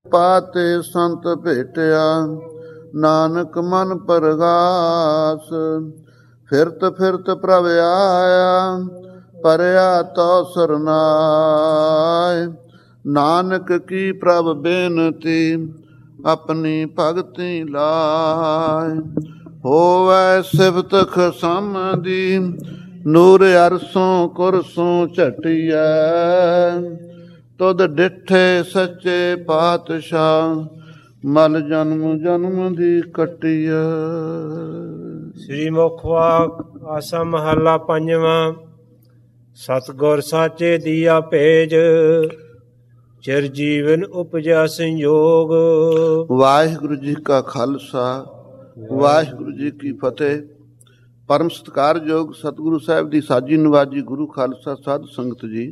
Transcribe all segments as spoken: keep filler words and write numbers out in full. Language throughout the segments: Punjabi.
ਪਾਤੇ ਸੰਤ ਭੇਟਿਆ, ਨਾਨਕ ਮਨ ਪਰਗਾਸ। ਫਿਰਤ ਫਿਰਤ ਪ੍ਰਭ ਆਇਆ, ਪਰਿਆ ਤੋ ਸਰਨਾਏ। ਨਾਨਕ ਕੀ ਪ੍ਰਭ ਬੇਨਤੀ, ਆਪਣੀ ਭਗਤੀ ਲਾਏ। ਹੋਵੈ ਸਿਫਤ ਖਸਮ ਦੀ, ਨੂਰ ਅਰਸੋਂ ਕੁਰਸੋਂ ਝਟਿਐ। ਤੁਧ ਡਿਠੇ ਸੱਚੇ ਪਾਤਸ਼ਾਹ, ਮਲ ਜਨਮ ਜਨਮ ਦੀ ਕੱਟਿਐ। ਸ੍ਰੀ ਮੁਖ ਵਾਕ ਆਸਾ ਮਹੱਲਾ ਪੰਜਵਾਂ। ਸਤਿਗੁਰ ਸਾਚੇ ਦੀਆ ਭੇਜ, ਚਿਰ ਜੀਵਨ ਉਪਜਿਆ ਸੰਯੋਗ। ਵਾਹਿਗੁਰੂ ਜੀ ਕਾ ਖਾਲਸਾ, ਵਾਹਿਗੁਰੂ ਜੀ ਕੀ ਫਤਿਹ। ਪਰਮ ਸਤਿਕਾਰਯੋਗ ਸਤਿਗੁਰੂ ਸਾਹਿਬ ਦੀ ਸਾਜੀ ਨਵਾਜੀ ਗੁਰੂ ਖਾਲਸਾ ਸਾਧ ਸੰਗਤ ਜੀ।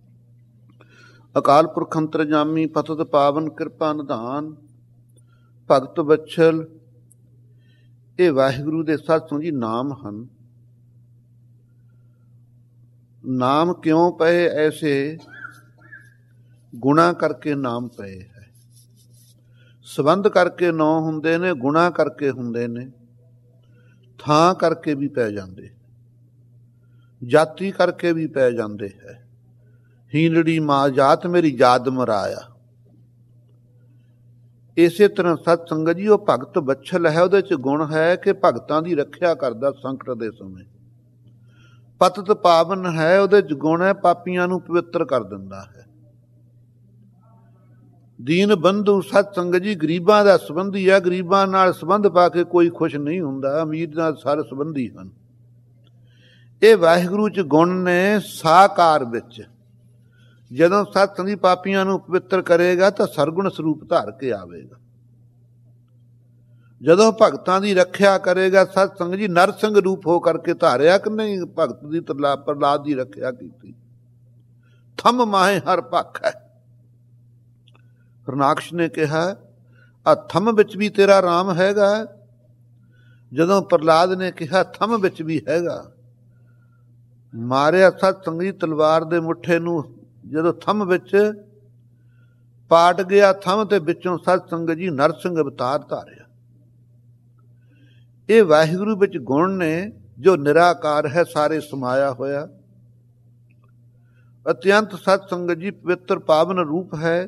ਅਕਾਲ ਪੁਰਖ ਅੰਤਰਜਾਮੀ ਪਤਿਤ ਪਾਵਨ ਕਿਰਪਾ ਨਿਧਾਨ, ਭਗਤ ਵਛਲ, ਇਹ ਵਾਹਿਗੁਰੂ ਦੇ ਸਤਿਸੰਗ ਜੀ ਨਾਮ ਹਨ। ਨਾਮ ਕਿਉਂ ਪਏ ਐਸੇ? ਗੁਣਾ ਕਰਕੇ ਨਾਮ ਪਏ ਹੈ। ਸੰਬੰਧ ਕਰਕੇ ਨਾਂ ਹੁੰਦੇ ਨੇ, ਗੁਣਾ ਕਰਕੇ ਹੁੰਦੇ ਨੇ, ਥਾਂ ਕਰਕੇ ਵੀ ਪੈ ਜਾਂਦੇ, ਜਾਤੀ ਕਰਕੇ ਵੀ ਪੈ ਜਾਂਦੇ ਹੈ। ਹੀਨੜੀ ਮਾਂ ਜਾਤ ਮੇਰੀ ਜਾਦ ਮਰਾਇਆ। ਇਸੇ ਤਰ੍ਹਾਂ ਸਤ ਸੰਗਤ ਜੀ, ਉਹ ਭਗਤ ਵਛਲ ਹੈ, ਉਹਦੇ ਚ ਗੁਣ ਹੈ ਕਿ ਭਗਤਾਂ ਦੀ ਰੱਖਿਆ ਕਰਦਾ ਸੰਕਟ ਦੇ ਸਮੇਂ। ਪਤਿਤ ਪਾਵਨ ਹੈ, ਉਹਦੇ ਚ ਗੁਣ ਹੈ ਪਾਪੀਆਂ ਨੂੰ ਪਵਿੱਤਰ ਕਰ ਦਿੰਦਾ ਹੈ। ਦੀਨ ਬੰਧੂ ਸਤ ਸੰਗਤ ਜੀ, ਗਰੀਬਾਂ ਦਾ ਸੰਬੰਧੀ ਹੈ। ਗਰੀਬਾਂ ਨਾਲ ਸੰਬੰਧ ਪਾ ਕੇ ਕੋਈ ਖੁਸ਼ ਨਹੀਂ ਹੁੰਦਾ, ਅਮੀਰ ਨਾਲ ਸਾਰੇ ਸੰਬੰਧੀ ਹਨ। ਇਹ ਵਾਹਿਗੁਰੂ ਚ ਗੁਣ ਨੇ। ਸਾਕਾਰ ਵਿੱਚ ਜਦੋਂ ਸਤ ਸੰਗੀ ਪਾਪੀਆਂ ਨੂੰ ਪਵਿੱਤਰ ਕਰੇਗਾ ਤਾਂ ਸਰਗੁਣ ਸਰੂਪ ਧਾਰ ਕੇ ਆਵੇਗਾ। ਜਦੋਂ ਭਗਤਾਂ ਦੀ ਰੱਖਿਆ ਕਰੇਗਾ ਸਤ ਸੰਗ ਜੀ, ਨਰਸਿੰਘ ਰੂਪ ਹੋ ਕਰਕੇ ਧਾਰਿਆ ਕਿ ਨਹੀਂ? ਭਗਤ ਦੀ ਪ੍ਰਹਲਾਦ ਦੀ ਰੱਖਿਆ ਕੀਤੀ। ਥੰਮ ਮਾਹੇ ਹਰ ਪੱਖ ਹੈ। ਹਰਨਾਕਸ਼ ਨੇ ਕਿਹਾ, ਆ ਥੰਮ ਵਿੱਚ ਵੀ ਤੇਰਾ ਰਾਮ ਹੈਗਾ। ਜਦੋਂ ਪ੍ਰਹਲਾਦ ਨੇ ਕਿਹਾ ਥੰਮ ਵਿੱਚ ਵੀ ਹੈਗਾ, ਮਾਰਿਆ ਸਤ ਸੰਗ ਜੀ ਤਲਵਾਰ ਦੇ ਮੁੱਠੇ ਨੂੰ। ਜਦੋਂ ਥੰਮ ਵਿੱਚ ਪਾਟ ਗਿਆ ਥੰਮ, ਤੇ ਵਿੱਚੋਂ ਸਤ ਸੰਗਤ ਜੀ ਨਰਸਿੰਘ ਅਵਤਾਰ ਧਾਰਿਆ। ਇਹ ਵਾਹਿਗੁਰੂ ਵਿੱਚ ਗੁਣ ਨੇ, ਜੋ ਨਿਰਾਕਾਰ ਹੈ, ਸਾਰੇ ਸਮਾਇਆ ਹੋਇਆ। ਅਤਿਅੰਤ ਸਤ ਸੰਗਤ ਜੀ ਪਵਿੱਤਰ ਪਾਵਨ ਰੂਪ ਹੈ।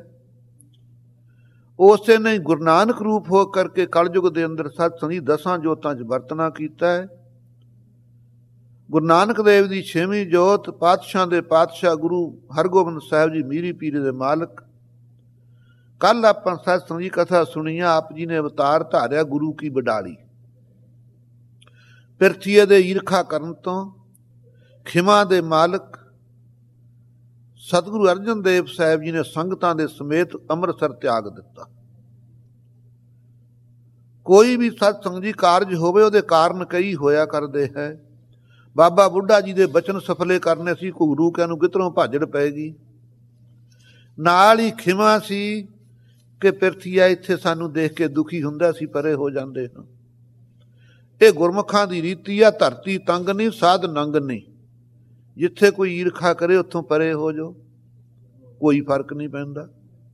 ਉਸੇ ਨੇ ਗੁਰੂ ਨਾਨਕ ਰੂਪ ਹੋ ਕਰਕੇ ਕਲਯੁਗ ਦੇ ਅੰਦਰ ਸਤ ਸੰਗਤ ਜੀ ਦਸਾਂ ਜੋਤਾਂ ਚ ਵਰਤਣਾ ਕੀਤਾ ਹੈ। ਗੁਰੂ ਨਾਨਕ ਦੇਵ ਦੀ ਛੇਵੀਂ ਜੋਤ, ਪਾਤਸ਼ਾਹ ਦੇ ਪਾਤਸ਼ਾਹ ਗੁਰੂ ਹਰਗੋਬਿੰਦ ਸਾਹਿਬ ਜੀ ਮੀਰੀ ਪੀਰੀ ਦੇ ਮਾਲਕ। ਕੱਲ ਆਪਾਂ ਸਤ ਸੰਗਤ ਜੀ ਕਥਾ ਸੁਣੀਆਂ, ਆਪ ਜੀ ਨੇ ਅਵਤਾਰ ਧਾਰਿਆ ਗੁਰੂ ਕੀ ਵਡਾਲੀ। ਪਿਰਥੀਏ ਦੇ ਈਰਖਾ ਕਰਨ ਤੋਂ ਖਿਮਾ ਦੇ ਮਾਲਕ ਸਤਿਗੁਰੂ ਅਰਜਨ ਦੇਵ ਸਾਹਿਬ ਜੀ ਨੇ ਸੰਗਤਾਂ ਦੇ ਸਮੇਤ ਅੰਮ੍ਰਿਤਸਰ ਤਿਆਗ ਦਿੱਤਾ। ਕੋਈ ਵੀ ਸਤ ਸੰਗਤ ਜੀ ਕਾਰਜ ਹੋਵੇ, ਉਹਦੇ ਕਾਰਨ ਕਈ ਹੋਇਆ ਕਰਦੇ ਹੈ। ਬਾਬਾ ਬੁੱਢਾ ਜੀ ਦੇ ਬਚਨ ਸਫਲੇ ਕਰਨੇ ਸੀ, ਘੁਗਰੂ ਕਿਆਂ ਨੂੰ ਕਿਧਰੋਂ ਭਾਜੜ ਪਏਗੀ। ਨਾਲ ਹੀ ਖਿਮਾ ਸੀ ਕਿ ਪਿਰਥੀਆ ਇੱਥੇ ਸਾਨੂੰ ਦੇਖ ਕੇ ਦੁਖੀ ਹੁੰਦਾ ਸੀ, ਪਰੇ ਹੋ ਜਾਂਦੇ ਹਾਂ। ਇਹ ਗੁਰਮੁਖਾਂ ਦੀ ਰੀਤੀ ਆ, ਧਰਤੀ ਤੰਗ ਨਹੀਂ ਸਾਧ ਨੰਗ ਨਹੀਂ। ਜਿੱਥੇ ਕੋਈ ਈਰਖਾ ਕਰੇ ਉੱਥੋਂ ਪਰੇ ਹੋ ਜਾਓ, ਕੋਈ ਫਰਕ ਨਹੀਂ ਪੈਂਦਾ।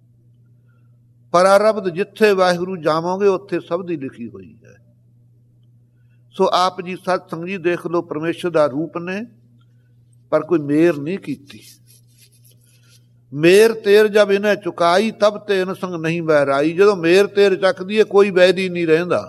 ਪਰਾਰਬਧ ਜਿੱਥੇ ਵਾਹਿਗੁਰੂ ਜਾਵੋਗੇ ਉੱਥੇ ਸਭ ਦੀ ਲਿਖੀ ਹੋਈ ਹੈ। ਸੋ ਆਪ ਜੀ ਸਤ ਸੰਗ ਜੀ ਦੇਖ ਲਓ, ਪਰਮੇਸ਼ਰ ਦਾ ਰੂਪ ਨੇ, ਪਰ ਕੋਈ ਮੇਰ ਨਹੀਂ ਕੀਤੀ। ਮੇਰ ਤੇਰ ਜਬ ਇਹਨੇ ਚੁਕਾਈ, ਤਬ ਤੇ ਇਨ ਸੰਗ ਨਹੀਂ ਬਹਿਰਾਈ। ਜਦੋਂ ਮੇਰ ਤੇਰ ਚੱਕਦੀ ਹੈ, ਕੋਈ ਵੈਦੀ ਨਹੀਂ ਰਹਿੰਦਾ।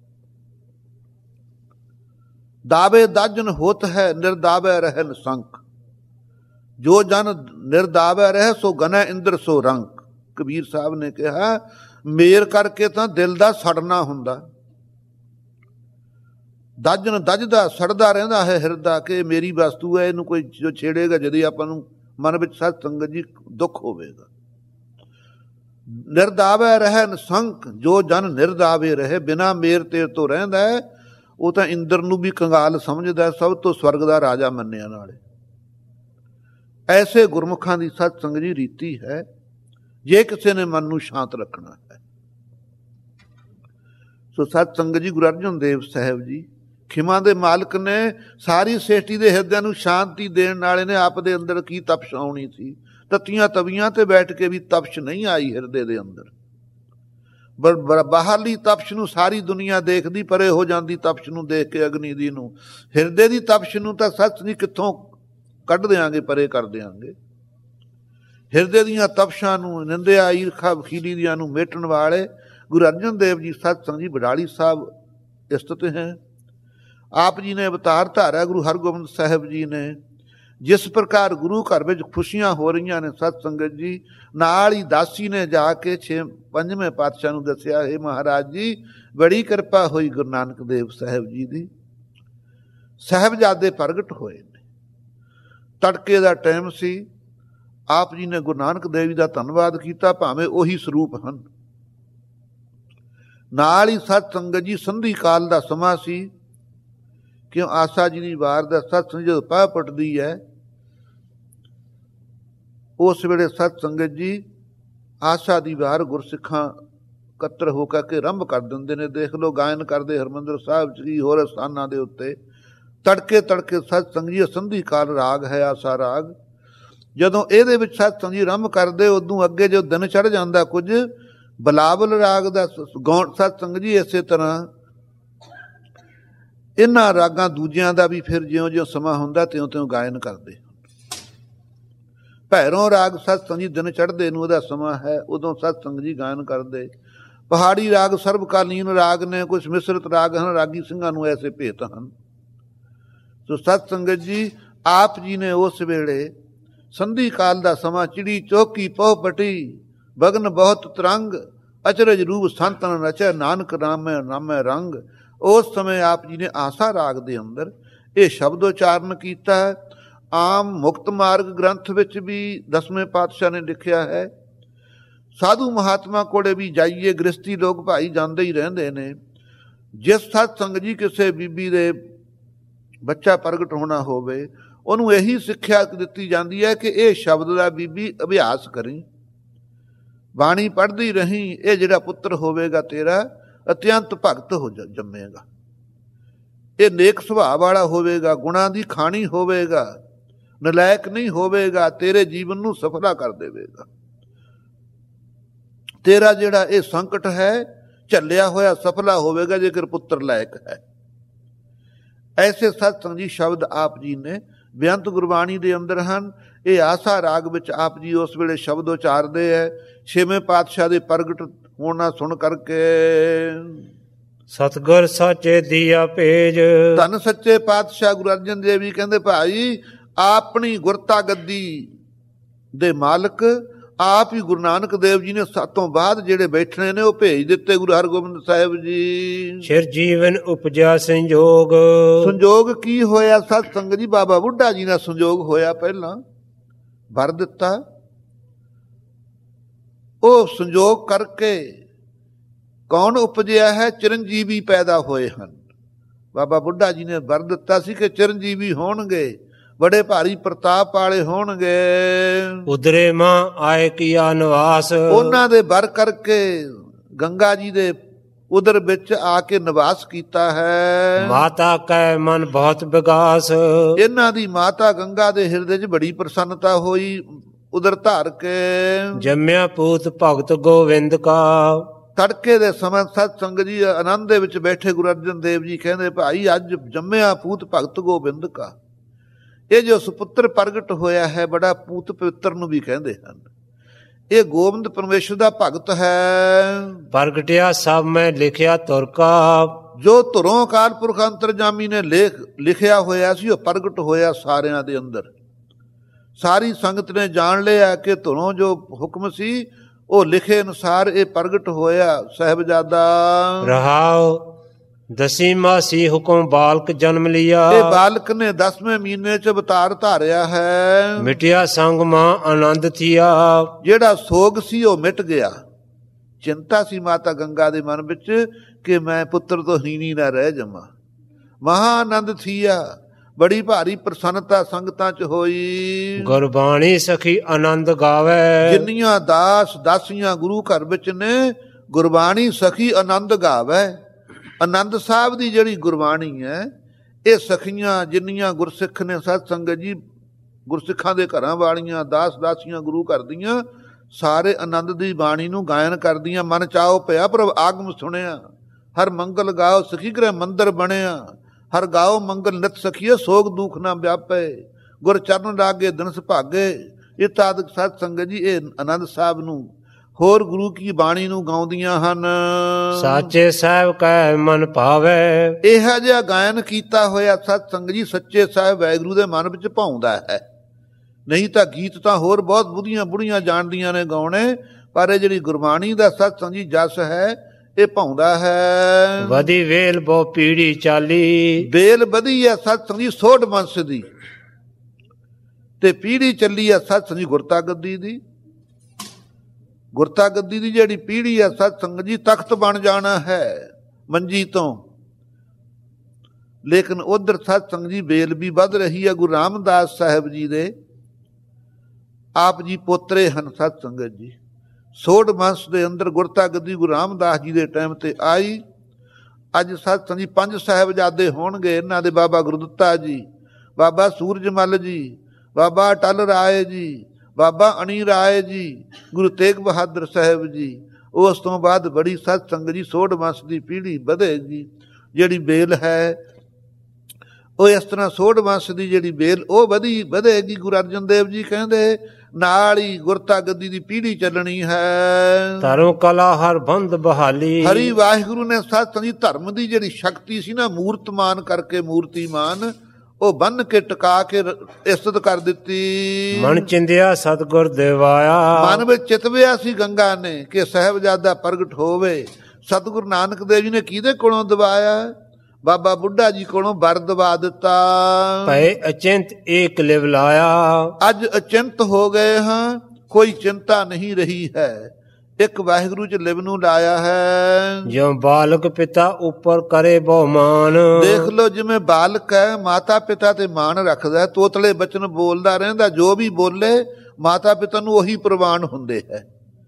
ਦਾਵੇ ਦਾਜਨ ਹੋਤ ਹੈ, ਨਿਰਦਾਵੇ ਰਹਿ ਨਿਸੰਕ। ਜੋ ਜਨ ਨਿਰਦਾਵੇ ਰਹਿ, ਸੋ ਗਨੈ ਇੰਦਰ ਸੋ ਰੰਕ। ਕਬੀਰ ਸਾਹਿਬ ਨੇ ਕਿਹਾ, ਮੇਰ ਕਰਕੇ ਤਾਂ ਦਿਲ ਦਾ ਸੜਨਾ ਹੁੰਦਾ। ਦਾਜਨ ਦੱਜਦਾ ਸੜਦਾ ਰਹਿੰਦਾ ਹੈ ਹਿਰਦਾ, ਕਿ ਮੇਰੀ ਵਸਤੂ ਹੈ, ਇਹਨੂੰ ਕੋਈ ਜੋ ਛੇੜੇਗਾ, ਜਦ ਆਪਾਂ ਨੂੰ ਮਨ ਵਿੱਚ ਸਤ ਸੰਗਤ ਜੀ ਦੁੱਖ ਹੋਵੇਗਾ। ਨਿਰਦਾਵੇ ਰਹਿ ਨਿਸੰਕ, ਜੋ ਜਨ ਨਿਰਦਾਵੇ ਰਹੇ, ਬਿਨਾਂ ਮੇਰ ਤੇਰ ਤੋਂ ਰਹਿੰਦਾ ਹੈ, ਉਹ ਤਾਂ ਇੰਦਰ ਨੂੰ ਵੀ ਕੰਗਾਲ ਸਮਝਦਾ, ਸਭ ਤੋਂ ਸਵਰਗ ਦਾ ਰਾਜਾ ਮੰਨਿਆ ਨਾਲੇ। ਐਸੇ ਗੁਰਮੁਖਾਂ ਦੀ ਸਤ ਸੰਗਤ ਜੀ ਰੀਤੀ ਹੈ, ਜੇ ਕਿਸੇ ਨੇ ਮਨ ਨੂੰ ਸ਼ਾਂਤ ਰੱਖਣਾ ਹੈ। ਸੋ ਸਤ ਸੰਗਤ ਜੀ ਗੁਰੂ ਅਰਜਨ ਦੇਵ ਸਾਹਿਬ ਜੀ ਖਿਮਾ ਦੇ ਮਾਲਕ ਨੇ। ਸਾਰੀ ਸ੍ਰਿਸ਼ਟੀ ਦੇ ਹਿਰਦਿਆਂ ਨੂੰ ਸ਼ਾਂਤੀ ਦੇਣ ਵਾਲੇ ਨੇ। ਆਪ ਦੇ ਅੰਦਰ ਕੀ ਤਪਸ਼ ਆਉਣੀ ਸੀ? ਤਤੀਆਂ ਤਵੀਆਂ ਤੇ ਬੈਠ ਕੇ ਵੀ ਤਪਸ਼ ਨਹੀਂ ਆਈ ਹਿਰਦੇ ਦੇ ਅੰਦਰ। ਬਾਹਰਲੀ ਤਪਸ਼ ਨੂੰ ਸਾਰੀ ਦੁਨੀਆ ਦੇਖਦੀ, ਪਰੇ ਹੋ ਜਾਂਦੀ ਤਪਸ਼ ਨੂੰ ਦੇਖ ਕੇ ਅਗਨੀ ਦੀ ਨੂੰ। ਹਿਰਦੇ ਦੀ ਤਪਸ਼ ਨੂੰ ਤਾਂ ਸੱਚ ਨਹੀਂ ਕਿੱਥੋਂ ਕੱਢ ਦਿਆਂਗੇ, ਪਰੇ ਕਰ ਦਿਆਂਗੇ। ਹਿਰਦੇ ਦੀਆਂ ਤਪਸ਼ਾਂ ਨੂੰ, ਨਿੰਦਿਆ ਈਰਖਾ ਵਖੀਲੀ ਦੀਆਂ ਨੂੰ ਮੇਟਣ ਵਾਲੇ ਗੁਰੂ ਅਰਜਨ ਦੇਵ ਜੀ ਸਤਸੰਗ ਜੀ ਬਡਾਲੀ ਸਾਹਿਬ ਸਥਿਤ ਹੈ। ਆਪ ਜੀ ਨੇ ਅਵਤਾਰ ਧਾਰਿਆ ਗੁਰੂ ਹਰਗੋਬਿੰਦ ਸਾਹਿਬ ਜੀ ਨੇ। ਜਿਸ ਪ੍ਰਕਾਰ ਗੁਰੂ ਘਰ ਵਿੱਚ ਖੁਸ਼ੀਆਂ ਹੋ ਰਹੀਆਂ ਨੇ ਸਤ ਸੰਗਤ ਜੀ, ਨਾਲ ਹੀ ਦਾਸੀ ਨੇ ਜਾ ਕੇ ਛੇ ਪੰਜਵੇਂ ਪਾਤਸ਼ਾਹ ਨੂੰ ਦੱਸਿਆ, ਇਹ ਮਹਾਰਾਜ ਜੀ ਬੜੀ ਕਿਰਪਾ ਹੋਈ ਗੁਰੂ ਨਾਨਕ ਦੇਵ ਸਾਹਿਬ ਜੀ ਦੀ, ਸਾਹਿਬਜ਼ਾਦੇ ਪ੍ਰਗਟ ਹੋਏ ਨੇ। ਤੜਕੇ ਦਾ ਟਾਈਮ ਸੀ। ਆਪ ਜੀ ਨੇ ਗੁਰੂ ਨਾਨਕ ਦੇਵ ਜੀ ਦਾ ਧੰਨਵਾਦ ਕੀਤਾ, ਭਾਵੇਂ ਉਹੀ ਸਰੂਪ ਹਨ। ਨਾਲ ਹੀ ਸਤ ਸੰਗਤ ਜੀ ਸੰਧੀ ਕਾਲ ਦਾ ਸਮਾਂ ਸੀ, ਕਿਉਂ ਆਸਾ ਜੀ ਦੀ ਵਾਰ ਦਾ ਸਤਸੰਗ ਜਦੋਂ ਪਾ ਪਟਦੀ ਹੈ, ਉਸ ਵੇਲੇ ਸਤ ਸੰਗਤ ਜੀ ਆਸਾ ਦੀ ਵਾਰ ਗੁਰਸਿੱਖਾਂ ਇਕੱਤਰ ਹੋ ਕੇ ਆਰੰਭ ਕਰ ਦਿੰਦੇ ਨੇ। ਦੇਖ ਲਓ ਗਾਇਨ ਕਰਦੇ ਹਰਿਮੰਦਰ ਸਾਹਿਬ ਚ, ਹੋਰ ਸਥਾਨਾਂ ਦੇ ਉੱਤੇ ਤੜਕੇ ਤੜਕੇ ਸਤਸੰਗ ਜੀ ਸੰਧੀ ਕਾਲ ਰਾਗ ਹੈ ਆਸਾ ਰਾਗ। ਜਦੋਂ ਇਹਦੇ ਵਿੱਚ ਸਤਸੰਗ ਜੀ ਆਰੰਭ ਕਰਦੇ, ਉਦੋਂ ਅੱਗੇ ਜੋ ਦਿਨ ਚੜ੍ਹ ਜਾਂਦਾ ਕੁਝ ਬਲਾਵਲ ਰਾਗ ਦਾ ਗੌਣ ਸਤਸੰਗ ਜੀ ਇਸੇ ਤਰ੍ਹਾਂ ਇਹਨਾਂ ਰਾਗਾਂ ਦੂਜਿਆਂ ਦਾ ਵੀ ਫਿਰ ਜਿਉਂ ਜਿਉਂ ਸਮਾਂ ਹੁੰਦਾ ਤਿਉਂ ਤਿਉਂ ਗਾਇਨ ਕਰਦੇ। ਭੈਰੋਂ ਰਾਗ ਸਤਸੰਗ ਜੀ ਦਿਨ ਚੜ੍ਹਦੇ ਨੂੰ ਉਹਦਾ ਸਮਾਂ ਹੈ, ਉਦੋਂ ਸਤਸੰਗ ਜੀ ਗਾਇਨ ਕਰਦੇ। ਪਹਾੜੀ ਰਾਗ ਸਰਬਕਾਲੀਨ ਰਾਗ ਨੇ, ਕੁਛ ਮਿਸ਼ਰਤ ਰਾਗ ਹਨ, ਰਾਗੀ ਸਿੰਘਾਂ ਨੂੰ ਐਸੇ ਭੇਤ ਹਨ। ਸੋ ਸਤਸੰਗਤ ਜੀ ਆਪ ਜੀ ਨੇ ਉਸ ਵੇਲੇ ਸੰਧੀ ਕਾਲ ਦਾ ਸਮਾਂ, ਚਿੜੀ ਚੌਕੀ ਪਹੁ ਪਟੀ ਬਗਨ ਬਹੁਤ ਤਰੰਗ, ਅਚਰਜ ਰੂਪ ਸੰਤਨ ਰਚੈ ਨਾਨਕ ਨਾਮੈ ਨਾਮੈ ਰੰਗ। ਉਸ ਸਮੇਂ ਆਪ ਜੀ ਨੇ ਆਸਾ ਰਾਗ ਦੇ ਅੰਦਰ ਇਹ ਸ਼ਬਦ ਉਚਾਰਨ ਕੀਤਾ ਹੈ। ਆਮ ਮੁਕਤ ਮਾਰਗ ਗ੍ਰੰਥ ਵਿੱਚ ਵੀ ਦਸਵੇਂ ਪਾਤਸ਼ਾਹ ਨੇ ਲਿਖਿਆ ਹੈ। ਸਾਧੂ ਮਹਾਤਮਾ ਕੋਲੇ ਵੀ ਜਾਈਏ, ਗ੍ਰਸਤੀ ਲੋਕ ਭਾਈ ਜਾਂਦੇ ਹੀ ਰਹਿੰਦੇ ਨੇ। ਜਿਸ ਸਤਸੰਗ ਜੀ ਕਿਸੇ ਬੀਬੀ ਦੇ ਬੱਚਾ ਪ੍ਰਗਟ ਹੋਣਾ ਹੋਵੇ, ਉਹਨੂੰ ਇਹੀ ਸਿੱਖਿਆ ਦਿੱਤੀ ਜਾਂਦੀ ਹੈ ਕਿ ਇਹ ਸ਼ਬਦ ਦਾ ਬੀਬੀ ਅਭਿਆਸ ਕਰੀ, ਬਾਣੀ ਪੜ੍ਹਦੀ ਰਹੀ। ਇਹ ਜਿਹੜਾ ਪੁੱਤਰ ਹੋਵੇਗਾ ਤੇਰਾ ਅਤਿਅੰਤ ਭਗਤ ਹੋ ਜੰਮੇਗਾ, ਇਹ ਨੇਕ ਸੁਭਾਅ ਵਾਲਾ ਹੋਵੇਗਾ, ਗੁਣਾਂ ਦੀ ਖਾਣੀ ਹੋਵੇਗਾ, ਨਲਾਇਕ ਨਹੀਂ ਹੋਵੇਗਾ, ਤੇਰੇ ਜੀਵਨ ਨੂੰ ਸਫਲਾ ਕਰ ਦੇਵੇਗਾ। ਤੇਰਾ ਜਿਹੜਾ ਇਹ ਸੰਕਟ ਹੈ ਝੱਲਿਆ ਹੋਇਆ ਸਫਲਾ ਹੋਵੇਗਾ ਜੇਕਰ ਪੁੱਤਰ ਲਾਇਕ ਹੈ। ਐਸੇ ਸਤਸੰਗ ਜੀ ਸ਼ਬਦ ਆਪ ਜੀ ਨੇ ਬੇਅੰਤ ਗੁਰਬਾਣੀ ਦੇ ਅੰਦਰ ਹਨ। ਇਹ ਆਸਾ ਰਾਗ ਵਿੱਚ ਆਪ ਜੀ ਉਸ ਵੇਲੇ ਸ਼ਬਦ ਉਚਾਰਦੇ ਹੈ। ਛੇਵੇਂ ਪਾਤਸ਼ਾਹ ਦੇ ਪ੍ਰਗਟ ਹੋਣਾ ਸੁਣ ਕਰਕੇ ਸਤਿਗੁਰ ਸਾਚੇ ਦੀਆ ਭੇਜ। ਧੰਨ ਸੱਚੇ ਪਾਤਸ਼ਾਹ ਗੁਰੂ ਅਰਜਨ ਦੇਵ ਜੀ ਕਹਿੰਦੇ, ਭਾਈ ਆਪਣੀ ਗੁਰਤਾ ਗੱਦੀ ਦੇ ਮਾਲਕ ਆਪ ਹੀ ਗੁਰੂ ਨਾਨਕ ਦੇਵ ਜੀ ਨੇ ਸਾਤੋਂ ਬਾਅਦ ਜਿਹੜੇ ਬੈਠਣੇ ਨੇ ਉਹ ਭੇਜ ਦਿੱਤੇ ਗੁਰੂ ਹਰਗੋਬਿੰਦ ਸਾਹਿਬ ਜੀ। ਚਿਰ ਜੀਵਨ ਉਪਜਿਆ ਸੰਜੋਗ। ਸੰਜੋਗ ਕੀ ਹੋਇਆ? ਸਤ ਸੰਗਤ ਜੀ ਬਾਬਾ ਬੁੱਢਾ ਜੀ ਨਾਲ ਸੰਜੋਗ ਹੋਇਆ, ਪਹਿਲਾਂ ਭਰ ਦਿੱਤਾ। ਉਹ ਸੰਜੋਗ ਕਰਕੇ ਕੌਣ ਉਪਜਿਆ ਹੈ? ਚਿਰੰਜੀਵੀ ਪੈਦਾ ਹੋਏ ਹਨ। ਬਾਬਾ ਬੁੱਢਾ ਜੀ ਨੇ ਭਰ ਦਿੱਤਾ ਸੀ ਕਿ ਚਿਰੰਜੀਵੀ ਹੋਣਗੇ, ਬੜੇ ਭਾਰੀ ਪ੍ਰਤਾਪ ਵਾਲੇ ਹੋਣਗੇ। ਉਦਰੇ ਮਾਂ ਆਏ ਕੀਆ ਨਿਵਾਸ। ਉਹਨਾਂ ਦੇ ਭਰ ਕਰਕੇ ਗੰਗਾ ਜੀ ਦੇ ਉਦਰ ਵਿੱਚ ਆ ਕੇ ਨਿਵਾਸ ਕੀਤਾ ਹੈ। ਮਾਤਾ ਕੈ ਮਨ ਬਹੁਤ ਵਿਗਾਸ। ਇਹਨਾਂ ਦੀ ਮਾਤਾ ਗੰਗਾ ਦੇ ਹਿਰਦੇ 'ਚ ਬੜੀ ਪ੍ਰਸੰਨਤਾ ਹੋਈ ਉਦਰ ਧਾਰ ਕੇ। ਜੰਮਿਆ ਪੂਤ ਭਗਤ ਗੋਵਿੰਦ ਕਾ। ਤੜਕੇ ਦੇ ਸਮੇਂ ਸਤ ਸੰਗਤ ਜੀ ਆਨੰਦ ਦੇ ਵਿੱਚ ਬੈਠੇ ਗੁਰੂ ਅਰਜਨ ਦੇਵ ਜੀ ਕਹਿੰਦੇ, ਭਾਈ ਅੱਜ ਜੰਮਿਆ ਪੂਤ ਭਗਤ ਗੋਬਿੰਦ ਕਾ। ਇਹ ਜੋ ਸੁਪੁੱਤਰ ਪ੍ਰਗਟ ਹੋਇਆ ਹੈ, ਬੜਾ ਪੂਤ ਪਵਿੱਤਰ ਨੂੰ ਵੀ ਕਹਿੰਦੇ ਹਨ। ਇਹ ਗੋਬਿੰਦ ਪਰਮੇਸ਼ਰ ਦਾ ਭਗਤ ਹੈ। ਪ੍ਰਗਟਿਆ ਸਭ ਮੈਂ ਲਿਖਿਆ ਤੁਰ ਕਾ। ਜੋ ਧੁਰੋਂ ਅਕਾਲ ਪੁਰਖ ਅੰਤਰਜਾਮੀ ਨੇ ਲੇਖ ਲਿਖਿਆ ਹੋਇਆ ਸੀ ਉਹ ਪ੍ਰਗਟ ਹੋਇਆ ਸਾਰਿਆਂ ਦੇ ਅੰਦਰ। ਸਾਰੀ ਸੰਗਤ ਨੇ ਜਾਣ ਲਿਆ ਕਿ ਧੁਰੋਂ ਜੋ ਹੁਕਮ ਸੀ ਉਹ ਲਿਖੇ ਅਨੁਸਾਰ ਇਹ ਪ੍ਰਗਟ ਹੋਇਆ ਸਾਹਿਬਜ਼ਾਦਾ। ਰਹਾਉ ਦਸੀ ਮਾਸੀ ਹੁਕਮ ਬਾਲਕ ਜਨਮ ਲਿਆ। ਇਹ ਬਾਲਕ ਨੇ ਦਸਵੇਂ ਮਹੀਨੇ ਚ ਅਵਤਾਰ ਧਾਰਿਆ ਹੈ। ਮਿਟਿਆ ਸੰਗ ਮਾਂ ਆਨੰਦ ਥੀਆ। ਜਿਹੜਾ ਸੋਗ ਸੀ ਉਹ ਮਿਟ ਗਿਆ। ਚਿੰਤਾ ਸੀ ਮਾਤਾ ਗੰਗਾ ਦੇ ਮਨ ਵਿੱਚ ਕਿ ਮੈਂ ਪੁੱਤਰ ਤੋਂ ਹੀਣੀ ਨਾ ਰਹਿ ਜਾਵਾਂ। ਮਹਾ ਆਨੰਦ ਥੀਆ, ਬੜੀ ਭਾਰੀ ਪ੍ਰਸੰਨਤਾ ਸੰਗਤਾਂ ਚ ਹੋਈ। ਗੁਰਬਾਣੀ ਸਖੀ ਆਨੰਦ ਗਾਵੇ। ਜਿੰਨੀਆਂ ਦਾਸ ਦਾਸੀਆਂ ਗੁਰੂ ਘਰ ਵਿੱਚ ਨੇ, ਗੁਰਬਾਣੀ ਸਖੀ ਆਨੰਦ ਗਾਵੇ। ਆਨੰਦ ਸਾਹਿਬ ਦੀ ਜਿਹੜੀ ਗੁਰਬਾਣੀ ਹੈ, ਇਹ ਸਖੀਆਂ ਜਿੰਨੀਆਂ ਗੁਰਸਿੱਖ ਨੇ ਸਤ ਸੰਗਤ ਜੀ, ਗੁਰਸਿੱਖਾਂ ਦੇ ਘਰਾਂ ਵਾਲੀਆਂ ਦਾਸ ਦਾਸੀਆਂ ਗੁਰੂ ਘਰ ਦੀਆਂ ਸਾਰੇ ਆਨੰਦ ਦੀ ਬਾਣੀ ਨੂੰ ਗਾਇਨ ਕਰਦੀਆਂ। ਮਨ ਚਾਓ ਭਇਆ ਪ੍ਰਭ ਆਗਮ ਸੁਣਿਆ, ਹਰ ਮੰਗਲ ਗਾਓ ਸਖੀ ਗ੍ਰਹਿ ਮੰਦਰ ਬਣਿਆ। ਹਰ ਗਾਓ ਮੰਗਲ ਨਿਤ ਸਖੀਏ, ਸੋਗ ਦੁਖ ਨਾ ਵਿਆਪੇ, ਗੁਰ ਚਰਨ ਲਾਗੇ ਦਿਨ ਸੁਭਾਗੇ। ਇਤਾਦਿਕ ਸਤ ਸੰਗਤ ਜੀ ਇਹ ਆਨੰਦ ਸਾਹਿਬ ਨੂੰ ਹੋਰ ਗੁਰੂ ਕੀ ਬਾਣੀ ਨੂੰ ਗਾਉਂਦੀਆਂ ਹਨ। ਸਾਚੇ ਸਾਹਿਬ ਕੈ ਮਨ ਭਾਵੇ, ਇਹੋ ਜਿਹਾ ਗਾਇਨ ਕੀਤਾ ਹੋਇਆ ਸਤ ਸੰਗਤ ਜੀ ਸੱਚੇ ਸਾਹਿਬ ਵਾਹਿਗੁਰੂ ਦੇ ਮਨ ਵਿੱਚ ਭਾਉਂਦਾ ਹੈ। ਨਹੀਂ ਤਾਂ ਗੀਤ ਤਾਂ ਹੋਰ ਬਹੁਤ ਬੁੱਧੀਆਂ ਬੁੜੀਆਂ ਜਾਣਦੀਆਂ ਨੇ ਗਾਉਣੇ, ਪਰ ਇਹ ਜਿਹੜੀ ਗੁਰਬਾਣੀ ਦਾ ਸਤ ਸੰਗਤ ਜੀ ਜਸ ਹੈ ਇਹ ਭਾਉਂਦਾ ਹੈ। ਵਧੀ ਵੇਲ ਬਹੁ ਪੀੜੀ ਚਾਲੀ, ਵੇਲ ਵਧੀ ਹੈ ਸਤ ਸੰਗਤ ਜੀ ਸੋਢ ਵੰਸ਼ ਦੀ, ਤੇ ਪੀੜੀ ਚੱਲੀ ਹੈ ਸਤ ਸੰਗਤ ਜੀ ਗੁਰਤਾ ਗੱਦੀ ਦੀ। ਗੁਰਤਾ ਗੱਦੀ ਦੀ ਜਿਹੜੀ ਪੀੜੀ ਹੈ ਸਤ ਸੰਗਤ ਜੀ ਤਖਤ ਬਣ ਜਾਣਾ ਹੈ ਮੰਜੀ ਤੋਂ। ਲੇਕਿਨ ਉਧਰ ਸਤ ਸੰਗਤ ਜੀ ਵੇਲ ਵੀ ਵੱਧ ਰਹੀ ਹੈ। ਗੁਰੂ ਰਾਮਦਾਸ ਸਾਹਿਬ ਜੀ ਦੇ ਆਪ ਜੀ ਪੋਤਰੇ ਹਨ ਸਤ ਸੰਗਤ ਜੀ। ਸੋਢ ਵੰਸ਼ ਦੇ ਅੰਦਰ ਗੁਰਤਾ ਗੱਦੀ ਗੁਰੂ ਰਾਮਦਾਸ ਜੀ ਦੇ ਟਾਈਮ ਤੇ ਆਈ। ਅੱਜ ਸਤ ਸੰਗਤ ਜੀ ਪੰਜ ਸਾਹਿਬਜ਼ਾਦੇ ਹੋਣਗੇ ਇਹਨਾਂ ਦੇ, ਬਾਬਾ ਗੁਰਦਿੱਤਾ ਜੀ, ਬਾਬਾ ਸੂਰਜਮਲ ਜੀ, ਬਾਬਾ ਅਟਲ ਰਾਏ ਜੀ, ਬਾਬਾ ਅਣੀ ਰਾਏ ਜੀ, ਗੁਰੂ ਤੇਗ ਬਹਾਦਰ ਸਾਹਿਬ ਜੀ। ਉਸ ਤੋਂ ਬਾਅਦ ਬੜੀ ਸਤ ਸੰਗਤ ਜੀ ਸੋਢ ਵੰਸ਼ ਦੀ ਪੀੜ੍ਹੀ ਵਧੇਗੀ। ਜਿਹੜੀ ਬੇਲ ਹੈ ਉਹ ਇਸ ਤਰ੍ਹਾਂ ਸੋਢ ਵੰਸ਼ ਦੀ ਜਿਹੜੀ ਬੇਲ ਉਹ ਵਧੀ ਵਧੇਗੀ। ਗੁਰੂ ਅਰਜਨ ਦੇਵ ਜੀ ਕਹਿੰਦੇ ਨਾਲ ਹੀ ਗੁਰਤਾ ਗੱਦੀ ਦੀ ਪੀੜ੍ਹੀ ਚੱਲਣੀ ਹੈ। ਧਰਮ ਕਲਾ ਹਰ ਬੰਦ ਬਹਾਲੀ, ਹਰੀ ਵਾਹਿਗੁਰੂ ਨੇ ਸਤ ਸੰਗਤ ਜੀ ਧਰਮ ਦੀ ਜਿਹੜੀ ਸ਼ਕਤੀ ਸੀ ਨਾ, ਮੂਰਤਮਾਨ ਕਰਕੇ ਮੂਰਤੀਮਾਨ, ਉਹ ਬੰਨ ਕੇ ਟਿਕਾ ਕੇ ਇੱਜ਼ਤ ਕਰ ਦਿੱਤੀ। ਮਨ ਚਿੰਦਿਆ ਸਤਿਗੁਰ ਦੇਵਾਇਆ, ਮਨ ਵਿੱਚ ਚਿਤਵਿਆ ਸੀ ਗੰਗਾ ਨੇ ਕਿ ਸਾਹਿਬਜ਼ਾਦਾ ਪ੍ਰਗਟ ਹੋਵੇ। ਸਤਿਗੁਰੂ ਨਾਨਕ ਦੇਵ ਜੀ ਨੇ ਕਿਹਦੇ ਕੋਲੋਂ ਦਵਾਇਆ? ਬਾਬਾ ਬੁੱਢਾ ਜੀ ਕੋਲੋਂ ਵਰ ਦਵਾ ਦਿੱਤਾ। ਭਏ ਅਚਿੰਤ ਏਕ ਲਿਵ ਲਾਇਆ, ਅੱਜ ਅਚਿੰਤ ਹੋ ਗਏ ਹਾਂ, ਕੋਈ ਚਿੰਤਾ ਨਹੀਂ ਰਹੀ ਹੈ। ਇੱਕ ਵਾਹਿਗੁਰੂ ਚ ਲਿਵ ਨੂੰ ਲਾਇਆ ਹੈ। ਜਿਉ ਬਾਲਕ ਪਿਤਾ ਉੱਪਰ ਕਰੇ ਬਹੁ ਮਾਨ, ਦੇਖ ਲੋ ਜਿਵੇਂ ਬਾਲਕ ਹੈ ਮਾਤਾ ਪਿਤਾ ਤੇ ਮਾਣ ਰੱਖਦਾ ਹੈ, ਤੋਤਲੇ ਬਚਨ ਬੋਲਦਾ ਰਹਿੰਦਾ, ਜੋ ਵੀ ਬੋਲੇ ਮਾਤਾ ਪਿਤਾ ਨੂੰ ਉਹੀ ਪ੍ਰਵਾਨ ਹੁੰਦੇ ਹੈ।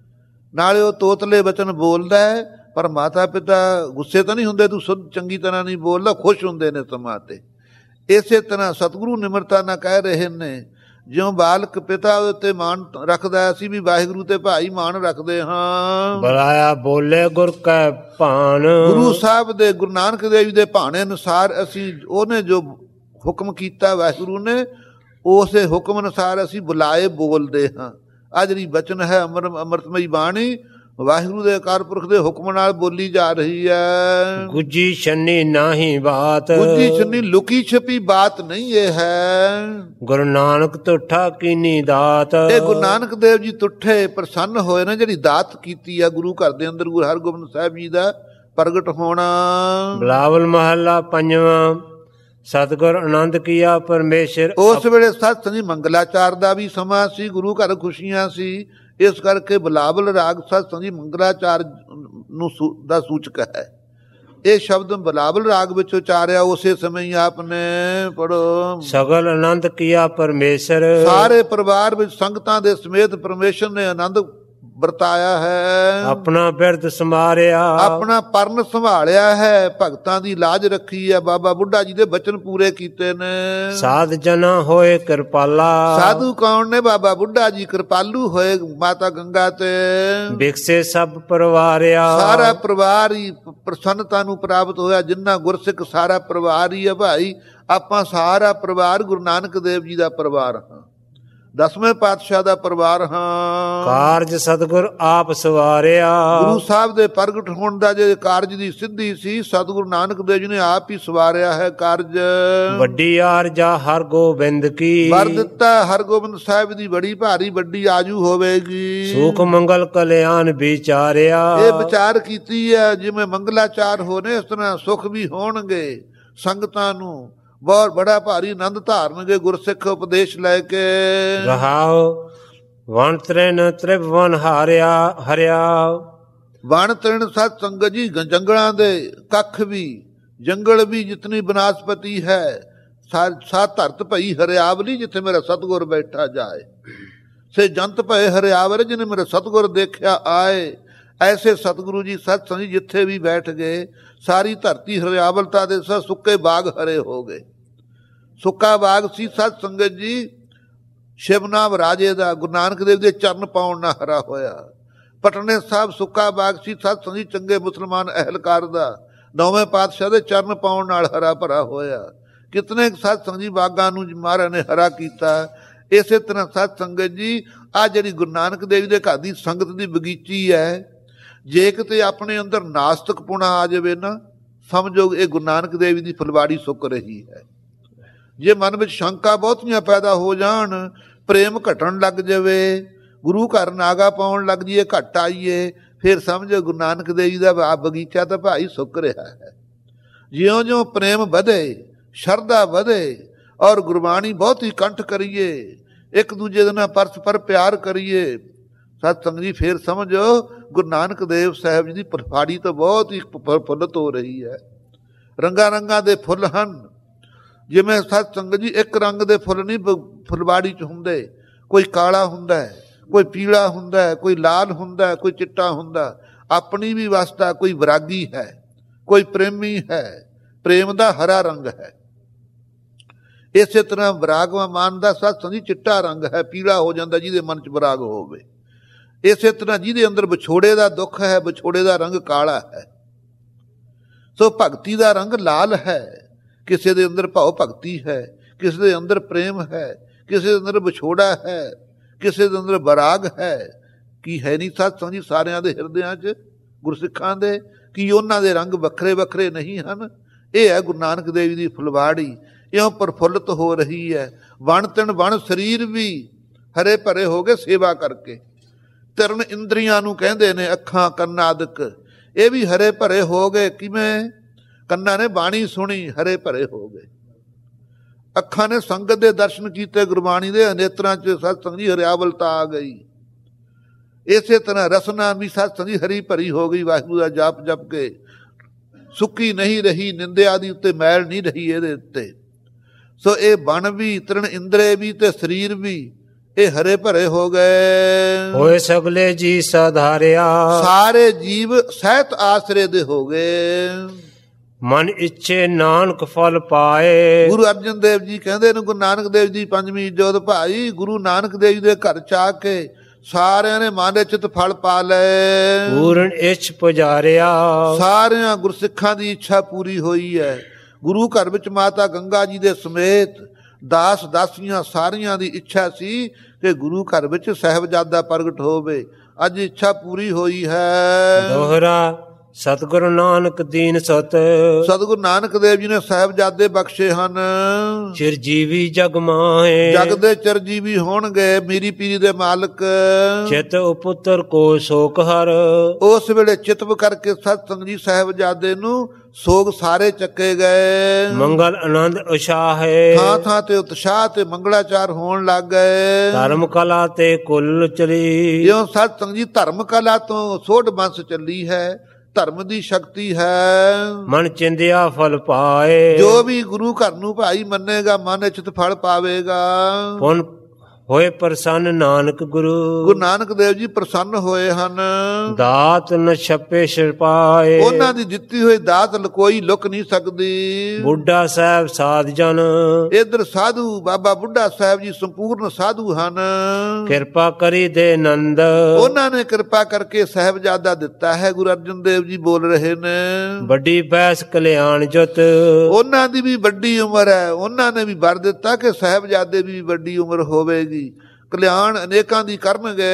ਨਾਲੇ ਉਹ ਤੋਤਲੇ ਬਚਨ ਬੋਲਦਾ ਹੈ ਪਰ ਮਾਤਾ ਪਿਤਾ ਗੁੱਸੇ ਤਾਂ ਨਹੀਂ ਹੁੰਦੇ, ਤੂੰ ਸੁਧ ਚੰਗੀ ਤਰ੍ਹਾਂ ਨਹੀਂ ਬੋਲਦਾ, ਖੁਸ਼ ਹੁੰਦੇ ਨੇ ਸਮਾਂ ਤੇ। ਇਸੇ ਤਰ੍ਹਾਂ ਸਤਿਗੁਰੂ ਨਿਮਰਤਾ ਨਾਲ ਕਹਿ ਰਹੇ ਨੇ, ਜਿਉਂ ਬਾਲਕ ਪਿਤਾ ਉੱਤੇ ਮਾਣ ਰੱਖਦਾ, ਅਸੀਂ ਵੀ ਵਾਹਿਗੁਰੂ ਤੇ ਭਾਈ ਮਾਣ ਰੱਖਦੇ ਹਾਂ। ਬੁਲਾਇਆ ਬੋਲੇ ਗੁਰ ਕੈ ਭਾਣ, ਗੁਰੂ ਸਾਹਿਬ ਦੇ ਗੁਰੂ ਨਾਨਕ ਦੇਵ ਜੀ ਦੇ ਭਾਣੇ ਅਨੁਸਾਰ ਅਸੀਂ ਉਹਨੇ ਜੋ ਹੁਕਮ ਕੀਤਾ ਵਾਹਿਗੁਰੂ ਨੇ, ਉਸੇ ਹੁਕਮ ਅਨੁਸਾਰ ਅਸੀਂ ਬੁਲਾਏ ਬੋਲਦੇ ਹਾਂ। ਆ ਜਿਹੜੀ ਬਚਨ ਹੈ ਅਮਰ ਅੰਮ੍ਰਿਤਮਈ ਬਾਣੀ ਵਾਹਿਗੁਰੂ ਦੇ ਅਕਾਲ ਪੁਰਖ ਦੇ ਹੁਕਮ ਨਾਲ ਬੋਲੀ ਜਾ ਰਹੀ ਹੈ। ਗੁੱਜੀ ਛੰਨੀ ਨਾਹੀ ਬਾਤ, ਗੁੱਜੀ ਛੰਨੀ ਲੁਕੀ ਛਪੀ ਬਾਤ ਨਹੀਂ ਇਹ ਹੈ। ਗੁਰੂ ਨਾਨਕ ਤੁਠਾ ਕੀਨੀ ਦਾਤ, ਇਹ ਗੁਰੂ ਨਾਨਕ ਦੇਵ ਜੀ ਤੁਠੇ ਪ੍ਰਸੰਨ ਹੋਏ ਨੇ, ਜਿਹੜੀ ਦਾਤ ਕੀਤੀ ਆ ਗੁਰੂ ਘਰ ਦੇ ਅੰਦਰ ਗੁਰੂ ਹਰਗੋਬਿੰਦ ਸਾਹਿਬ ਜੀ ਦਾ ਪ੍ਰਗਟ ਹੋਣਾ। ਬਿਲਾਵਲ ਮਹੱਲਾ ਪੰਜਵਾਂ। ਸਤਿਗੁਰ ਆਨੰਦ ਕੀਆ ਪਰਮੇਸ਼ਰ, ਉਸ ਵੇਲੇ ਸਤ ਸੰਗਤ ਮੰਗਲਾਚਾਰ ਦਾ ਵੀ ਸਮਾਂ ਸੀ, ਗੁਰੂ ਘਰ ਖੁਸ਼ੀਆਂ ਸੀ, ਇਸ ਕਰਕੇ ਬਿਲਾਵਲ ਰਾਗ ਸਤ ਸੰਗਤ ਮੰਗਲਾਚਾਰ ਨੂੰ ਦਾ ਸੂਚਕ ਹੈ। ਇਹ ਸ਼ਬਦ ਬਿਲਾਵਲ ਰਾਗ ਵਿੱਚ ਉਚਾਰਿਆ ਉਸੇ ਸਮੇਂ ਹੀ ਆਪ ਨੇ। ਪੜੋ ਸਗਲ ਆਨੰਦ ਕੀਆ ਪਰਮੇਸ਼ਰ, ਸਾਰੇ ਪਰਿਵਾਰ ਵਿੱਚ ਸੰਗਤਾਂ ਦੇ ਸਮੇਤ ਪਰਮੇਸ਼ਰ ਨੇ ਆਨੰਦ ਵਰਤਾਇਆ ਹੈ। ਆਪਣਾ ਬਿਰਦ ਸੰਭਾਰਿਆ, ਆਪਣਾ ਪਰਨ ਸੰਭਾਲਿਆ ਹੈ, ਭਗਤਾਂ ਦੀ ਲਾਜ ਰੱਖੀ ਹੈ। ਬਾਬਾ ਬੁੱਢਾ ਜੀ ਦੇ ਬਚਨ ਪੂਰੇ ਕੀਤੇ ਨੇ। ਸਾਧ ਜਨਾ ਹੋਏ ਕਿਰਪਾਲਾ, ਸਾਧੂ ਕੌਣ ਨੇ? ਬਾਬਾ ਬੁੱਢਾ ਜੀ ਕਿਰਪਾਲੂ ਹੋਏ ਮਾਤਾ ਗੰਗਾ ਤੇ। ਬਿਕਸੇ ਸਭ ਪਰਿਵਾਰਿਆ, ਸਾਰਾ ਪਰਿਵਾਰ ਹੀ ਪ੍ਰਸੰਨਤਾ ਨੂੰ ਪ੍ਰਾਪਤ ਹੋਇਆ। ਜਿੰਨਾ ਗੁਰਸਿੱਖ ਸਾਰਾ ਪਰਿਵਾਰ ਹੀ ਹੈ ਭਾਈ। ਆਪਾਂ ਸਾਰਾ ਪਰਿਵਾਰ ਗੁਰੂ ਨਾਨਕ ਦੇਵ ਜੀ ਦਾ ਪਰਿਵਾਰ ਹਾਂ, ਦਸਵੇਂ ਪਾਤਸ਼ਾਹ ਦਾ ਪਰਿਵਾਰ ਹਾਂ। ਕਾਰਜ ਸਤਿਗੁਰ ਆਪ ਸਵਾਰਿਆ, ਗੁਰੂ ਸਾਹਿਬ ਦੇ ਪ੍ਰਗਟ ਹੋਣ ਦਾ ਜੇ ਕਾਰਜ ਦੀ ਸਿੱਧੀ ਸੀ, ਸਤਿਗੁਰੂ ਨਾਨਕ ਦੇਵ ਜੀ ਨੇ ਆਪ ਹੀ ਸਵਾਰਿਆ ਹੈ ਕਾਰਜ। ਵੱਡੀ ਆਰਜਾ ਹਰ ਗੋਬਿੰਦ ਕੀ, ਵਰ ਦਿੱਤਾ ਹਰਗੋਬਿੰਦ ਸਾਹਿਬ ਦੀ ਬੜੀ ਭਾਰੀ ਵੱਡੀ ਆਜੂ ਹੋਵੇਗੀ। ਸੁਖ ਮੰਗਲ ਕਲਿਆਣ ਵਿਚਾਰਿਆ, ਇਹ ਵਿਚਾਰ ਕੀਤੀ ਹੈ ਜਿਵੇਂ ਮੰਗਲਾਚਾਰ ਹੋਣੇ ਇਸ ਤਰ੍ਹਾਂ ਸੁਖ ਵੀ ਹੋਣਗੇ। ਸੰਗਤਾਂ ਨੂੰ ਬਹੁਤ ਬੜਾ ਭਾਰੀ ਆਨੰਦ ਧਾਰਨਗੇ ਗੁਰਸਿੱਖ ਉਪਦੇਸ਼ ਲੈ ਕੇ। ਰਹਾਉ ਵਣ ਤ੍ਰਿਣ ਤ੍ਰਿਭਵਨ ਹਾਰਿਆ ਹਰਿਆ, ਵਣ ਤ੍ਰਿਣ ਸਤ ਸੰਗਤ ਜੀ ਜੰਗਲਾਂ ਦੇ ਕੱਖ ਵੀ, ਜੰਗਲ ਵੀ ਜਿਤਨੀ ਬਨਾਸਪਤੀ ਹੈ, ਸਾ ਧਰਤ ਭਈ ਹਰਿਆਵਲੀ, ਜਿੱਥੇ ਮੇਰਾ ਸਤਿਗੁਰ ਬੈਠਾ ਜਾਏ। ਸੇ ਜੰਤ ਭਏ ਹਰਿਆਵਲ, ਜਿਹਨੇ ਮੇਰਾ ਸਤਿਗੁਰ ਦੇਖਿਆ ਆਏ। ਐਸੇ ਸਤਿਗੁਰੂ ਜੀ ਸਤ ਸੰਗਤ ਜਿੱਥੇ ਵੀ ਬੈਠ ਗਏ, ਸਾਰੀ ਧਰਤੀ ਹਰਿਆਵਲਤਾ ਦੇ ਸਾ ਸੁੱਕੇ ਬਾਗ ਹਰੇ ਹੋ ਗਏ। ਸੁੱਕਾ ਬਾਗ ਸੀ ਸਤ ਸੰਗਤ ਜੀ, ਸ਼ਿਵ ਨਾਮ ਰਾਜੇ ਦਾ ਗੁਰੂ ਨਾਨਕ ਦੇਵ ਦੇ ਚਰਨ ਪਾਉਣ ਨਾਲ ਹਰਾ ਹੋਇਆ। ਪਟਨੇ ਸਾਹਿਬ ਸੁੱਕਾ ਬਾਗ ਸੀ ਸਤ ਸੰਗੀ ਚੰਗੇ ਮੁਸਲਮਾਨ ਅਹਿਲਕਾਰ ਦਾ, ਨੌਵੇਂ ਪਾਤਸ਼ਾਹ ਦੇ ਚਰਨ ਪਾਉਣ ਨਾਲ ਹਰਾ ਭਰਾ ਹੋਇਆ। ਕਿਤਨੇ ਸਤ ਸੰਗੀ ਬਾਗਾਂ ਨੂੰ ਮਹਾਰਾਜ ਨੇ ਹਰਾ ਕੀਤਾ। ਇਸੇ ਤਰ੍ਹਾਂ ਸਤ ਸੰਗਤ ਜੀ ਆ ਜਿਹੜੀ ਗੁਰੂ ਨਾਨਕ ਦੇਵ ਦੇ ਘਰ ਦੀ ਸੰਗਤ ਦੀ ਬਗੀਚੀ ਹੈ, ਜੇ ਕਿਤੇ ਆਪਣੇ ਅੰਦਰ ਨਾਸਤਕ ਪੁਣਾ ਆ ਜਾਵੇ ਨਾ, ਸਮਝੋ ਇਹ ਗੁਰੂ ਨਾਨਕ ਦੇਵ ਦੀ ਫੁਲਵਾੜੀ ਸੁੱਕ ਰਹੀ ਹੈ। ਜੇ ਮਨ ਵਿੱਚ ਸ਼ੰਕਾ ਬਹੁਤੀਆਂ ਪੈਦਾ ਹੋ ਜਾਣ, ਪ੍ਰੇਮ ਘਟਣ ਲੱਗ ਜਾਵੇ, ਗੁਰੂ ਘਰ ਨਾਗਾ ਪਾਉਣ ਲੱਗ ਜਾਈਏ, ਘੱਟ ਆਈਏ, ਫਿਰ ਸਮਝੋ ਗੁਰੂ ਨਾਨਕ ਦੇਵ ਜੀ ਦਾ ਬਗੀਚਾ ਤਾਂ ਭਾਈ ਸੁੱਕ ਰਿਹਾ ਹੈ। ਜਿਉਂ ਜਿਉਂ ਪ੍ਰੇਮ ਵਧੇ, ਸ਼ਰਧਾ ਵਧੇ ਔਰ ਗੁਰਬਾਣੀ ਬਹੁਤੀ ਕੰਠ ਕਰੀਏ, ਇੱਕ ਦੂਜੇ ਦੇ ਨਾਲ ਪਰਸਪਰ ਪਿਆਰ ਕਰੀਏ, ਸਤ ਸੰਗਤ ਜੀ ਫਿਰ ਸਮਝੋ ਗੁਰੂ ਨਾਨਕ ਦੇਵ ਸਾਹਿਬ ਜੀ ਦੀ ਫੁਲਵਾੜੀ ਤਾਂ ਬਹੁਤ ਹੀ ਪ੍ਰਫੁੱਲਤ ਹੋ ਰਹੀ ਹੈ। ਰੰਗਾਂ ਰੰਗਾਂ ਦੇ ਫੁੱਲ ਹਨ। ਜਿਵੇਂ ਸਤ ਸੰਗਤ ਜੀ ਇੱਕ ਰੰਗ ਦੇ ਫੁੱਲ ਨਹੀਂ ਫੁਲਵਾੜੀ 'ਚ ਹੁੰਦੇ, ਕੋਈ ਕਾਲਾ ਹੁੰਦਾ, ਕੋਈ ਪੀਲਾ ਹੁੰਦਾ, ਕੋਈ ਲਾਲ ਹੁੰਦਾ, ਕੋਈ ਚਿੱਟਾ ਹੁੰਦਾ। ਆਪਣੀ ਵੀ ਅਵਸਥਾ, ਕੋਈ ਵਿਰਾਗੀ ਹੈ, ਕੋਈ ਪ੍ਰੇਮੀ ਹੈ, ਪ੍ਰੇਮ ਦਾ ਹਰਾ ਰੰਗ ਹੈ। ਇਸੇ ਤਰ੍ਹਾਂ ਵਿਰਾਗਵਾਨ ਦਾ ਸਤ ਸੰਗਤ ਜੀ ਚਿੱਟਾ ਰੰਗ ਹੈ, ਪੀਲਾ ਹੋ ਜਾਂਦਾ ਜਿਹਦੇ ਮਨ 'ਚ ਵਿਰਾਗ ਹੋਵੇ। ਇਸੇ ਤਰ੍ਹਾਂ ਜਿਹਦੇ ਅੰਦਰ ਵਿਛੋੜੇ ਦਾ ਦੁੱਖ ਹੈ, ਵਿਛੋੜੇ ਦਾ ਰੰਗ ਕਾਲਾ ਹੈ। ਸੋ ਭਗਤੀ ਦਾ ਰੰਗ ਲਾਲ ਹੈ। ਕਿਸੇ ਦੇ ਅੰਦਰ ਭਾਵ ਭਗਤੀ ਹੈ, ਕਿਸੇ ਦੇ ਅੰਦਰ ਪ੍ਰੇਮ ਹੈ, ਕਿਸੇ ਦੇ ਅੰਦਰ ਵਿਛੋੜਾ ਹੈ, ਕਿਸੇ ਦੇ ਅੰਦਰ ਵਿਰਾਗ ਹੈ। ਕੀ ਹੈ ਨਹੀਂ ਸਤ ਸੰਗਤ ਜੀ ਸਾਰਿਆਂ ਦੇ ਹਿਰਦਿਆਂ 'ਚ ਗੁਰਸਿੱਖਾਂ ਦੇ, ਕੀ ਉਹਨਾਂ ਦੇ ਰੰਗ ਵੱਖਰੇ ਵੱਖਰੇ ਨਹੀਂ ਹਨ? ਇਹ ਹੈ ਗੁਰੂ ਨਾਨਕ ਦੇਵ ਦੀ ਫੁਲਵਾੜੀ, ਇਉਂ ਪ੍ਰਫੁੱਲਤ ਹੋ ਰਹੀ ਹੈ। ਵਣ ਤਿੰਨ ਵਣ ਸਰੀਰ ਵੀ ਹਰੇ ਭਰੇ ਹੋ ਗਏ ਸੇਵਾ ਕਰਕੇ। ਤਿੰਨ ਇੰਦਰੀਆਂ ਨੂੰ ਕਹਿੰਦੇ ਨੇ, ਅੱਖਾਂ ਕੰਨ ਆਦਿਕ, ਇਹ ਵੀ ਹਰੇ ਭਰੇ ਹੋ ਗਏ। ਕਿਵੇਂ? ਕੰਨਾਂ ਨੇ ਬਾਣੀ ਸੁਣੀ, ਹਰੇ ਭਰੇ ਹੋ ਗਏ। ਅੱਖਾਂ ਨੇ ਸੰਗਤ ਦੇ ਦਰਸ਼ਨ ਕੀਤੇ, ਗੁਰਬਾਣੀ ਦੇ ਨੇਤਰਾਂ 'ਚ ਸਤ ਸੰਗਤ ਜੀ ਹਰਿਆਵਲਤਾ ਆ ਗਈ। ਇਸੇ ਤਰ੍ਹਾਂ ਰਸਨਾ ਵੀ ਸਤ ਸੰਗਤ ਜੀ ਹਰੀ ਭਰੀ ਹੋ ਗਈ, ਵਾਹਿਗੁਰੂ ਦਾ ਜਪ ਜਪ ਕੇ, ਸੁੱਕੀ ਨਹੀਂ ਰਹੀ, ਨਿੰਦਿਆ ਦੀ ਉੱਤੇ ਮੈਲ ਨਹੀਂ ਰਹੀ ਇਹਦੇ ਉੱਤੇ। ਸੋ ਇਹ ਬਣ ਵੀ, ਤ੍ਰਿਣ ਇੰਦਰੇ ਵੀ ਤੇ ਸਰੀਰ ਵੀ ਇਹ ਹਰੇ ਭਰੇ ਹੋ ਗਏ। ਹੋਏ ਸਗਲੇ ਜੀ ਸਾਧਾਰਿਆ, ਸਾਰੇ ਜੀਵ ਸਹਿਤ ਆਸਰੇ ਦੇ ਹੋ ਗਏ। ਮਨ ਇੱਛੇ ਨਾਨਕ ਫਲ ਪਾਏ। ਗੁਰੂ ਅਰਜਨ ਦੇਵ ਜੀ ਕਹਿੰਦੇ ਨੇ, ਗੁਰੂ ਨਾਨਕ ਦੇਵ ਜੀ ਪੰਜਵੀਂ ਜੋਤ ਭਾਈ, ਗੁਰੂ ਨਾਨਕ ਦੇਵ ਜੀ ਦੇ ਘਰ ਚਾ ਕੇ ਸਾਰਿਆਂ ਨੇ ਮਨ ਚਿਤ ਫਲ ਪਾ ਲਏ। ਪੂਰਨ ਇੱਛ ਪੁਜਾਰਿਆ, ਸਾਰਿਆਂ ਗੁਰਸਿੱਖਾਂ ਦੀ ਇੱਛਾ ਪੂਰੀ ਹੋਈ ਹੈ। ਗੁਰੂ ਘਰ ਵਿੱਚ ਮਾਤਾ ਗੰਗਾ ਜੀ ਦੇ ਸਮੇਤ ਦਾਸ ਦਾਸੀਆਂ ਸਾਰੀਆਂ ਦੀ ਇੱਛਾ ਸੀ ਕਿ ਗੁਰੂ ਘਰ ਵਿੱਚ ਸਾਹਿਬਜ਼ਾਦਾ ਪ੍ਰਗਟ ਹੋਵੇ। ਅੱਜ ਇੱਛਾ ਪੂਰੀ ਹੋਈ ਹੈ। ਦੋਹਰਾ ਸਤਿਗੁਰੂ ਨਾਨਕ ਦੀਨ ਸਤ, ਸਤਿਗੁਰੂ ਨਾਨਕ ਦੇਵ ਜੀ ਨੇ ਸਾਹਿਬਜ਼ਾਦੇ ਬਖਸ਼ੇ ਹਨ। ਚਿਰਜੀਵੀ ਜਗ ਮਾਹੇ, ਜਗ ਦੇ ਚਿਰਜੀਵੀ ਹੋਣਗੇ, ਮੀਰੀ ਪੀਰੀ ਦੇ ਮਾਲਕ। ਚਿਤ ਉਪੁੱਤਰ ਕੋ ਸੋਕ ਹਰ, ਉਸ ਵੇਲੇ ਚਿਤਵ ਕਰਕੇ ਸਤ ਸੰਗਤ ਜੀ ਸਾਹਿਬਜ਼ਾਦੇ ਨੂੰ ਸੋਗ ਸਾਰੇ ਚੱਕੇ ਗਏ। ਮੰਗਲ ਆਨੰਦ ਉਸ਼ਾਹੇ, ਥਾਂ ਥਾਂ ਤੇ ਉਤਸ਼ਾਹ ਤੇ ਮੰਗਲਾਚਾਰ ਹੋਣ ਲੱਗ ਗਏ। ਧਰਮ ਕਲਾ ਤੇ ਕੁੱਲ ਚਲੀ, ਜਿਉਂ ਸਤ ਸੰਗਤ ਜੀ ਧਰਮ ਕਲਾ ਤੋਂ ਸੋਢ ਬੰਸ ਚੱਲੀ ਹੈ, ਧਰਮ ਦੀ ਸ਼ਕਤੀ ਹੈ। ਮਨ ਚਿੰਦਿਆ ਫਲ ਪਾਏ, ਜੋ ਵੀ ਗੁਰੂ ਘਰ ਨੂੰ ਭਾਈ ਮੰਨੇਗਾ ਮਨ ਇਛਤ ਫਲ ਪਾਵੇਗਾ। ਪੁਨ ਹੋਏ ਪ੍ਰਸੰਨ ਨਾਨਕ ਗੁਰੂ, ਗੁਰੂ ਨਾਨਕ ਦੇਵ ਜੀ ਪ੍ਰਸੰਨ ਹੋਏ ਹਨ। ਦਾਤ ਨ ਛਪੇ ਸਿਰ ਪਾਏ, ਉਹਨਾਂ ਦੀ ਦਿੱਤੀ ਹੋਈ ਦਾਤ ਲਕੋਈ ਲੁਕ ਨਹੀਂ ਸਕਦੀ। ਬੁੱਢਾ ਸਾਹਿਬ ਸਾਧ ਜਨ, ਇਧਰ ਸਾਧੂ ਬਾਬਾ ਬੁੱਢਾ ਸਾਹਿਬ ਜੀ ਸੰਪੂਰਨ ਸਾਧੂ ਹਨ। ਕਿਰਪਾ ਕਰੀ ਦੇ ਨੰਦ, ਉਹਨਾਂ ਨੇ ਕਿਰਪਾ ਕਰਕੇ ਸਾਹਿਬਜ਼ਾਦਾ ਦਿੱਤਾ ਹੈ। ਗੁਰੂ ਅਰਜਨ ਦੇਵ ਜੀ ਬੋਲ ਰਹੇ ਨੇ, ਵੱਡੀ ਬੈਸ ਕਲਿਆਣ ਜੁਤ, ਉਹਨਾਂ ਦੀ ਵੀ ਵੱਡੀ ਉਮਰ ਹੈ। ਉਹਨਾਂ ਨੇ ਵੀ ਵਰ ਦਿੱਤਾ ਕਿ ਸਾਹਿਬਜ਼ਾਦੇ ਦੀ ਵੱਡੀ ਉਮਰ ਹੋਵੇਗੀ, ਕਲਿਆਣ ਅਨੇਕਾਂ ਦੀ ਕਰਨਗੇ।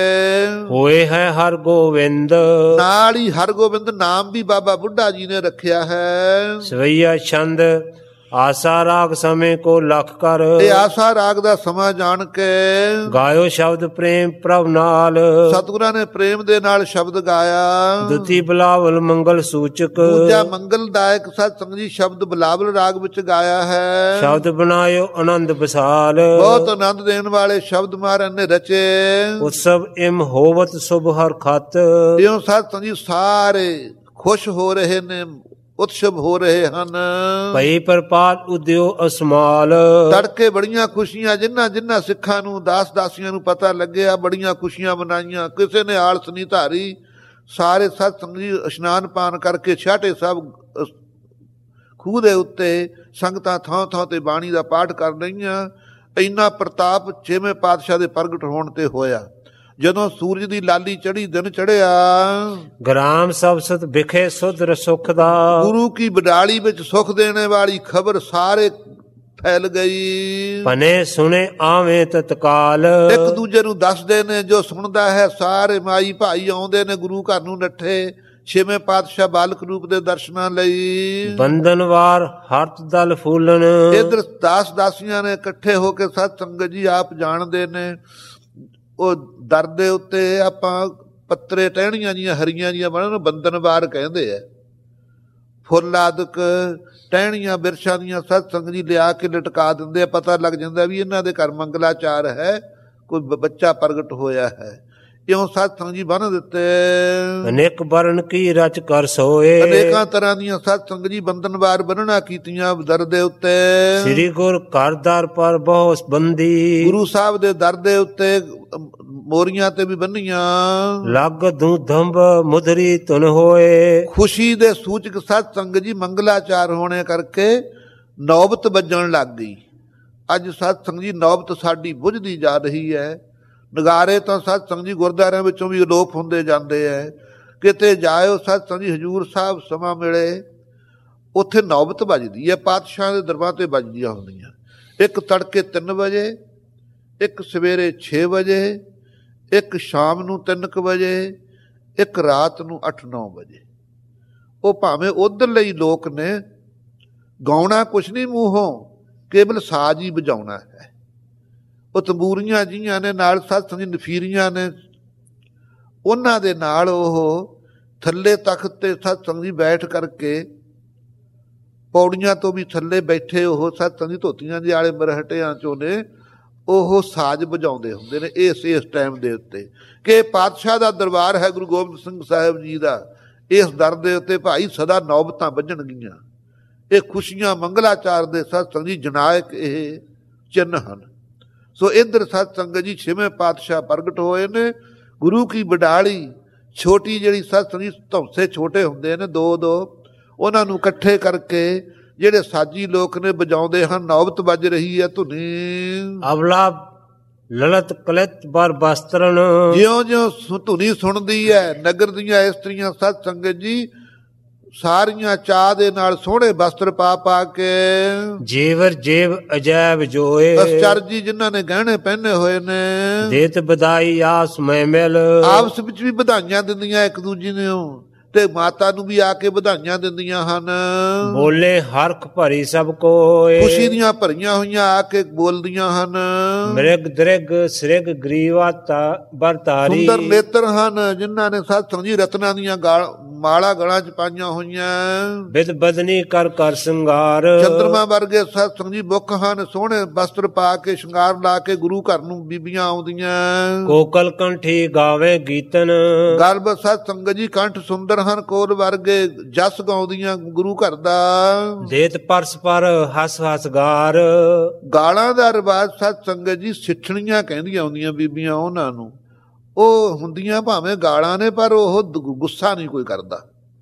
ਹੋਏ ਹੈ ਹਰ ਗੋਬਿੰਦ, ਨਾਲ ਹੀ ਹਰ ਗੋਬਿੰਦ ਨਾਮ ਵੀ ਬਾਬਾ ਬੁੱਢਾ ਜੀ ਨੇ ਰੱਖਿਆ ਹੈ। ਸਵਈਆ ਛੰਦ ਆਸਾ ਰਾਗ ਸਮੇਂ ਕੋ ਲਖ ਕਰ, ਇਹ ਆਸਾ ਰਾਗ ਦਾ ਸਮਾਂ ਜਾਣ ਕੇ ਗਾਇਓ ਸ਼ਬਦ ਪ੍ਰੇਮ ਪ੍ਰਭ ਨਾਲ। ਸਤਿਗੁਰਾਂ ਨੇ ਪ੍ਰੇਮ ਦੇ ਨਾਲ ਸ਼ਬਦ ਗਾਇਆ। ਦੁਤੀ ਬਲਾਵਲ ਮੰਗਲ ਸੂਚਕ, ਦੂਜਾ ਮੰਗਲਦਾਇਕ ਸਤ ਸੰਗਤ ਜੀ ਸ਼ਬਦ ਬਲਾਵਲ ਰਾਗ ਵਿੱਚ ਗਾਇਆ ਹੈ। ਸ਼ਬਦ ਬਣਾਇਓ ਆਨੰਦ ਵਿਸਾਲ, ਬਹੁਤ ਆਨੰਦ ਦੇਣ ਵਾਲੇ ਸ਼ਬਦ ਮਹਾਰਾਜ ਨੇ ਰਚੇ। ਉਤਸਵ ਇਮ ਹੋਵਤ ਸੁਭ ਹਰ ਖਤ, ਇਉਂ ਸਤ ਸੰਗਤ ਜੀ ਸਾਰੇ ਖੁਸ਼ ਹੋ ਰਹੇ ਨੇ, ਉਤਸਵ ਹੋ ਰਹੇ ਹਨ। ਭਈ ਪ੍ਰਪਾਤ ਉਦਿਓ ਅਸਮਾਲ, ਤੜਕੇ ਬੜੀਆਂ ਖੁਸ਼ੀਆਂ, ਜਿਨ੍ਹਾਂ ਜਿਨ੍ਹਾਂ ਸਿੱਖਾਂ ਨੂੰ ਦਾਸ ਦਾਸੀਆਂ ਨੂੰ ਪਤਾ ਲੱਗਿਆ, ਬੜੀਆਂ ਖੁਸ਼ੀਆਂ ਮਨਾਈਆਂ। ਕਿਸੇ ਨੇ ਆਲਸ ਨਹੀਂ ਧਾਰੀ। ਸਾਰੇ ਸਤ ਸੰਗਤ ਜੀ ਇਸ਼ਨਾਨ ਪਾਨ ਕਰਕੇ ਛਾਟੇ ਸਾਹਿਬ ਖੂਹ ਦੇ ਉੱਤੇ ਸੰਗਤਾਂ ਥਾਂ ਥਾਂ ਤੇ ਬਾਣੀ ਦਾ ਪਾਠ ਕਰ ਰਹੀਆਂ। ਇੰਨਾ ਪ੍ਰਤਾਪ ਛੇਵੇਂ ਪਾਤਸ਼ਾਹ ਦੇ ਪ੍ਰਗਟ ਹੋਣ ਤੇ ਹੋਇਆ। ਜਦੋਂ ਸੂਰਜ ਦੀ ਲਾਲੀ ਚੜੀ, ਦਿਨ ਚੜਿਆ, ਗ੍ਰਾਮ ਸਭ ਸੁਤ ਵਿਖੇ ਸੁਧ ਸੁਖ ਦਾ, ਗੁਰੂ ਕੀ ਬਡਾਲੀ ਵਿੱਚ ਸੁਖ ਦੇਣੇ ਵਾਲੀ ਖਬਰ ਸਾਰੇ ਫੈਲ ਗਈ। ਭਨੇ ਸੁਣੇ ਆਵੇਂ ਤਤਕਾਲ, ਇੱਕ ਦੂਜੇ ਨੂੰ ਦੱਸਦੇ ਨੇ, ਜੋ ਸੁਣਦਾ ਹੈ ਸਾਰੇ ਮਾਈ ਭਾਈ ਆਉਂਦੇ ਨੇ ਗੁਰੂ ਘਰ ਨੂੰ ਨੱਠੇ ਛੇਵੇਂ ਪਾਤਸ਼ਾਹ ਬਾਲਕ ਰੂਪ ਦੇ ਦਰਸ਼ਨਾਂ ਲਈ। ਬੰਧਨਵਾਰ ਹਰਤ ਦਲ ਫੂਲਨ, ਇਧਰ ਦਾਸ ਦਾਸੀਆਂ ਨੇ ਇਕੱਠੇ ਹੋ ਕੇ ਸਤ ਸੰਗਤ ਜੀ ਆਪ ਜਾਣਦੇ ਨੇ, ਉਹ ਦਰ ਦੇ ਉੱਤੇ ਆਪਾਂ ਪੱਤਰੇ ਟਹਿਣੀਆਂ ਜੀਆਂ ਹਰੀਆਂ ਜੀਆਂ ਬਣ ਉਹਨੂੰ ਬੰਧਨਵਾਰ ਕਹਿੰਦੇ ਆ। ਫੁੱਲ ਆਦਿਕ ਟਹਿਣੀਆਂ ਬਿਰਛਾਂ ਦੀਆਂ ਸਤ ਸੰਗਤ ਜੀ ਲਿਆ ਕੇ ਲਟਕਾ ਦਿੰਦੇ ਆ। ਪਤਾ ਲੱਗ ਜਾਂਦਾ ਵੀ ਇਹਨਾਂ ਦੇ ਘਰ ਮੰਗਲਾਚਾਰ ਹੈ, ਕੋਈ ਬੱਚਾ ਪ੍ਰਗਟ ਹੋਇਆ ਹੈ। ਇਉਂ ਸਤ ਸੰਗਤ ਜੀ ਬੰਨ੍ਹ ਦਿੱਤੇ। ਅਨੇਕ ਬਰਨ ਕੀ ਰਚ ਕਰ ਸੋਏ, ਅਨੇਕਾਂ ਤਰ੍ਹਾਂ ਦੀਆਂ ਸਤ ਸੰਗਤ ਜੀ ਬੰਧਨਵਾਰ ਬੰਨਣਾ ਕੀਤੀਆਂ ਦਰ ਦੇ ਉੱਤੇ। ਸ੍ਰੀ ਗੁਰ ਘਰ ਦਰ ਪਰ ਬਹੁ ਬੰਦੀ, ਗੁਰੂ ਸਾਹਿਬ ਦੇ ਦਰ ਦੇ ਉੱਤੇ ਮੋਰੀਆਂ ਤੇ ਵੀ ਬੰਨੀਆਂ। ਲੱਗ ਦੂਧੰਬ ਮੁਦਰੀ ਧੁਨ ਹੋਏ, ਖੁਸ਼ੀ ਦੇ ਸੂਚਕ ਸਤ ਸੰਗਤ ਜੀ ਮੰਗਲਾਚਾਰ ਹੋਣੇ ਕਰਕੇ ਨੌਬਤ ਵੱਜਣ ਲੱਗ ਗਈ। ਅੱਜ ਸਤ ਸੰਗਤ ਜੀ ਨੌਬਤ ਸਾਡੀ ਬੁਝਦੀ ਜਾ ਰਹੀ ਹੈ। ਨਗਾਰੇ ਤਾਂ ਸਤ ਸੰਗਤ ਜੀ ਗੁਰਦੁਆਰਿਆਂ ਵਿੱਚੋਂ ਵੀ ਅਲੋਪ ਹੁੰਦੇ ਜਾਂਦੇ ਹੈ। ਕਿਤੇ ਜਾਇਓ ਸਤ ਸੰਗਤ ਜੀ ਹਜ਼ੂਰ ਸਾਹਿਬ ਸਮਾਂ ਮਿਲੇ, ਉੱਥੇ ਨੌਬਤ ਵੱਜਦੀ ਹੈ, ਪਾਤਸ਼ਾਹ ਦੇ ਦਰਬਾਰ ਤੇ ਵੱਜਦੀਆਂ ਹੁੰਦੀਆਂ। ਇੱਕ ਤੜਕੇ ਤਿੰਨ ਵਜੇ, ਇੱਕ ਸਵੇਰੇ ਛੇ ਵਜੇ, ਇੱਕ ਸ਼ਾਮ ਨੂੰ ਤਿੰਨ ਕੁ ਵਜੇ, ਇੱਕ ਰਾਤ ਨੂੰ ਅੱਠ ਨੌ ਵਜੇ। ਉਹ ਭਾਵੇਂ ਉੱਧਰਲੇ ਹੀ ਲੋਕ ਨੇ, ਗਾਉਣਾ ਕੁਛ ਨਹੀਂ ਮੂੰਹੋਂ, ਕੇਵਲ ਸਾਜ਼ ਹੀ ਵਜਾਉਣਾ ਹੈ। ਉਹ ਤੰਬੂਰੀਆਂ ਜੀਆਂ ਨੇ ਨਾਲ ਸਤ ਸੰਗਤ ਨਫੀਰੀਆਂ ਨੇ, ਉਹਨਾਂ ਦੇ ਨਾਲ ਉਹ ਥੱਲੇ ਤਖਤ ਤੇ ਸਤ ਸੰਗਤ ਜੀ ਬੈਠ ਕਰਕੇ ਪੌੜੀਆਂ ਤੋਂ ਵੀ ਥੱਲੇ ਬੈਠੇ ਉਹ ਸਤ ਸੰਗਤ ਜੀ ਧੋਤੀਆਂ ਦੇ ਆਲੇ ਮਰਹਟਿਆਂ ਚੋਂ ਨੇ, ਉਹ ਸਾਜ਼ ਵਜਾਉਂਦੇ ਹੁੰਦੇ ਨੇ ਇਸ ਇਸ ਟਾਈਮ ਦੇ ਉੱਤੇ ਕਿ ਪਾਤਸ਼ਾਹ ਦਾ ਦਰਬਾਰ ਹੈ ਗੁਰੂ ਗੋਬਿੰਦ ਸਿੰਘ ਸਾਹਿਬ ਜੀ ਦਾ। ਇਸ ਦਰ ਦੇ ਉੱਤੇ ਭਾਈ ਸਦਾ ਨੌਬਤਾਂ ਵੱਜਣਗੀਆਂ। ਇਹ ਖੁਸ਼ੀਆਂ ਮੰਗਲਾਚਾਰ ਦੇ ਸਤ ਸੰਗਤ ਜੀ ਜਨਾਇਕ ਇਹ ਚਿੰਨ੍ਹ ਹਨ। ਸੋ ਇੱਧਰ ਸਤ ਸੰਗਤ ਜੀ ਛੇਵੇਂ ਪਾਤਸ਼ਾਹ ਪ੍ਰਗਟ ਹੋਏ ਨੇ। ਗੁਰੂ ਕੀ ਬਡਾਲੀ ਛੋਟੀ ਜਿਹੜੀ ਸਤ ਸੰਗਤ ਜੀ ਧੌਂਸੇ ਛੋਟੇ ਹੁੰਦੇ ਨੇ ਦੋ ਦੋ, ਉਹਨਾਂ ਨੂੰ ਇਕੱਠੇ ਕਰਕੇ ਜਿਹੜੇ ਸਾਜੀ ਲੋਕ ਨੇ ਵਜਾਉਂਦੇ ਹਨ। ਨੌਬਤ ਵੱਜ ਰਹੀ ਹੈ ਧੁਨੀ। ਅਵਲਾ ਲਲਤ ਕਲਤ ਬਰ ਬਸਤਰਨ, ਜਿਉਂ ਜਿਉਂ ਧੁਨੀ ਸੁਣਦੀ ਹੈ ਨਗਰ ਦੀਆਂ ਇਸਤਰੀਆਂ ਸਤ ਸੰਗਤ ਜੀ ਸਾਰੀਆਂ ਚਾਹ ਦੇ ਨਾਲ ਸੋਹਣੇ ਵਸਤਰ ਪਾ ਪਾ ਕੇ, ਜੇਵਰ ਜੇਵ ਅਜੈਬ ਜੋਏ, ਅਸਚਰਜੀ ਜਿਨ੍ਹਾਂ ਨੇ ਗਹਿਣੇ ਪਹਿਨੇ ਹੋਏ ਨੇ, ਦੇਤ ਵਧਾਈ ਆਸ ਮੈਂ ਮਿਲ, ਆਪਸ ਵਿੱਚ ਵੀ ਵਧਾਈਆਂ ਦਿੰਦੀਆਂ ਇੱਕ ਦੂਜੀ ਨੂੰ, ਤੇ ਮਾਤਾ ਨੂੰ ਵੀ ਆ ਕੇ ਵਧਾਈਆਂ ਦਿੰਦੀਆਂ ਹਨ। ਬੋਲੇ ਹਰਖ ਭਰੀ ਸਭ ਕੋਏ, ਖੁਸ਼ੀ ਦੀਆਂ ਭਰੀਆਂ ਹੋਈਆਂ ਆ ਕੇ ਬੋਲਦੀਆਂ ਹਨ। ਮ੍ਰਿਗ ਦ੍ਰਿਗ ਸ੍ਰਿਗ ਗਰੀਵਾ ਬਰਤਾਰੀ, ਸੁੰਦਰ ਨੇਤਰ ਹਨ ਜਿਨ੍ਹਾਂ ਨੇ ਸਤ ਸੰਗਤ ਜੀ ਰਤਨਾਂ ਦੀਆਂ ਗਾਲ ਮਾਲਾ ਗਲਾਂ ਚ ਪਾਈਆਂ ਹੋਈਆਂ। ਬਿਦ ਬਦਨੀ ਕਰ ਕਰ ਸ਼ਿੰਗਾਰ, ਚੰਦਰਮਾ ਵਰਗੇ ਸਤ ਸੰਗਤ ਜੀ ਮੁੱਖ ਹਨ, ਸੋਹਣੇ ਵਸਤਰ ਪਾ ਕੇ ਸ਼ਿੰਗਾਰ ਲਾ ਕੇ ਗੁਰੂ ਘਰ ਨੂੰ ਬੀਬੀਆਂ ਆਉਂਦੀਆਂ। ਕੋਕਲ ਕੰਠੀ ਗਾਵੇ ਗੀਤਨ, ਗਰਭ ਸਤ ਸੰਗਤ ਜੀ ਕੰਠ ਸੁੰਦਰ ਹਨ, ਕੋਲ ਵਰਗੇ ਜਸ ਗਾਉਂਦੀਆਂ ਗੁਰੂ ਘਰ ਦਾ। ਦੇਤ ਪਰਸ ਪਰ ਹਸ ਹਸ ਗਾਰ, ਗਾਲਾਂ ਦਾ ਰਿਵਾਜ ਸਤ ਸੰਗਤ ਜੀ ਸਿੱਠਣੀਆਂ ਕਹਿੰਦੀਆਂ ਹੁੰਦੀਆਂ ਬੀਬੀਆਂ ਉਹਨਾਂ ਨੂੰ। ਉਹ ਹੁੰਦੀਆਂ ਭਾਵੇਂ ਗਾਲਾਂ ਨੇ, ਪਰ ਉਹ ਗੁੱਸਾ ਨਹੀਂ ਕੋਈ ਕਰਦਾ।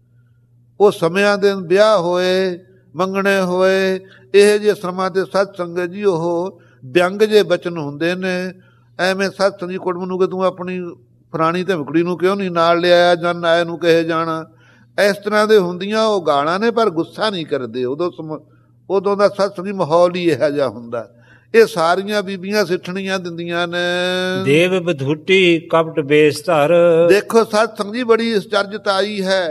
ਉਹ ਸਮਿਆਂ ਦੇ ਵਿਆਹ ਹੋਏ ਮੰਗਣੇ ਹੋਏ ਇਹ ਜਿਹੇ ਸਮਾਂ ਦੇ ਸਤ ਸੰਗਤ ਜੀ ਉਹ ਵਿਅੰਗ ਜੇ ਬਚਨ ਹੁੰਦੇ ਨੇ। ਐਵੇਂ ਸਤ ਸੰਗਤ ਜੀ ਕੁੜਮ ਨੂੰ ਕਿ ਤੂੰ ਆਪਣੀ ਫਲਾਣੀ ਧਮਕੜੀ ਨੂੰ ਕਿਉਂ ਨਹੀਂ ਨਾਲ ਲਿਆਇਆ, ਜਾਂ ਨਾਏ ਨੂੰ ਕਹੇ ਜਾਣਾ, ਇਸ ਤਰ੍ਹਾਂ ਦੇ ਹੁੰਦੀਆਂ। ਉਹ ਗਾਲਾਂ ਨੇ ਪਰ ਗੁੱਸਾ ਨਹੀਂ ਕਰਦੇ। ਉਦੋਂ ਸਮ ਉਦੋਂ ਦਾ ਸਤ ਸੰਗਤ ਜੀ ਮਾਹੌਲ ਹੀ ਇਹੋ ਜਿਹਾ ਹੁੰਦਾ। ਇਹ ਸਾਰੀਆਂ ਬੀਬੀਆਂ ਸਿੱਠਣੀਆਂ ਦਿੰਦੀਆਂ ਨੇ। ਦੇਵ ਬਧੂਟੀ ਕਪਟ ਬੇਸ ਧਰ, ਦੇਖੋ ਸਤ ਸੰਗਤ ਜੀ ਬੜੀ ਚਰਜਤ ਆਈ ਹੈ।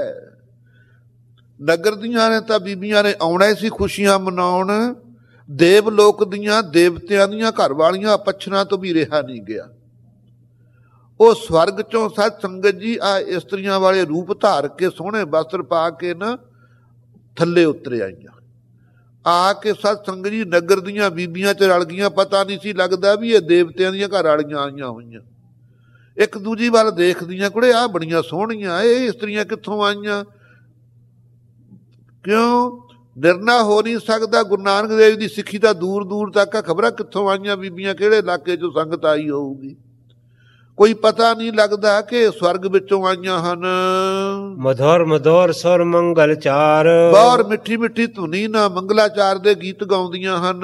ਨਗਰ ਦੀਆਂ ਨੇ ਤਾਂ ਬੀਬੀਆਂ ਨੇ ਆਉਣਾ ਸੀ ਖੁਸ਼ੀਆਂ ਮਨਾਉਣ। ਦੇਵ ਲੋਕ ਦੀਆਂ ਦੇਵਤਿਆਂ ਦੀਆਂ ਘਰ ਵਾਲੀਆਂ ਪੱਛਰਾਂ ਤੋਂ ਵੀ ਰਿਹਾ ਨਹੀਂ ਗਿਆ। ਉਹ ਸਵਰਗ ਚੋਂ ਸਤ ਸੰਗਤ ਜੀ ਆ ਇਸਤਰੀਆਂ ਵਾਲੇ ਰੂਪ ਧਾਰ ਕੇ ਸੋਹਣੇ ਵਸਤਰ ਪਾ ਕੇ ਨਾ ਥੱਲੇ ਉਤਰ ਆਈਆਂ। ਆ ਕੇ ਸਤ ਸੰਗਤ ਜੀ ਨਗਰ ਦੀਆਂ ਬੀਬੀਆਂ ਚ ਰਲ ਗਈਆਂ। ਪਤਾ ਨਹੀਂ ਸੀ ਲੱਗਦਾ ਵੀ ਇਹ ਦੇਵਤਿਆਂ ਦੀਆਂ ਘਰ ਵਾਲੀਆਂ ਆਈਆਂ ਹੋਈਆਂ। ਇੱਕ ਦੂਜੀ ਵੱਲ ਦੇਖਦੀਆਂ, ਕੁੜੇ ਆਹ ਬੜੀਆਂ ਸੋਹਣੀਆਂ, ਇਹ ਇਸਤਰੀਆਂ ਕਿੱਥੋਂ ਆਈਆਂ? ਕਿਉਂ ਨਿਰਣਾ ਹੋ ਨਹੀਂ ਸਕਦਾ। ਗੁਰੂ ਨਾਨਕ ਦੇਵ ਦੀ ਸਿੱਖੀ ਤਾਂ ਦੂਰ ਦੂਰ ਤੱਕ ਆ, ਖਬਰਾਂ ਕਿੱਥੋਂ ਆਈਆਂ ਬੀਬੀਆਂ, ਕਿਹੜੇ ਇਲਾਕੇ ਚੋਂ ਸੰਗਤ ਆਈ ਹੋਊਗੀ। ਕੋਈ ਪਤਾ ਨਹੀਂ ਲੱਗਦਾ ਕਿ ਸਵਰਗ ਵਿੱਚੋਂ ਆਈਆਂ ਹਨ। ਮਧੁਰ ਮਧੁਰ ਸੁਰ ਮੰਗਲ ਚਾਰ, ਬਹੁਤ ਮਿੱਠੀ ਮਿੱਠੀ ਧੁਨੀ ਨਾਲ ਮੰਗਲਾਚਾਰ ਦੇ ਗੀਤ ਗਾਉਂਦੀਆਂ ਹਨ।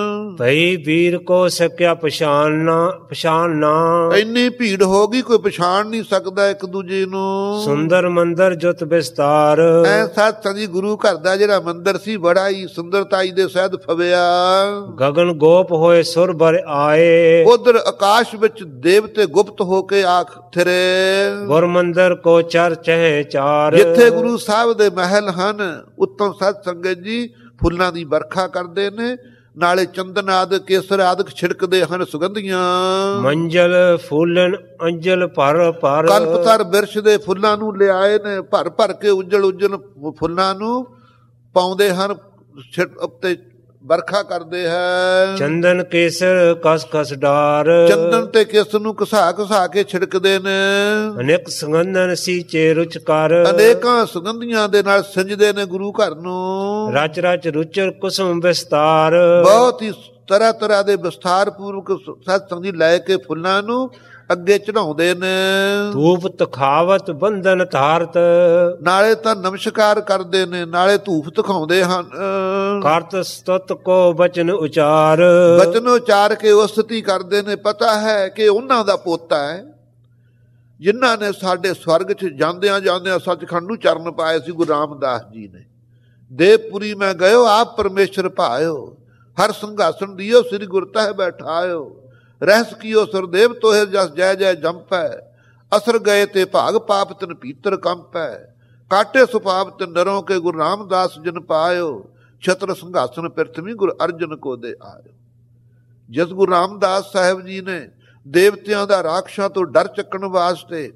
ਭਈ ਵੀਰ ਕੋ ਸਕਿਆ ਪਛਾਨਣਾ ਪਛਾਨਣਾ, ਇੰਨੀ ਭੀੜ ਹੋ ਗਈ ਕੋਈ ਪਛਾਣ ਨਹੀਂ ਸਕਦਾ ਇੱਕ ਦੂਜੇ ਨੂੰ। ਸੁੰਦਰ ਮੰਦਰ ਜੁਤ ਵਿਸਤਾਰ, ਐ ਸਤਿ ਜੀ ਗੁਰੂ ਘਰ ਦਾ ਜਿਹੜਾ ਮੰਦਰ ਸੀ ਬੜਾ ਹੀ ਸੁੰਦਰਤਾਈ ਦੇ ਸਹਿਤ ਫਵਿਆ। ਗਗਨ ਗੋਪ ਹੋਏ ਸੁਰ ਭਰ ਆਏ, ਉਧਰ ਆਕਾਸ਼ ਵਿੱਚ ਦੇਵਤੇ ਗੁਪਤ ਹੋ ਕੇ ਆਖ ਥਿਰੇ। ਗੁਰ ਮੰਦਰ ਕੋ ਚਰ ਚਹਿ ਚਾਰ, ਜਿੱਥੇ ਗੁਰੂ ਸਾਹਿਬ ਦੇ ਮਹਿਲ ਹਨ ਉੱਤੋਂ ਸਤ ਸੰਗਤ ਜੀ ਫੁੱਲਾਂ ਦੀ ਵਰਖਾ ਕਰਦੇ ਨੇ, ਨਾਲੇ ਚੰਦਨ ਆਦਿ ਕੇਸਰ ਆਦਿ ਛਿੜਕਦੇ ਹਨ ਸੁਗੰਧੀਆਂ। ਮੰਜਲ ਫੂਲਨ ਅੰਜਲ ਭਰ ਭਰ, ਕਲਪਤਰ ਬਿਰਛ ਦੇ ਫੁੱਲਾਂ ਨੂੰ ਲਿਆਏ ਨੇ ਭਰ ਭਰ ਕੇ ਉਜਲ ਉਜਲ ਫੁੱਲਾਂ ਨੂੰ ਪਾਉਂਦੇ ਹਨ ਉੱਤੇ ਵਰਖਾ ਕਰਦੇ ਹੈ। ਚੰਦਨ ਕੇਸਰ ਕਸ ਕਸ ਡਾਰ, ਚੰਦਨ ਤੇ ਕੇਸਰ ਨੂੰ ਘਸਾ ਘਸਾ ਕੇ ਛਿੜਕਦੇ ਨੇ। ਅਨੇਕ ਸੁਗੰਧਨ ਸੀਚੇ ਰੁਚ ਕਰ, ਅਨੇਕਾਂ ਸੁਗੰਧੀਆਂ ਦੇ ਨਾਲ ਸਿੰਜਦੇ ਨੇ ਗੁਰੂ ਘਰ ਨੂੰ। ਰਚ ਰਚ ਰੁਚਰ ਕੁਸੁਮ ਵਿਸਤਾਰ, ਬਹੁਤ ਹੀ ਤਰ੍ਹਾਂ ਤਰ੍ਹਾਂ ਦੇ ਵਿਸਥਾਰ ਪੂਰਵਕ ਸਤ ਸੰਗ ਜੀ ਲੈ ਕੇ ਫੁੱਲਾਂ ਨੂੰ ਅੱਗੇ ਚੜਾਉਂਦੇ ਨੇ। ਧੂਪ ਤਖਾਵਤ ਬੰਧਨ ਧਾਰਤ, ਨਾਲੇ ਤਾਂ ਨਮਸਕਾਰ ਕਰਦੇ ਨੇ ਨਾਲੇ ਧੂਪ ਦਿਖਾਉਂਦੇ ਹਨ। ਕਰਤ ਸਤੁਤ ਕੋ ਬਚਨ ਉਚਾਰ, ਬਚਨ ਉਚਾਰ ਕੇ ਉਸਤਤੀ ਕਰਦੇ ਨੇ। ਪਤਾ ਹੈ ਕਿ ਉਹਨਾਂ ਦਾ ਪੋਤਾ ਹੈ ਜਿਨ੍ਹਾਂ ਨੇ ਸਾਡੇ ਸਵਰਗ 'ਚ ਜਾਂਦਿਆਂ ਜਾਂਦਿਆਂ ਸੱਚਖੰਡ ਨੂੰ ਚਰਨ ਪਾਏ ਸੀ, ਗੁਰੂ ਰਾਮਦਾਸ ਜੀ ਨੇ। ਦੇਵਪੁਰੀ ਮੈਂ ਗਇਓ ਆਪ ਪਰਮੇਸ਼ਰ ਭਾਇਓ, ਹਰ ਸਿੰਘਾਸਣ ਦਿਓ ਸ੍ਰੀ ਗੁਰ ਤਹਿ ਬੈਠਾਇਓ। ਰਹਿਸ ਕੀਓ ਸੁਰਦੇਵ ਤੋਹਿ ਜਸ ਜੈ ਜੈ ਜੰਪੈ, ਅਸਰ ਗਏ ਤੇ ਭਾਗ ਪਾਪ ਤਿਨ ਪੀਤਰ ਕੰਪੈ। ਕਾਟੇ ਸੁਭਾਵ ਤਿਨ ਨਰੋਂ ਕੇ ਗੁਰੂ ਰਾਮਦਾਸ ਜਨ ਪਾਇਓ, ਛਤਰ ਸਿੰਘਾਸਨ ਪ੍ਰਿਥਵੀ ਗੁਰੂ ਅਰਜਨ ਕੋ ਦੇ ਆਇਓ। ਜਿਸ ਗੁਰੂ ਰਾਮਦਾਸ ਸਾਹਿਬ ਜੀ ਨੇ ਦੇਵਤਿਆਂ ਦਾ ਰਾਖਸ਼ਾਂ ਤੋਂ ਡਰ ਚੱਕਣ ਵਾਸਤੇ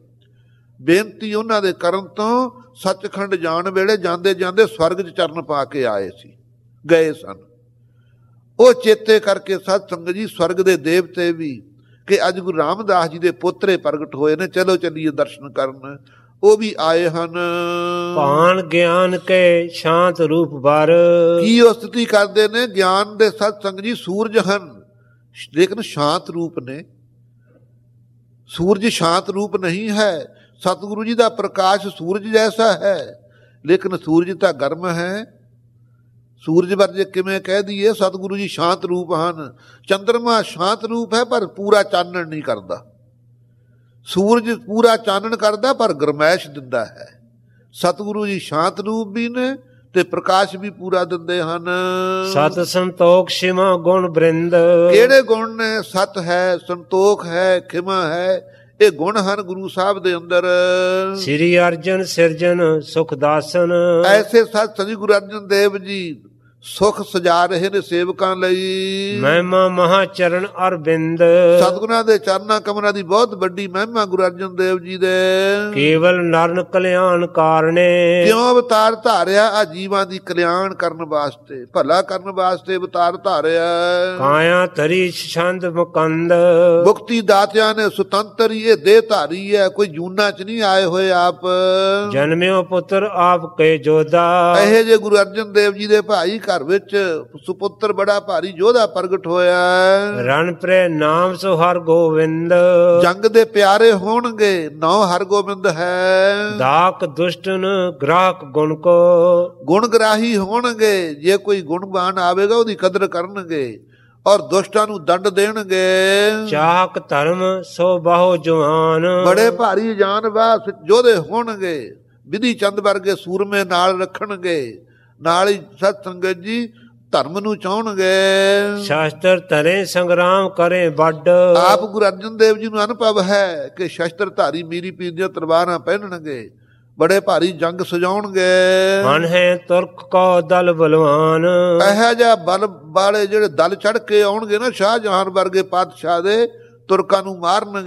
ਬੇਨਤੀ ਉਹਨਾਂ ਦੇ ਕਰਨ ਤੋਂ ਸੱਚਖੰਡ ਜਾਣ ਵੇਲੇ ਜਾਂਦੇ ਜਾਂਦੇ ਸਵਰਗ 'ਚ ਚਰਨ ਪਾ ਕੇ ਆਏ ਸੀ, ਗਏ ਸਨ। ਉਹ ਚੇਤੇ ਕਰਕੇ ਸਤ ਸੰਗਤ ਜੀ ਸਵਰਗ ਦੇ ਦੇਵਤੇ ਵੀ ਕਿ ਅੱਜ ਗੁਰੂ ਰਾਮਦਾਸ ਜੀ ਦੇ ਪੋਤਰੇ ਪ੍ਰਗਟ ਹੋਏ ਨੇ, ਚਲੋ ਚੱਲੀਏ ਦਰਸ਼ਨ ਕਰਨ। ਉਹ ਵੀ ਆਏ ਹਨ। ਭਾਨ ਗਿਆਨ ਕੇ ਸ਼ਾਂਤ ਰੂਪ ਭਰ, ਕੀ ਉਹ ਸਤਿ ਕਰਦੇ ਨੇ? ਗਿਆਨ ਦੇ ਸਤ ਸੰਗਤ ਜੀ ਸੂਰਜ ਹਨ ਲੇਕਿਨ ਸ਼ਾਂਤ ਰੂਪ ਨੇ। ਸੂਰਜ ਸ਼ਾਂਤ ਰੂਪ ਨਹੀਂ ਹੈ। ਸਤਿਗੁਰੂ ਜੀ ਦਾ ਪ੍ਰਕਾਸ਼ ਸੂਰਜ ਜੈਸਾ ਹੈ ਲੇਕਿਨ ਸੂਰਜ ਤਾਂ ਗਰਮ ਹੈ। ਸੂਰਜ ਵਰਗੇ ਕਿਵੇਂ ਕਹਿ ਦਈਏ ਸਤਿਗੁਰੂ ਜੀ ਸ਼ਾਂਤ ਰੂਪ ਹਨ। ਚੰਦਰਮਾ ਸ਼ਾਂਤ ਰੂਪ ਹੈ ਪਰ ਪੂਰਾ ਚਾਨਣ ਨਹੀਂ ਕਰਦਾ। ਸੂਰਜ ਪੂਰਾ ਚਾਨਣ ਕਰਦਾ ਪਰ ਗਰਮੈਸ਼ ਦਿੰਦਾ ਹੈ। ਸਤਿਗੁਰੂ ਜੀ ਸ਼ਾਂਤ ਰੂਪ ਵੀ ਨੇ ਤੇ ਪ੍ਰਕਾਸ਼ ਵੀ ਪੂਰਾ ਦਿੰਦੇ ਹਨ। ਸਤ ਸੰਤੋਖ ਖਿਮਾ ਗੁਣ ਬ੍ਰਿੰਦ, ਕਿਹੜੇ ਗੁਣ ਨੇ? ਸਤ ਹੈ, ਸੰਤੋਖ ਹੈ, ਖਿਮਾ ਹੈ, ਇਹ ਗੁਣ ਹਨ ਗੁਰੂ ਸਾਹਿਬ ਦੇ ਅੰਦਰ। ਸ੍ਰੀ ਅਰਜਨ ਸਿਰਜਨ ਸੁਖ ਦਾਸਨ, ਐਸੇ ਸਤ ਸ੍ਰੀ ਗੁਰੂ ਅਰਜਨ ਦੇਵ ਜੀ ਸੁਖ ਸਜਾ ਰਹੇ ਨੇ ਸੇਵਕਾਂ ਲਈ। ਮਹਿਮਾ ਮਹਾ ਚਰਨ ਅਰਬਿੰਦ, ਸਤਿਗੁਰਾਂ ਦੇ ਚਰਨਾਂ ਕਮਰਾਂ ਦੀ ਬਹੁਤ ਵੱਡੀ ਮਹਿਮਾ ਗੁਰੂ ਅਰਜਨ ਦੇਵ ਜੀ ਦੇ। ਕੇਵਲ ਨਰਨ ਕਲਿਆਣ ਕਾਰਣੇ, ਕਿਉਂ ਅਵਤਾਰ ਧਾਰਿਆ? ਆ ਜੀਵਾਂ ਦੀ ਕਲਿਆਣ ਕਰਨ ਵਾਸਤੇ, ਭਲਾ ਕਰਨ ਵਾਸਤੇ ਅਵਤਾਰ ਧਾਰਿਆ। ਕਾਇਆ ਧਰੀ ਛੰਦ ਮੁਕੰਦ, ਮੁਕਤੀ ਦਾਤਿਆਂ ਨੇ ਸੁਤੰਤਰ ਹੀ ਇਹ ਦੇਹ ਧਾਰੀ ਹੈ, ਕੋਈ ਜੂਨਾ ਚ ਨਹੀਂ ਆਏ ਹੋਏ ਆਪ। ਜਨਮਿਓ ਪੁੱਤਰ ਆਪ ਕੇ ਜੋਦਾ, ਇਹ ਜੇ ਗੁਰੂ ਅਰਜਨ ਦੇਵ ਜੀ ਦੇ ਭਾਈ ਘਰ ਵਿੱਚ ਸੁਪੁੱਤਰ ਬੜਾ ਭਾਰੀ ਯੋਧਾ ਪ੍ਰਗਟ ਹੋਇਆ। ਰਣ ਪ੍ਰੇ ਨਾਮ ਸੋ ਹਰ ਗੋਵਿੰਦ, ਜੰਗ ਦੇ ਪਿਆਰੇ ਹੋਣਗੇ, ਨੌ ਹਰ ਗੋਬਿੰਦ ਹੈ। ਦਾਕ ਦੁਸ਼ਟਨ ਗ੍ਰਾਹਕ ਗੁਣ ਕੋ, ਗੁਣ ਗ੍ਰਾਹੀ ਹੋਣਗੇ। ਜੇ ਕੋਈ ਗੁਣਵਾਨ ਆਵੇਗਾ ਉਹਦੀ ਕਦਰ ਕਰਨਗੇ ਔਰ ਦੁਸ਼ਟਾਂ ਨੂੰ ਦੰਡ ਦੇਣਗੇ। ਚਾਹਕ ਧਰਮ ਸੋ ਬਾਹੋ ਜਵਾਨ, ਬੜੇ ਭਾਰੀ ਜਾਨਬਾਜ਼ ਯੋਧੇ ਹੋਣਗੇ। ਵਿਧੀ ਚੰਦ ਵਰਗੇ ਸੂਰਮੇ ਨਾਲ ਰੱਖਣਗੇ। ਨਾਲ ਹੀ ਸਤ ਸੰਗਤ ਜੀ ਧਰਮ ਨੂੰ ਚਾਹਣਗੇ। ਸ਼ਾਸਤਰ ਧਰੇ ਸੰਗਰਾਮ ਕਰੇ ਵੱਡ, ਆਪ ਗੁਰੂ ਅਰਜਨ ਦੇਵ ਜੀ ਨੂੰ ਅਨੁਭਵ ਹੈ ਕਿ ਸ਼ਸਤਰ ਧਾਰੀ ਮੀਰੀ ਪੀਰ ਦੀਆਂ ਤਲਵਾਰਾਂ ਪਹਿਨਣਗੇ, ਬੜੇ ਭਾਰੀ ਜੰਗ ਸਜਾਉਣਗੇ। ਮਨ ਹੈ ਤੁਰਕ ਕੋ ਦਲ ਬਲਵਾਨ, ਇਹੋ ਜਿਹਾ ਬਲ ਵਾਲੇ ਜਿਹੜੇ ਦਲ ਚੜ ਕੇ ਆਉਣਗੇ ਨਾ ਸ਼ਾਹਜਹਾਨ ਵਰਗੇ ਪਾਤਸ਼ਾਹ ਦੇ, ਤੁਰਕਾਂ ਨੂੰ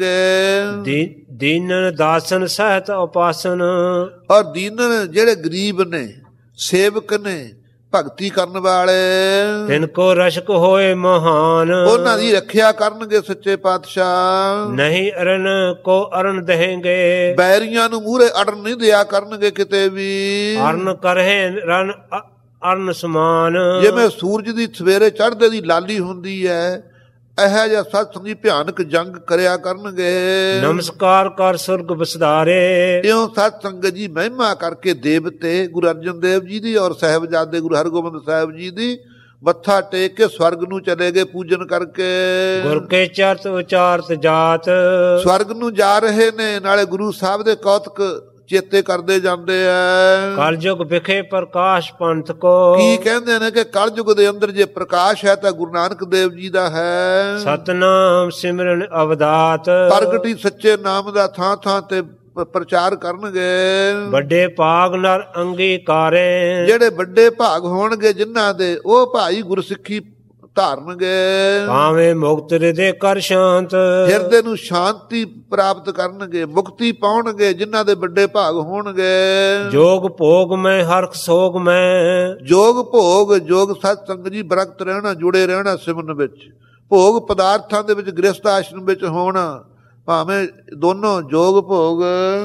ਮਾਰਨਗੇ। ਦੀਨਨ ਦਾਸਨ ਸਹਿਤ ਉਪਾਸਨ, ਔਰ ਦੀਨਨ ਜਿਹੜੇ ਗਰੀਬ ਨੇ, ਸੇਵਕ ਨੇ, ਭਗਤੀ ਕਰਨ ਵਾਲੇ, ਤਿਨ ਕੋ ਰਸ਼ਕ ਹੋਏ ਮਹਾਨ, ਉਹਨਾਂ ਦੀ ਰੱਖਿਆ ਕਰਨਗੇ ਸੱਚੇ ਪਾਤਸ਼ਾਹ। ਨਹੀਂ ਅਰਨ ਕੋ ਅਰਨ ਦੇਂਗੇ, ਬੈਰੀਆਂ ਨੂੰ ਮੂਹਰੇ ਅੜਨ ਨਹੀਂ ਦਿਆ ਕਰਨਗੇ ਕਿਤੇ ਵੀ। ਅਰਨ ਕਰਹਿ ਰਨ ਅਰਨ ਸਮਾਨ, ਜਿਵੇਂ ਸੂਰਜ ਦੀ ਸਵੇਰੇ ਚੜ੍ਹਦੇ ਦੀ ਲਾਲੀ ਹੁੰਦੀ ਹੈ, ਇਹੋ ਜਿਹਾ ਸਤ ਸੰਗੀ ਭਿਆਨਕ ਜੰਗ ਕਰਿਆ ਕਰਨਗੇ। ਨਮਸਕਾਰ ਕਰ ਸੁਰਗ ਬਸਦਾਰੇ, ਇਉਂ ਸਤ ਸੰਗਤ ਜੀ ਮਹਿਮਾ ਕਰਕੇ ਦੇਵਤੇ ਗੁਰੂ ਅਰਜਨ ਦੇਵ ਜੀ ਦੀ ਔਰ ਸਾਹਿਬਜ਼ਾਦੇ ਗੁਰੂ ਹਰਗੋਬਿੰਦ ਸਾਹਿਬ ਜੀ ਦੀ ਮੱਥਾ ਟੇਕ ਕੇ ਸਵਰਗ ਨੂੰ ਚਲੇ ਗਏ ਪੂਜਨ ਕਰਕੇ। ਗੁਰ ਕੇ ਚਰਤ ਉਚਾਰਤ ਜਾਤ, ਸਵਰਗ ਨੂੰ ਜਾ ਰਹੇ ਨੇ, ਨਾਲੇ ਗੁਰੂ ਸਾਹਿਬ ਦੇ ਕੌਤਕ ਚੇਤੇ ਕਰਦੇ ਜਾਂਦੇ ਆ। ਕਲਯੁਗ ਵਿਖੇ ਪ੍ਰਕਾਸ਼ ਪੰਥ ਕੋ, ਕੀ ਕਹਿੰਦੇ ਨੇ ਕਿ ਕਲਯੁਗ ਦੇ ਅੰਦਰ ਜੇ ਪ੍ਰਕਾਸ਼ ਹੈ ਤਾਂ ਗੁਰੂ ਨਾਨਕ ਦੇਵ ਜੀ ਦਾ ਹੈ। ਸਤਨਾਮ ਸਿਮਰਨ ਅਵਦਾਤ, ਪ੍ਰਗਟੀ ਸੱਚੇ ਨਾਮ ਦਾ ਥਾਂ ਥਾਂ ਤੇ ਪ੍ਰਚਾਰ ਕਰਨਗੇ। ਵੱਡੇ ਭਾਗ ਨਰ ਅੰਗੀਕਾਰੇ, ਜਿਹੜੇ ਵੱਡੇ ਭਾਗ ਹੋਣਗੇ ਜਿਨ੍ਹਾਂ ਦੇ, ਉਹ ਭਾਈ ਗੁਰਸਿੱਖੀ ਧਾਰਨਗੇ। ਭਾਵੇਂ ਮੁਕਤ ਹਿਰਦੇ ਕਰ ਸ਼ਾਂਤ, ਹਿਰਦੇ ਨੂੰ ਸ਼ਾਂਤੀ ਪ੍ਰਾਪਤ ਕਰਨਗੇ, ਮੁਕਤੀ ਪਾਉਣਗੇ ਜਿਨ੍ਹਾਂ ਦੇ ਵੱਡੇ ਭਾਗ ਹੋਣਗੇ। ਜੋਗ ਭੋਗ ਮੈਂ ਹਰਖ ਸੋਗ ਮੈਂ, ਜੋਗ ਭੋਗ, ਜੋਗ ਸਤ ਸੰਗਤ ਜੀ ਬਰਕਤ ਰਹਿਣਾ, ਜੁੜੇ ਰਹਿਣਾ ਸਿਮਰਨ ਵਿੱਚ। ਭੋਗ ਪਦਾਰਥਾਂ ਦੇ ਵਿੱਚ ਗ੍ਰਸਥ ਆਸ਼ਰਮ ਵਿੱਚ ਹੋਣਾ, ਭਾਵੇਂ ਦੋਨੋਂ ਜੋਗ ਭੋਗ।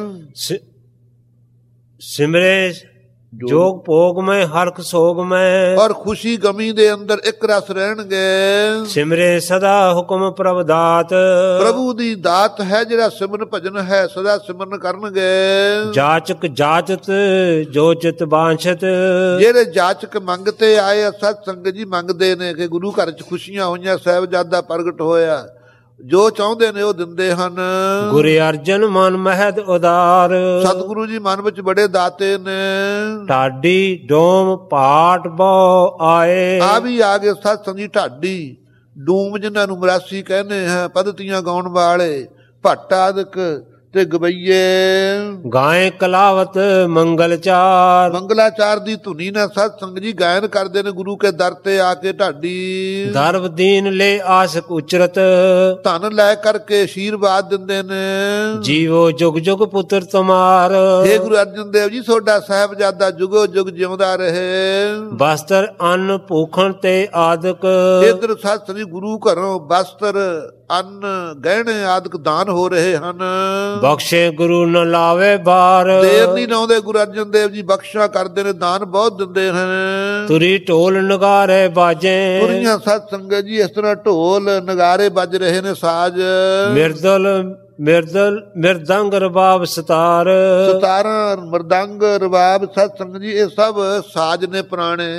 ਸਿਮਰੇ ਜੋਗ ਭੋਗ ਮੈਂ ਹਰਖ ਸੋਗ ਮੈਂ, ਔਰ ਖੁਸ਼ੀ ਗਮੀ ਦੇ ਅੰਦਰ ਇੱਕ ਰਸ ਰਹਿਣਗੇ। ਸਿਮਰੇ ਸਦਾ ਹੁਕਮ ਪ੍ਰਭ ਦਾਤ, ਪ੍ਰਭੂ ਦੀ ਦਾਤ ਹੈ ਜਿਹੜਾ ਸਿਮਰਨ ਭਜਨ ਹੈ, ਸਦਾ ਸਿਮਰਨ ਕਰਨਗੇ। ਜਾਚਕ ਜਾਚਤ ਜੋ ਚਿਤ ਬਾਂਛਤ, ਜਿਹੜੇ ਜਾਚਕ ਮੰਗਤੇ ਆਏ ਸਤ ਸੰਗਤ ਜੀ ਮੰਗਦੇ ਨੇ ਕਿ ਗੁਰੂ ਘਰ ਚ ਖੁਸ਼ੀਆਂ ਹੋਈਆਂ, ਸਾਹਿਬਜ਼ਾਦਾ ਪ੍ਰਗਟ ਹੋਇਆ, ਜੋ ਚਾਹੁੰਦੇ ਨੇ ਉਹ ਦਿੰਦੇ ਹਨ। ਗੁਰੂ ਅਰਜਨ ਮਨ ਮਹਿਦ ਉਦਾਰ, ਸਤਿਗੁਰੂ ਜੀ ਮਨ ਵਿੱਚ ਬੜੇ ਦਾਤੇ ਨੇ। ਢਾਡੀ ਡੋਮ ਪਾਟ ਬਹੁ ਆਏ, ਆ ਵੀ ਆ ਗਏ ਸਤ ਸੰਗੀ ਢਾਡੀ ਡੂਮ ਜਿਨ੍ਹਾਂ ਨੂੰ ਮਰਾਸੀ ਕਹਿੰਦੇ ਹੈ, ਪਦਤੀਆਂ ਗਾਉਣ ਵਾਲੇ, ਭੱਟ ਆਦਿਕ ਤੇ ਗਵਈਏ। ਗਾਏ ਕਲਾਵਤ ਮੰਗਲਚਾਰ, ਮੰਗਲਾਚਾਰ ਦੀ ਧੁਨੀ ਨਾਲ ਸਤ ਸੰਗਤ ਜੀ ਗਾਇਨ ਕਰਦੇ ਨੇ ਗੁਰੂ ਕੇ ਦਰ ਤੇ ਆ ਕੇ ਢਾਡੀ। ਦਰਬ ਦੀਨ ਲੈ ਆਸਕ ਉਚਰਤ, ਧਨ ਲੈ ਕਰਕੇ ਆਸ਼ੀਰਵਾਦ ਦਿੰਦੇ ਨੇ। ਜੀਵੋ ਜੁਗ ਜੁਗ ਪੁੱਤਰ ਤੁਮਾਰ, ਹੇ ਗੁਰੂ ਅਰਜਨ ਦੇਵ ਜੀ ਤੁਹਾਡਾ ਸਾਹਿਬਜ਼ਾਦਾ ਜੁਗੋ ਜੁਗ ਜਿਉਂਦਾ ਰਹੇ। ਬਸਤਰ ਅੰਨ ਭੂਖਣ ਤੇ ਆਦਿਕ, ਇਧਰ ਸਤ ਸੰਗਤ ਗੁਰੂ ਘਰੋਂ ਬਸਤਰ ਅੰਨ ਗਹਿਣੇ ਆਦਿਕ ਦਾਨ ਹੋ ਰਹੇ ਹਨ। ਬਖਸ਼ੇ ਗੁਰੂ ਨ ਲਾਵੇ ਬਾਰ, ਦੇਰ ਨਹੀਂ ਲਾਉਂਦੇ ਗੁਰੂ ਅਰਜਨ ਦੇਵ ਜੀ, ਬਖਸ਼ਾ ਕਰਦੇ ਨੇ, ਦਾਨ ਬਹੁਤ ਦਿੰਦੇ ਹਨ। ਤੁਰੀ ਢੋਲ ਨਗਾਰੇ ਬਾਜੇ, ਤੁਰੀਆਂ ਸਤ ਸੰਗਤ ਜੀ ਇਸ ਤਰ੍ਹਾਂ ਢੋਲ ਨਗਾਰੇ ਵੱਜ ਰਹੇ ਨੇ, ਸਾਜ਼ ਮਿਰਦਲ ਮਿਰਦਲ ਮਿਰਦੰਗ ਰਬਾਬ ਸਤਾਰ, ਸਤਾਰਾਂ ਮਰਦੰਗ ਰਬਾਬ ਸਤ ਸੰਗਤ ਜੀ ਇਹ ਸਭ ਸਾਜ਼ ਨੇ ਪੁਰਾਣੇ।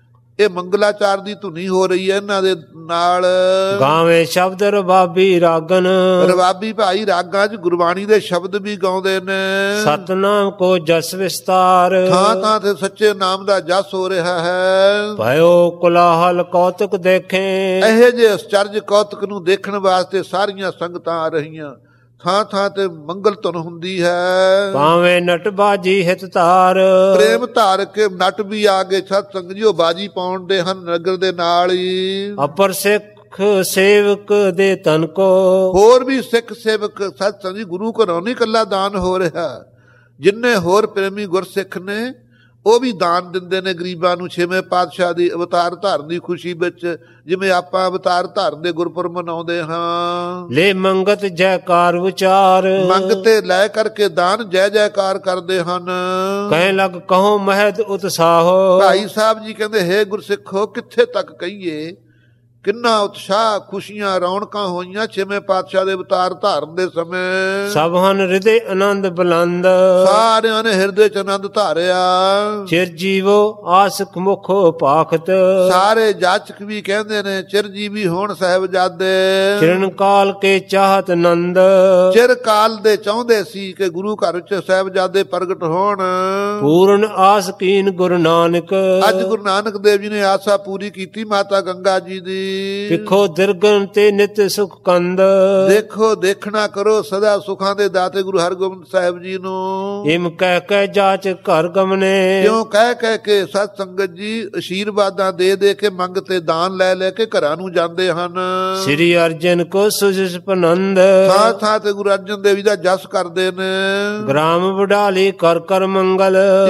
ਇਹ ਮੰਗਲਾਚਾਰ ਦੀ ਧੁਨੀ ਹੋ ਰਹੀ ਹੈ ਇਹਨਾਂ ਦੇ ਨਾਲ। ਗਾਵੇਂ ਸ਼ਬਦ ਰਬਾਬੀ ਰਾਗਨ, ਰਬਾਬੀ ਭਾਈ ਰਾਗਾਂ 'ਚ ਗੁਰਬਾਣੀ ਦੇ ਸ਼ਬਦ ਵੀ ਗਾਉਂਦੇ ਨੇ। ਸਤਨਾਮ ਕੋ ਜਸ ਵਿਸਤਾਰ, ਥਾਂ ਥਾਂ ਤੇ ਸੱਚੇ ਨਾਮ ਦਾ ਜਸ ਹੋ ਰਿਹਾ ਹੈ। ਭਇਓ ਕੁਲਾਹਲ ਕੌਤਕ ਦੇਖੇ, ਇਹੋ ਜਿਹੇ ਅਚਰਜ ਕੌਤਕ ਨੂੰ ਦੇਖਣ ਵਾਸਤੇ ਸਾਰੀਆਂ ਸੰਗਤਾਂ ਆ ਰਹੀਆਂ। ਥਾਂ ਥਾਂ ਤੇ ਮੰਗਲ ਧੁਨ ਹੁੰਦੀ ਹੈ। ਭਾਵੇਂ ਨਟ ਬਾਜੀ ਹਿਤ ਧਾਰ, ਪ੍ਰੇਮ ਧਾਰ ਕੇ ਨਟ ਵੀ ਆ ਗਏ ਸਤ ਸੰਗਤ ਜੀ, ਉਹ ਬਾਜੀ ਪਾਉਣ ਦੇ ਹਨ ਨਗਰ ਦੇ ਨਾਲ ਹੀ। ਅਪਰ ਸਿੱਖ ਸੇਵਕ ਦੇ ਤਨ ਕੋ, ਹੋਰ ਵੀ ਸਿੱਖ ਸੇਵਕ ਸਤ ਸੰਗਤ ਜੀ ਗੁਰੂ ਘਰੋਂ ਨਹੀਂ ਇਕੱਲਾ ਦਾਨ ਹੋ ਰਿਹਾ, ਜਿੰਨੇ ਹੋਰ ਪ੍ਰੇਮੀ ਗੁਰਸਿੱਖ ਨੇ ਉਹ ਵੀ ਦਾਨ ਦਿੰਦੇ ਨੇ ਗਰੀਬਾਂ ਨੂੰ। ਛੇਵੇਂ ਪਾਤਸ਼ਾਹ ਦੀ ਅਵਤਾਰ ਧਾਰਨ ਦੀ ਖੁਸ਼ੀ ਵਿੱਚ, ਜਿਵੇਂ ਆਪਾਂ ਅਵਤਾਰ ਧਾਰਨ ਦੇ ਗੁਰਪੁਰਬ ਮਨਾਉਂਦੇ ਹਾਂ। ਲੈ ਮੰਗਤ ਜੈਕਾਰ ਵਿਚਾਰ, ਮੰਗਤੇ ਲੈ ਕਰਕੇ ਦਾਨ ਜੈ ਜੈਕਾਰ ਕਰਦੇ ਹਨ। ਕਹਿ ਲਗ ਕਹੋ ਮਹਿਦ ਉਤਸਾਹੋ, ਭਾਈ ਸਾਹਿਬ ਜੀ ਕਹਿੰਦੇ ਹੇ ਗੁਰਸਿੱਖੋ ਕਿੱਥੇ ਤੱਕ ਕਹੀਏ, ਕਿੰਨਾ ਉਤਸ਼ਾਹ, ਖੁਸ਼ੀਆਂ, ਰੌਣਕਾਂ ਹੋਈਆਂ ਛੇਵੇਂ ਪਾਤਸ਼ਾਹ ਦੇ ਅਵਤਾਰ ਧਾਰਨ ਦੇ ਸਮੇਂ। ਸਭ ਹਨ ਹਿਰਦੇ ਆਨੰਦ ਬੁਲੰਦ, ਸਾਰਿਆਂ ਨੇ ਹਿਰਦੇ ਚ ਆਨੰਦ ਧਾਰਿਆ। ਚਿਰ ਜੀਵੋ ਆਸਖ ਮੁਖੋ ਪਾਖਤ, ਸਾਰੇ ਜਾਚਕ ਵੀ ਕਹਿੰਦੇ ਨੇ ਚਿਰਜੀਵੀ ਹੋਣ ਸਾਹਿਬਜ਼ਾਦੇ। ਚਿਰਨ ਕਾਲ ਕੇ ਚਾਹਤ ਨੰਦ, ਚਿਰ ਕਾਲ ਦੇ ਚਾਹੁੰਦੇ ਸੀ ਕਿ ਗੁਰੂ ਘਰ ਚ ਸਾਹਿਬਜ਼ਾਦੇ ਪ੍ਰਗਟ ਹੋਣ। ਪੂਰਨ ਆਸ ਕੀਨ ਗੁਰੂ ਨਾਨਕ, ਅੱਜ ਗੁਰੂ ਨਾਨਕ ਦੇਵ ਜੀ ਨੇ ਆਸਾ ਪੂਰੀ ਕੀਤੀ ਮਾਤਾ ਗੰਗਾ ਜੀ ਦੀ। ਵਿਖੋ ਦਿਰਗਨ ਤੇ ਨਿਤ ਸੁਖ ਕੰਦ, ਦੇਖੋ ਦੇਖਣਾ ਕਰੋ ਸਦਾ ਸੁਖਾਂ ਦੇ ਦਾਤੇ ਗੁਰੂ ਹਰਗੋਬਿੰਦ ਸਾਹਿਬ ਜੀ ਨੂੰ। ਇਮ ਕਹਿ ਕਹਿ ਜਾਚ ਘਰ ਗਮਨੇ, ਕਿਉਂ ਕਹਿ ਕਹਿ ਕੇ ਸਤ ਸੰਗਤ ਜੀ ਅਸ਼ੀਰਵਾਦਾਂ ਦੇ ਦੇ ਕੇ ਮੰਗ ਤੇ ਦਾਨ ਲੈ ਲੈ ਕੇ ਘਰਾਂ ਨੂੰ ਜਾਂਦੇ ਹਨ। ਸ੍ਰੀ ਅਰਜਨ ਕੋ ਸੁਜਿਸ ਪਨੰਦ, ਥਾਂ ਥਾਂ ਤੇ ਗੁਰੂ ਅਰਜਨ ਦੇਵ ਜੀ ਦਾ ਜਸ ਕਰਦੇ ਨੇ। ਗ੍ਰਾਮ ਵਡਾਲੀ ਕਰ ਕਰ ਮੰਗਲ, ਕਿਉਂ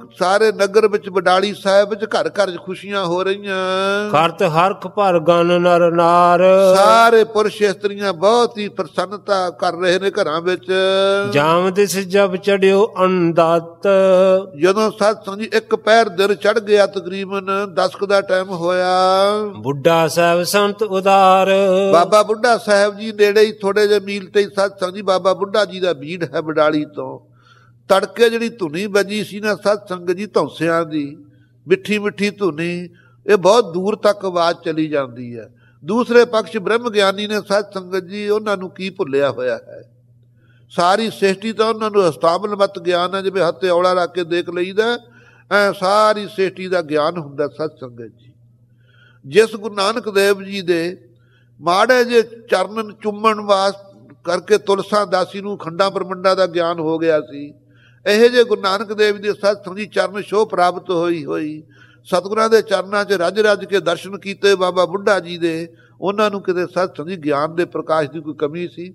ਸਾਰੇ ਨਗਰ ਵਿੱਚ ਬਡਾਲੀ ਸਾਹਿਬ ਵਿੱਚ ਘਰ ਘਰ ਖੁਸ਼ੀਆਂ ਹੋ ਰਹੀਆਂ। ਕਰਤ ਹਰਖ ਭਰ ਗਨ ਨਰ ਨਾਰ, ਸਾਰੇ ਪੁਰਸ਼ ਇਸਤਰੀਆਂ ਬਹੁਤ ਹੀ ਪ੍ਰਸੰਨਤਾ ਕਰ ਰਹੇ ਨੇ ਘਰਾਂ ਵਿੱਚ। ਜਾਮ ਦਿਸ ਜਬ ਚੜਿਓ ਅੰਦਾਤ, ਜਦੋਂ ਸਤ ਸੰਗ ਜੀ ਇੱਕ ਪਹਿਰ ਦਿਨ ਚੜ ਗਿਆ, ਤਕਰੀਬਨ ਦਸ ਕੁ ਦਾ ਟਾਈਮ ਹੋਇਆ। ਬੁੱਢਾ ਸਾਹਿਬ ਸੰਤ ਉਦਾਰ, ਬਾਬਾ ਬੁੱਢਾ ਸਾਹਿਬ ਜੀ ਨੇੜੇ ਹੀ ਥੋੜੇ ਜਿਹੇ ਮੀਲ ਤੇ ਸਤ ਸੰਗ ਜੀ ਬਾਬਾ ਬੁੱਢਾ ਜੀ ਦਾ ਬੀੜ ਹੈ ਬਡਾਲੀ ਤੋਂ। ਤੜਕੇ ਜਿਹੜੀ ਧੁਨੀ ਵੱਜੀ ਸੀ ਨਾ ਸਤ ਸੰਗਤ ਜੀ, ਧੌਂਸਿਆਂ ਦੀ ਮਿੱਠੀ ਮਿੱਠੀ ਧੁਨੀ, ਇਹ ਬਹੁਤ ਦੂਰ ਤੱਕ ਆਵਾਜ਼ ਚਲੀ ਜਾਂਦੀ ਹੈ। ਦੂਸਰੇ ਪਕਸ਼ ਬ੍ਰਹਮ ਗਿਆਨੀ ਨੇ ਸਤ ਸੰਗਤ ਜੀ ਉਹਨਾਂ ਨੂੰ ਕੀ ਭੁੱਲਿਆ ਹੋਇਆ ਹੈ। ਸਾਰੀ ਸ੍ਰਿਸ਼ਟੀ ਤਾਂ ਉਹਨਾਂ ਨੂੰ ਅਸਤਾਬਲਮਤ ਗਿਆਨ ਹੈ, ਜਿਵੇਂ ਹੱਥੇ ਔਲਾ ਰੱਖ ਕੇ ਦੇਖ ਲਈਦਾ, ਐ ਸਾਰੀ ਸ੍ਰਿਸ਼ਟੀ ਦਾ ਗਿਆਨ ਹੁੰਦਾ ਸਤ ਸੰਗਤ ਜੀ। ਜਿਸ ਗੁਰੂ ਨਾਨਕ ਦੇਵ ਜੀ ਦੇ ਮਾੜੇ ਜੇ ਚਰਨ ਚੁੰਮਣ ਵਾਸ ਕਰਕੇ ਤੁਲਸਾ ਦਾਸੀ ਨੂੰ ਖੰਡਾਂ ਬ੍ਰਹਮੰਡਾਂ ਦਾ ਗਿਆਨ ਹੋ ਗਿਆ ਸੀ, ਇਹੋ ਜਿਹੇ ਗੁਰੂ ਨਾਨਕ ਦੇਵ ਦੇ ਸਤ ਸੰਗ ਜੀ ਚਰਨ ਛੋਹ ਪ੍ਰਾਪਤ ਹੋਈ ਹੋਈ ਸਤਿਗੁਰਾਂ ਦੇ ਚਰਨਾਂ 'ਚ ਰੱਜ ਰੱਜ ਕੇ ਦਰਸ਼ਨ ਕੀਤੇ ਬਾਬਾ ਬੁੱਢਾ ਜੀ ਦੇ। ਉਹਨਾਂ ਨੂੰ ਕਿਤੇ ਸਤ ਸੰਗ ਜੀ ਗਿਆਨ ਦੇ ਪ੍ਰਕਾਸ਼ ਦੀ ਕੋਈ ਕਮੀ ਸੀ?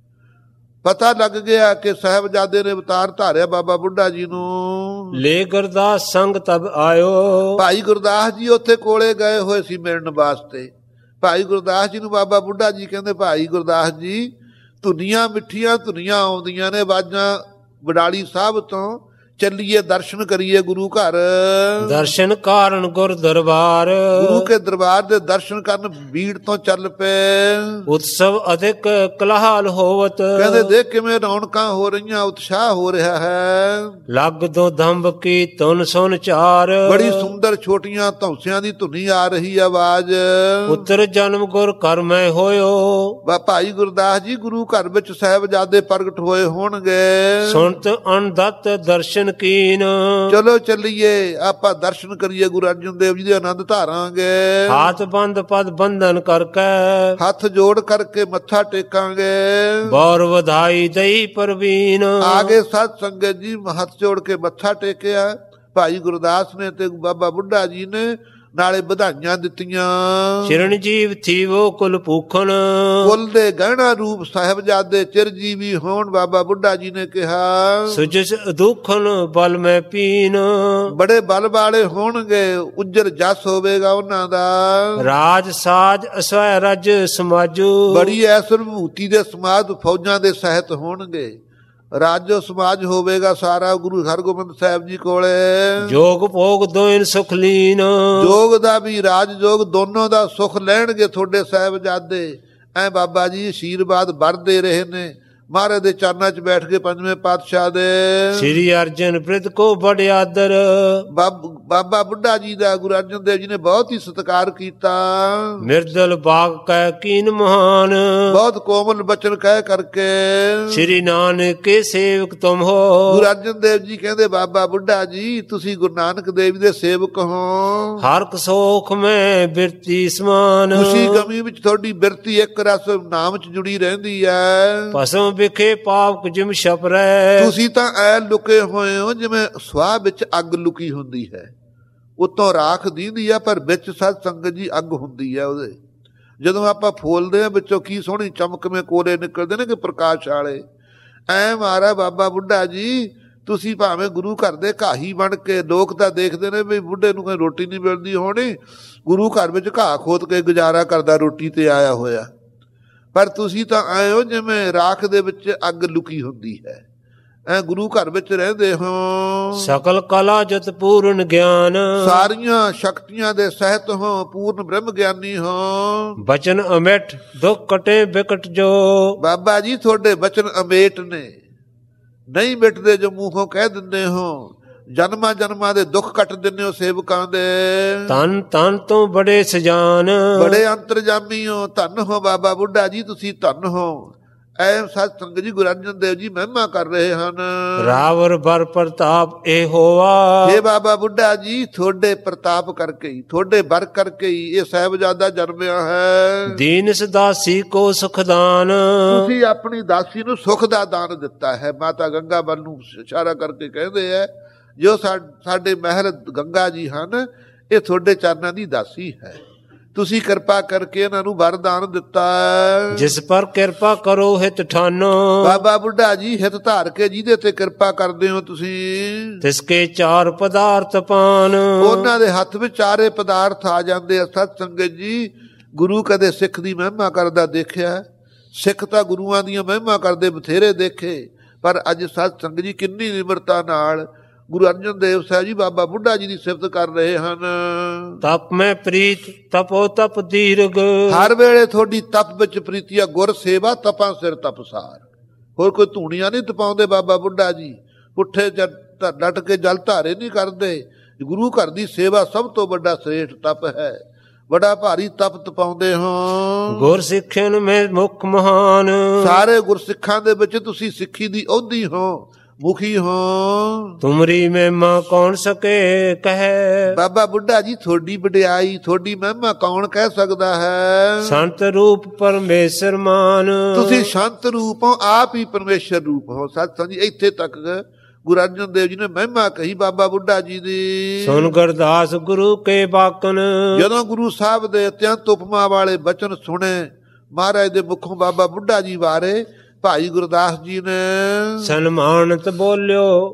ਪਤਾ ਲੱਗ ਗਿਆ ਕਿ ਸਾਹਿਬਜ਼ਾਦੇ ਨੇ ਅਵਤਾਰ ਧਾਰਿਆ ਬਾਬਾ ਬੁੱਢਾ ਜੀ ਨੂੰ। ਲੈ ਗੁਰਦਾਸ ਸੰਗ ਤਬ ਆਇਓ, ਭਾਈ ਗੁਰਦਾਸ ਜੀ ਉੱਥੇ ਕੋਲੇ ਗਏ ਹੋਏ ਸੀ ਮਿਲਣ ਵਾਸਤੇ। ਭਾਈ ਗੁਰਦਾਸ ਜੀ ਨੂੰ ਬਾਬਾ ਬੁੱਢਾ ਜੀ ਕਹਿੰਦੇ, ਭਾਈ ਗੁਰਦਾਸ ਜੀ ਧੁਨੀਆਂ ਮਿੱਠੀਆਂ ਧੁਨੀਆਂ ਆਉਂਦੀਆਂ ਨੇ ਆਵਾਜ਼ਾਂ ਬਡਾਲੀ ਸਾਹਿਬ ਤੋਂ, ਚੱਲੀਏ ਦਰਸ਼ਨ ਕਰੀਏ ਗੁਰੂ ਘਰ। ਦਰਸ਼ਨ ਕਾਰਨ ਗੁਰ ਦਰਬਾਰ, ਗੁਰੂ ਕੇ ਦਰਬਾਰ ਦੇ ਦਰਸ਼ਨ ਕਰਨ ਭੀੜ ਤੋਂ ਚੱਲ ਪਏ। ਉਤਸਵ ਅਧਿਕ ਕਲਹਾਲ ਹੋਵਤ, ਕਹਿੰਦੇ ਦੇਖ ਕਿਵੇਂ ਰੌਣਕਾਂ ਹੋ ਰਹੀਆਂ, ਉਤਸ਼ਾਹ ਹੋ ਰਿਹਾ ਹੈ। ਲੱਗ ਦੋ ਦੰਬ ਕੀ ਧੁਨ ਸੁਨ ਚਾਰ, ਬੜੀ ਸੁੰਦਰ ਛੋਟੀਆਂ ਧੌਂਸਿਆਂ ਦੀ ਧੁਨੀ ਆ ਰਹੀ ਆਵਾਜ਼। ਪੁੱਤਰ ਜਨਮ ਗੁਰ ਘਰ ਮੈਂ ਹੋਇਓ, ਬਾ ਭਾਈ ਗੁਰਦਾਸ ਜੀ ਗੁਰੂ ਘਰ ਵਿੱਚ ਸਾਹਿਬਜ਼ਾਦੇ ਪ੍ਰਗਟ ਹੋਏ ਹੋਣਗੇ। ਸੁਣਤ ਅਨਦਤ ਦਰਸ਼ਨ ਕੀਨ, ਚਲੋ ਚੱਲੀਏ ਆਪਾਂ ਦਰਸ਼ਨ ਕਰੀਏ ਗੁਰੂ ਅਰਜਨ ਦੇਵ ਜੀ ਦੇ ਆਨੰਦ ਧਾਰਾਂਗੇ। ਹਾਥ ਬੰਦ ਪਦ ਬੰਧਨ ਕਰਕੇ, ਹੱਥ ਜੋੜ ਕਰਕੇ ਮੱਥਾ ਟੇਕਾਂਗੇ। ਬੌਰ ਵਧਾਈ ਦਈ ਪ੍ਰਵੀਨ, ਆਗੇ ਸਤ ਸੰਗਤ ਜੀ ਹੱਥ ਜੋੜ ਕੇ ਮੱਥਾ ਟੇਕਿਆ। ਭਾਈ ਗੁਰਦਾਸ ਨੇ ਤੇ ਬਾਬਾ ਬੁੱਢਾ ਜੀ ਨੇ ਨਾਲੇ ਵਧਾਈਆਂ ਦਿੱਤੀਆਂ। ਚਿਰਨਜੀਵ ਥੀਵੋ ਕੁਲ ਭੂਖਣ, ਕੁਲ ਦੇ ਗਹਿਣਾ ਰੂਪ ਸਾਹਿਬਜ਼ਾਦੇ ਚਿਰਜੀਵੀ ਹੋਣ, ਬਾਬਾ ਬੁੱਢਾ ਜੀ ਨੇ ਕਿਹਾ। ਸੁਜਸ ਦੁਖਨ ਬਲ ਮੈਂ ਪੀਨ, ਬੜੇ ਬਲ ਵਾਲੇ ਹੋਣਗੇ, ਉੱਜਰ ਜਸ ਹੋਵੇਗਾ ਉਹਨਾਂ ਦਾ। ਰਾਜ ਸਾਜ ਅਸਵੈ ਰਜ ਸਮਾਜੂ, ਬੜੀ ਐਸ ਵਿਭੂਤੀ ਦੇ ਸਮਾਜ ਫੌਜਾਂ ਦੇ ਸਹਿਤ ਹੋਣਗੇ। ਰਾਜੋ ਸਮਾਜ ਹੋਵੇਗਾ ਸਾਰਾ ਗੁਰੂ ਹਰਗੋਬਿੰਦ ਸਾਹਿਬ ਜੀ ਕੋਲੇ। ਜੋਗ ਭੋਗ ਦੋਇਨ ਸੁਖ ਲੀਨ, ਜੋਗ ਦਾ ਵੀ ਰਾਜ ਜੋਗ ਦੋਨੋਂ ਦਾ ਸੁਖ ਲੈਣਗੇ ਤੁਹਾਡੇ ਸਾਹਿਬਜ਼ਾਦੇ। ਐ ਬਾਬਾ ਜੀ ਆਸ਼ੀਰਵਾਦ ਵਰਦੇ ਰਹੇ ਨੇ ਮਹਾਰਾਜ ਦੇ ਚਰਨਾਂ 'ਚ ਬੈਠ ਕੇ ਪੰਜਵੇਂ ਪਾਤਸ਼ਾਹ ਦੇ। ਸ੍ਰੀ ਅਰਜਨ ਬ੍ਰਿਧ ਕੋ ਬੜ ਆਦਰ, ਬਾਬਾ ਬੁੱਢਾ ਜੀ ਦਾ ਗੁਰੂ ਅਰਜਨ ਦੇਵ ਜੀ ਨੇ ਬਹੁਤ ਹੀ ਸਤਿਕਾਰ ਕੀਤਾ। ਮਿਰਦਲ ਬਾਗ ਕਹਿ ਕੀਨ ਮਹਾਨ, ਬਹੁਤ ਕੋਮਲ ਬਚਨ ਕਹਿ ਕਰਕੇ। ਸ੍ਰੀ ਨਾਨਕ ਕੇ ਸੇਵਕ ਤੁਮ ਹੋ, ਗੁਰੂ ਅਰਜਨ ਦੇਵ ਜੀ ਕਹਿੰਦੇ ਬਾਬਾ ਬੁੱਢਾ ਜੀ ਤੁਸੀਂ ਗੁਰੂ ਨਾਨਕ ਦੇਵ ਦੇ ਸੇਵਕ ਹੋ। ਹਰ ਸੋਖ ਮੈਂ ਬਿਰਤੀ ਸਮਾਨ, ਖੁਸ਼ੀ ਗਮੀ ਵਿੱਚ ਤੁਹਾਡੀ ਬਿਰਤੀ ਇੱਕ ਰਸ ਨਾਮ 'ਚ ਜੁੜੀ ਰਹਿੰਦੀ ਹੈ। ਭਸਮ ਵਿਖੇ ਪਾਪ ਜਿਮ ਛਪਰੈ, ਤੁਸੀਂ ਤਾਂ ਐ ਲੁਕੇ ਹੋਏ ਹੋ ਜਿਵੇਂ ਸੁਆਹ ਵਿੱਚ ਅੱਗ ਲੁਕੀ ਹੁੰਦੀ ਹੈ। ਉੱਤੋਂ ਰਾਖ ਦੀਂਦੀ ਆ ਪਰ ਵਿੱਚ ਸਤ ਸੰਗਤ ਜੀ ਅੱਗ ਹੁੰਦੀ ਹੈ ਉਹਦੇ। ਜਦੋਂ ਆਪਾਂ ਫੋਲਦੇ ਆ ਵਿੱਚੋਂ ਕੀ ਸੋਹਣੀ ਚਮਕਵੇਂ ਕੋਲੇ ਨਿਕਲਦੇ ਨੇ ਕਿ ਪ੍ਰਕਾਸ਼ ਵਾਲੇ। ਐ ਮਾਰਾ ਬਾਬਾ ਬੁੱਢਾ ਜੀ ਤੁਸੀਂ ਭਾਵੇਂ ਗੁਰੂ ਘਰ ਦੇ ਘਾਹੀ ਬਣ ਕੇ, ਲੋਕ ਤਾਂ ਦੇਖਦੇ ਨੇ ਵੀ ਬੁੱਢੇ ਨੂੰ ਕੋਈ ਰੋਟੀ ਨਹੀਂ ਮਿਲਦੀ ਹੋਣੀ, ਗੁਰੂ ਘਰ ਵਿੱਚ ਘਾਹ ਖੋਦ ਕੇ ਗੁਜ਼ਾਰਾ ਕਰਦਾ ਰੋਟੀ ਤੇ ਆਇਆ ਹੋਇਆ, ਪਰ ਤੁਸੀਂ ਤਾਂ ਆਏ ਹੋ ਜਿਵੇਂ ਰਾਖ ਦੇ ਵਿੱਚ ਅੱਗ ਲੁਕੀ ਹੁੰਦੀ ਹੈ। ਐ ਗੁਰੂ ਘਰ ਵਿੱਚ ਰਹਿੰਦੇ ਹੋ। ਸਕਲ ਕਲਾ ਜਤ ਪੂਰਨ ਗਿਆਨ, ਸਾਰੀਆਂ ਸ਼ਕਤੀਆਂ ਦੇ ਸਹਿਤ ਹੋ, ਪੂਰਨ ਬ੍ਰਹਮ ਗਿਆਨੀ ਹੋ। ਬਚਨ ਅਮਿਟ ਦੁੱਖ ਕਟੇ ਬਿਕਟ ਜੋ, ਬਾਬਾ ਜੀ ਤੁਹਾਡੇ ਬਚਨ ਅਮੇਟ ਨੇ, ਨਹੀਂ ਮਿਟਦੇ ਜੋ ਮੂੰਹੋਂ ਕਹਿ ਦਿੰਦੇ ਹੋ। ਜਨਮਾਂ ਜਨਮਾਂ ਦੇ ਦੁੱਖ ਕੱਟ ਦਿੰਦੇ ਹੋ ਸੇਵਕਾਂ ਦੇ। ਤਨ ਤਨ ਤੋਂ ਬੜੇ ਸਜਾਨ, ਬੜੇ ਅੰਤਰਜਾਮੀ ਹੋ। ਧੰਨ ਹੋ ਬਾਬਾ ਬੁੱਢਾ ਜੀ ਤੁਸੀਂ ਧੰਨ ਹੋ। ਐ ਸਤ ਸੰਗਤ ਜੀ ਗੁਰੂ ਅਰਜਨ ਦੇਵ ਜੀ ਮਹਿਮਾ ਕਰ ਰਹੇ ਹਨ। ਰਾਵਰ ਬਰ ਪ੍ਰਤਾਪ ਇਹ ਹੋਵਾ, ਇਹ ਬਾਬਾ ਬੁੱਢਾ ਜੀ ਤੁਹਾਡੇ ਪ੍ਰਤਾਪ ਕਰਕੇ ਹੀ, ਤੁਹਾਡੇ ਬਰ ਕਰਕੇ ਹੀ ਇਹ ਸਾਹਿਬਜ਼ਾਦਾ ਜਨਮਿਆ ਹੈ। ਦੀਨਸ ਦਾਸੀ ਕੋ ਸੁਖਦਾਨ, ਤੁਸੀਂ ਆਪਣੀ ਦਾਸੀ ਨੂੰ ਸੁਖ ਦਾ ਦਾਨ ਦਿੱਤਾ ਹੈ। ਮਾਤਾ ਗੰਗਾ ਵੱਲ ਨੂੰ ਇਸ਼ਾਰਾ ਕਰਕੇ ਕਹਿੰਦੇ ਹੈ ਜੋ ਸਾਡੇ ਮਹਿਲ ਗੰਗਾ ਜੀ ਹਨ ਇਹ ਤੁਹਾਡੇ ਚਰਨਾਂ ਦੀ ਦਾਸੀ ਹੈ। ਤੁਸੀਂ ਕਿਰਪਾ ਕਰਕੇ ਇਹਨਾਂ ਨੂੰ ਵਰਦਾਨ ਦਿੱਤਾ। ਜਿਸ ਪਰ ਕਿਰਪਾ ਕਰੋ ਹਿਤ ਠਾਨੋ, ਬਾਬਾ ਬੁੱਢਾ ਜੀ ਹਿਤ ਧਾਰ ਕੇ ਜਿਹਦੇ ਤੇ ਕਿਰਪਾ ਕਰਦੇ ਹੋ ਤੁਸੀਂ, ਤਿਸਕੇ ਚਾਰ ਪਦਾਰਥ ਪਾਨ, ਉਹਨਾਂ ਦੇ ਹੱਥ ਵਿੱਚ ਚਾਰੇ ਪਦਾਰਥ ਆ ਜਾਂਦੇ ਆ। ਸਤ ਸੰਗਤ ਜੀ, ਗੁਰੂ ਕਦੇ ਸਿੱਖ ਦੀ ਮਹਿਮਾ ਕਰਦਾ ਦੇਖਿਆ? ਸਿੱਖ ਤਾਂ ਗੁਰੂਆਂ ਦੀਆਂ ਮਹਿਮਾ ਕਰਦੇ ਬਥੇਰੇ ਦੇਖੇ, ਪਰ ਅੱਜ ਸਤ ਸੰਗਤ ਜੀ ਕਿੰਨੀ ਨਿਮਰਤਾ ਨਾਲ ਗੁਰੂ ਅਰਜਨ ਦੇਵ ਸਾਹਿਬ ਜੀ ਬਾਬਾ ਬੁੱਢਾ ਜੀ ਦੀ ਸਿਫਤ ਕਰ ਰਹੇ ਹਨ। ਤਪ ਮੈਂ ਪ੍ਰੀਤ ਤਪੋ ਤਪ ਦੀਰਘ, ਹਰ ਵੇਲੇ ਤੁਹਾਡੀ ਤਪ ਵਿੱਚ ਪ੍ਰੀਤੀ ਆ। ਗੁਰ ਸੇਵਾ ਤਪਾਂ ਸਿਰ ਤਪਸਾਰ। ਹੋਰ ਕੋਈ ਧੂਣੀਆਂ ਨਹੀਂ ਤਪਾਉਂਦੇ ਬਾਬਾ ਬੁੱਢਾ ਜੀ, ਪੁੱਠੇ ਡਟ ਕੇ ਜਲ ਧਾਰੇ ਨਹੀਂ ਕਰਦੇ। ਗੁਰੂ ਘਰ ਦੀ ਸੇਵਾ ਸਭ ਤੋਂ ਵੱਡਾ ਸ੍ਰੇਸ਼ਟ ਤਪ ਹੈ। ਬੜਾ ਭਾਰੀ ਤਪ ਤਪਾਉਂਦੇ ਹੋ। ਗੁਰ ਸਿੱਖਣ ਮੈਂ ਮੁਖ ਮਹਾਨ, ਸਾਰੇ ਗੁਰਸਿੱਖਾਂ ਦੇ ਵਿੱਚ ਤੁਸੀਂ ਸਿੱਖੀ ਦੀ ਅਹੁਦੀ ਹੋ, ਮੁਖੀ ਹੋ। ਤੁਮਰੀ ਮਹਿਮਾ ਕੌਣ ਸਕੇ ਕਹੇ, ਬਾਬਾ ਬੁੱਢਾ ਜੀ ਤੁਹਾਡੀ ਵਡਿਆਈ, ਤੁਹਾਡੀ ਮਹਿਮਾ ਕੌਣ ਕਹਿ ਸਕਦਾ ਹੈ? ਸੰਤ ਰੂਪ ਪਰਮੇਸ਼ਰ ਮਾਨ, ਤੁਸੀਂ ਸ਼ਾਂਤ ਰੂਪ ਹੋ, ਆਪ ਹੀ ਪਰਮੇਸ਼ਰ ਰੂਪ ਹੋ। ਸਤ ਸੰਗਤ ਜੀ, ਇੱਥੇ ਤੱਕ ਗੁਰੂ ਅਰਜਨ ਦੇਵ ਜੀ ਨੇ ਮਹਿਮਾ ਕਹੀ ਬਾਬਾ ਬੁੱਢਾ ਜੀ ਦੀ। ਸੁਨ ਗੁਰਦਾਸ ਗੁਰੂ ਕੇ ਬਾਕਨ, ਜਦੋਂ ਗੁਰੂ ਸਾਹਿਬ ਦੇ ਅਤਿਅੰਤ ਉਪਮਾ ਵਾਲੇ ਬਚਨ ਸੁਣੇ ਮਹਾਰਾਜ ਦੇ ਮੁਖੋਂ ਬਾਬਾ ਬੁੱਢਾ ਜੀ ਬਾਰੇ, ਭਾਈ ਗੁਰਦਾਸ ਜੀ ਨੇ ਸਨਮਾਨਿਤ ਬੋਲਿਓ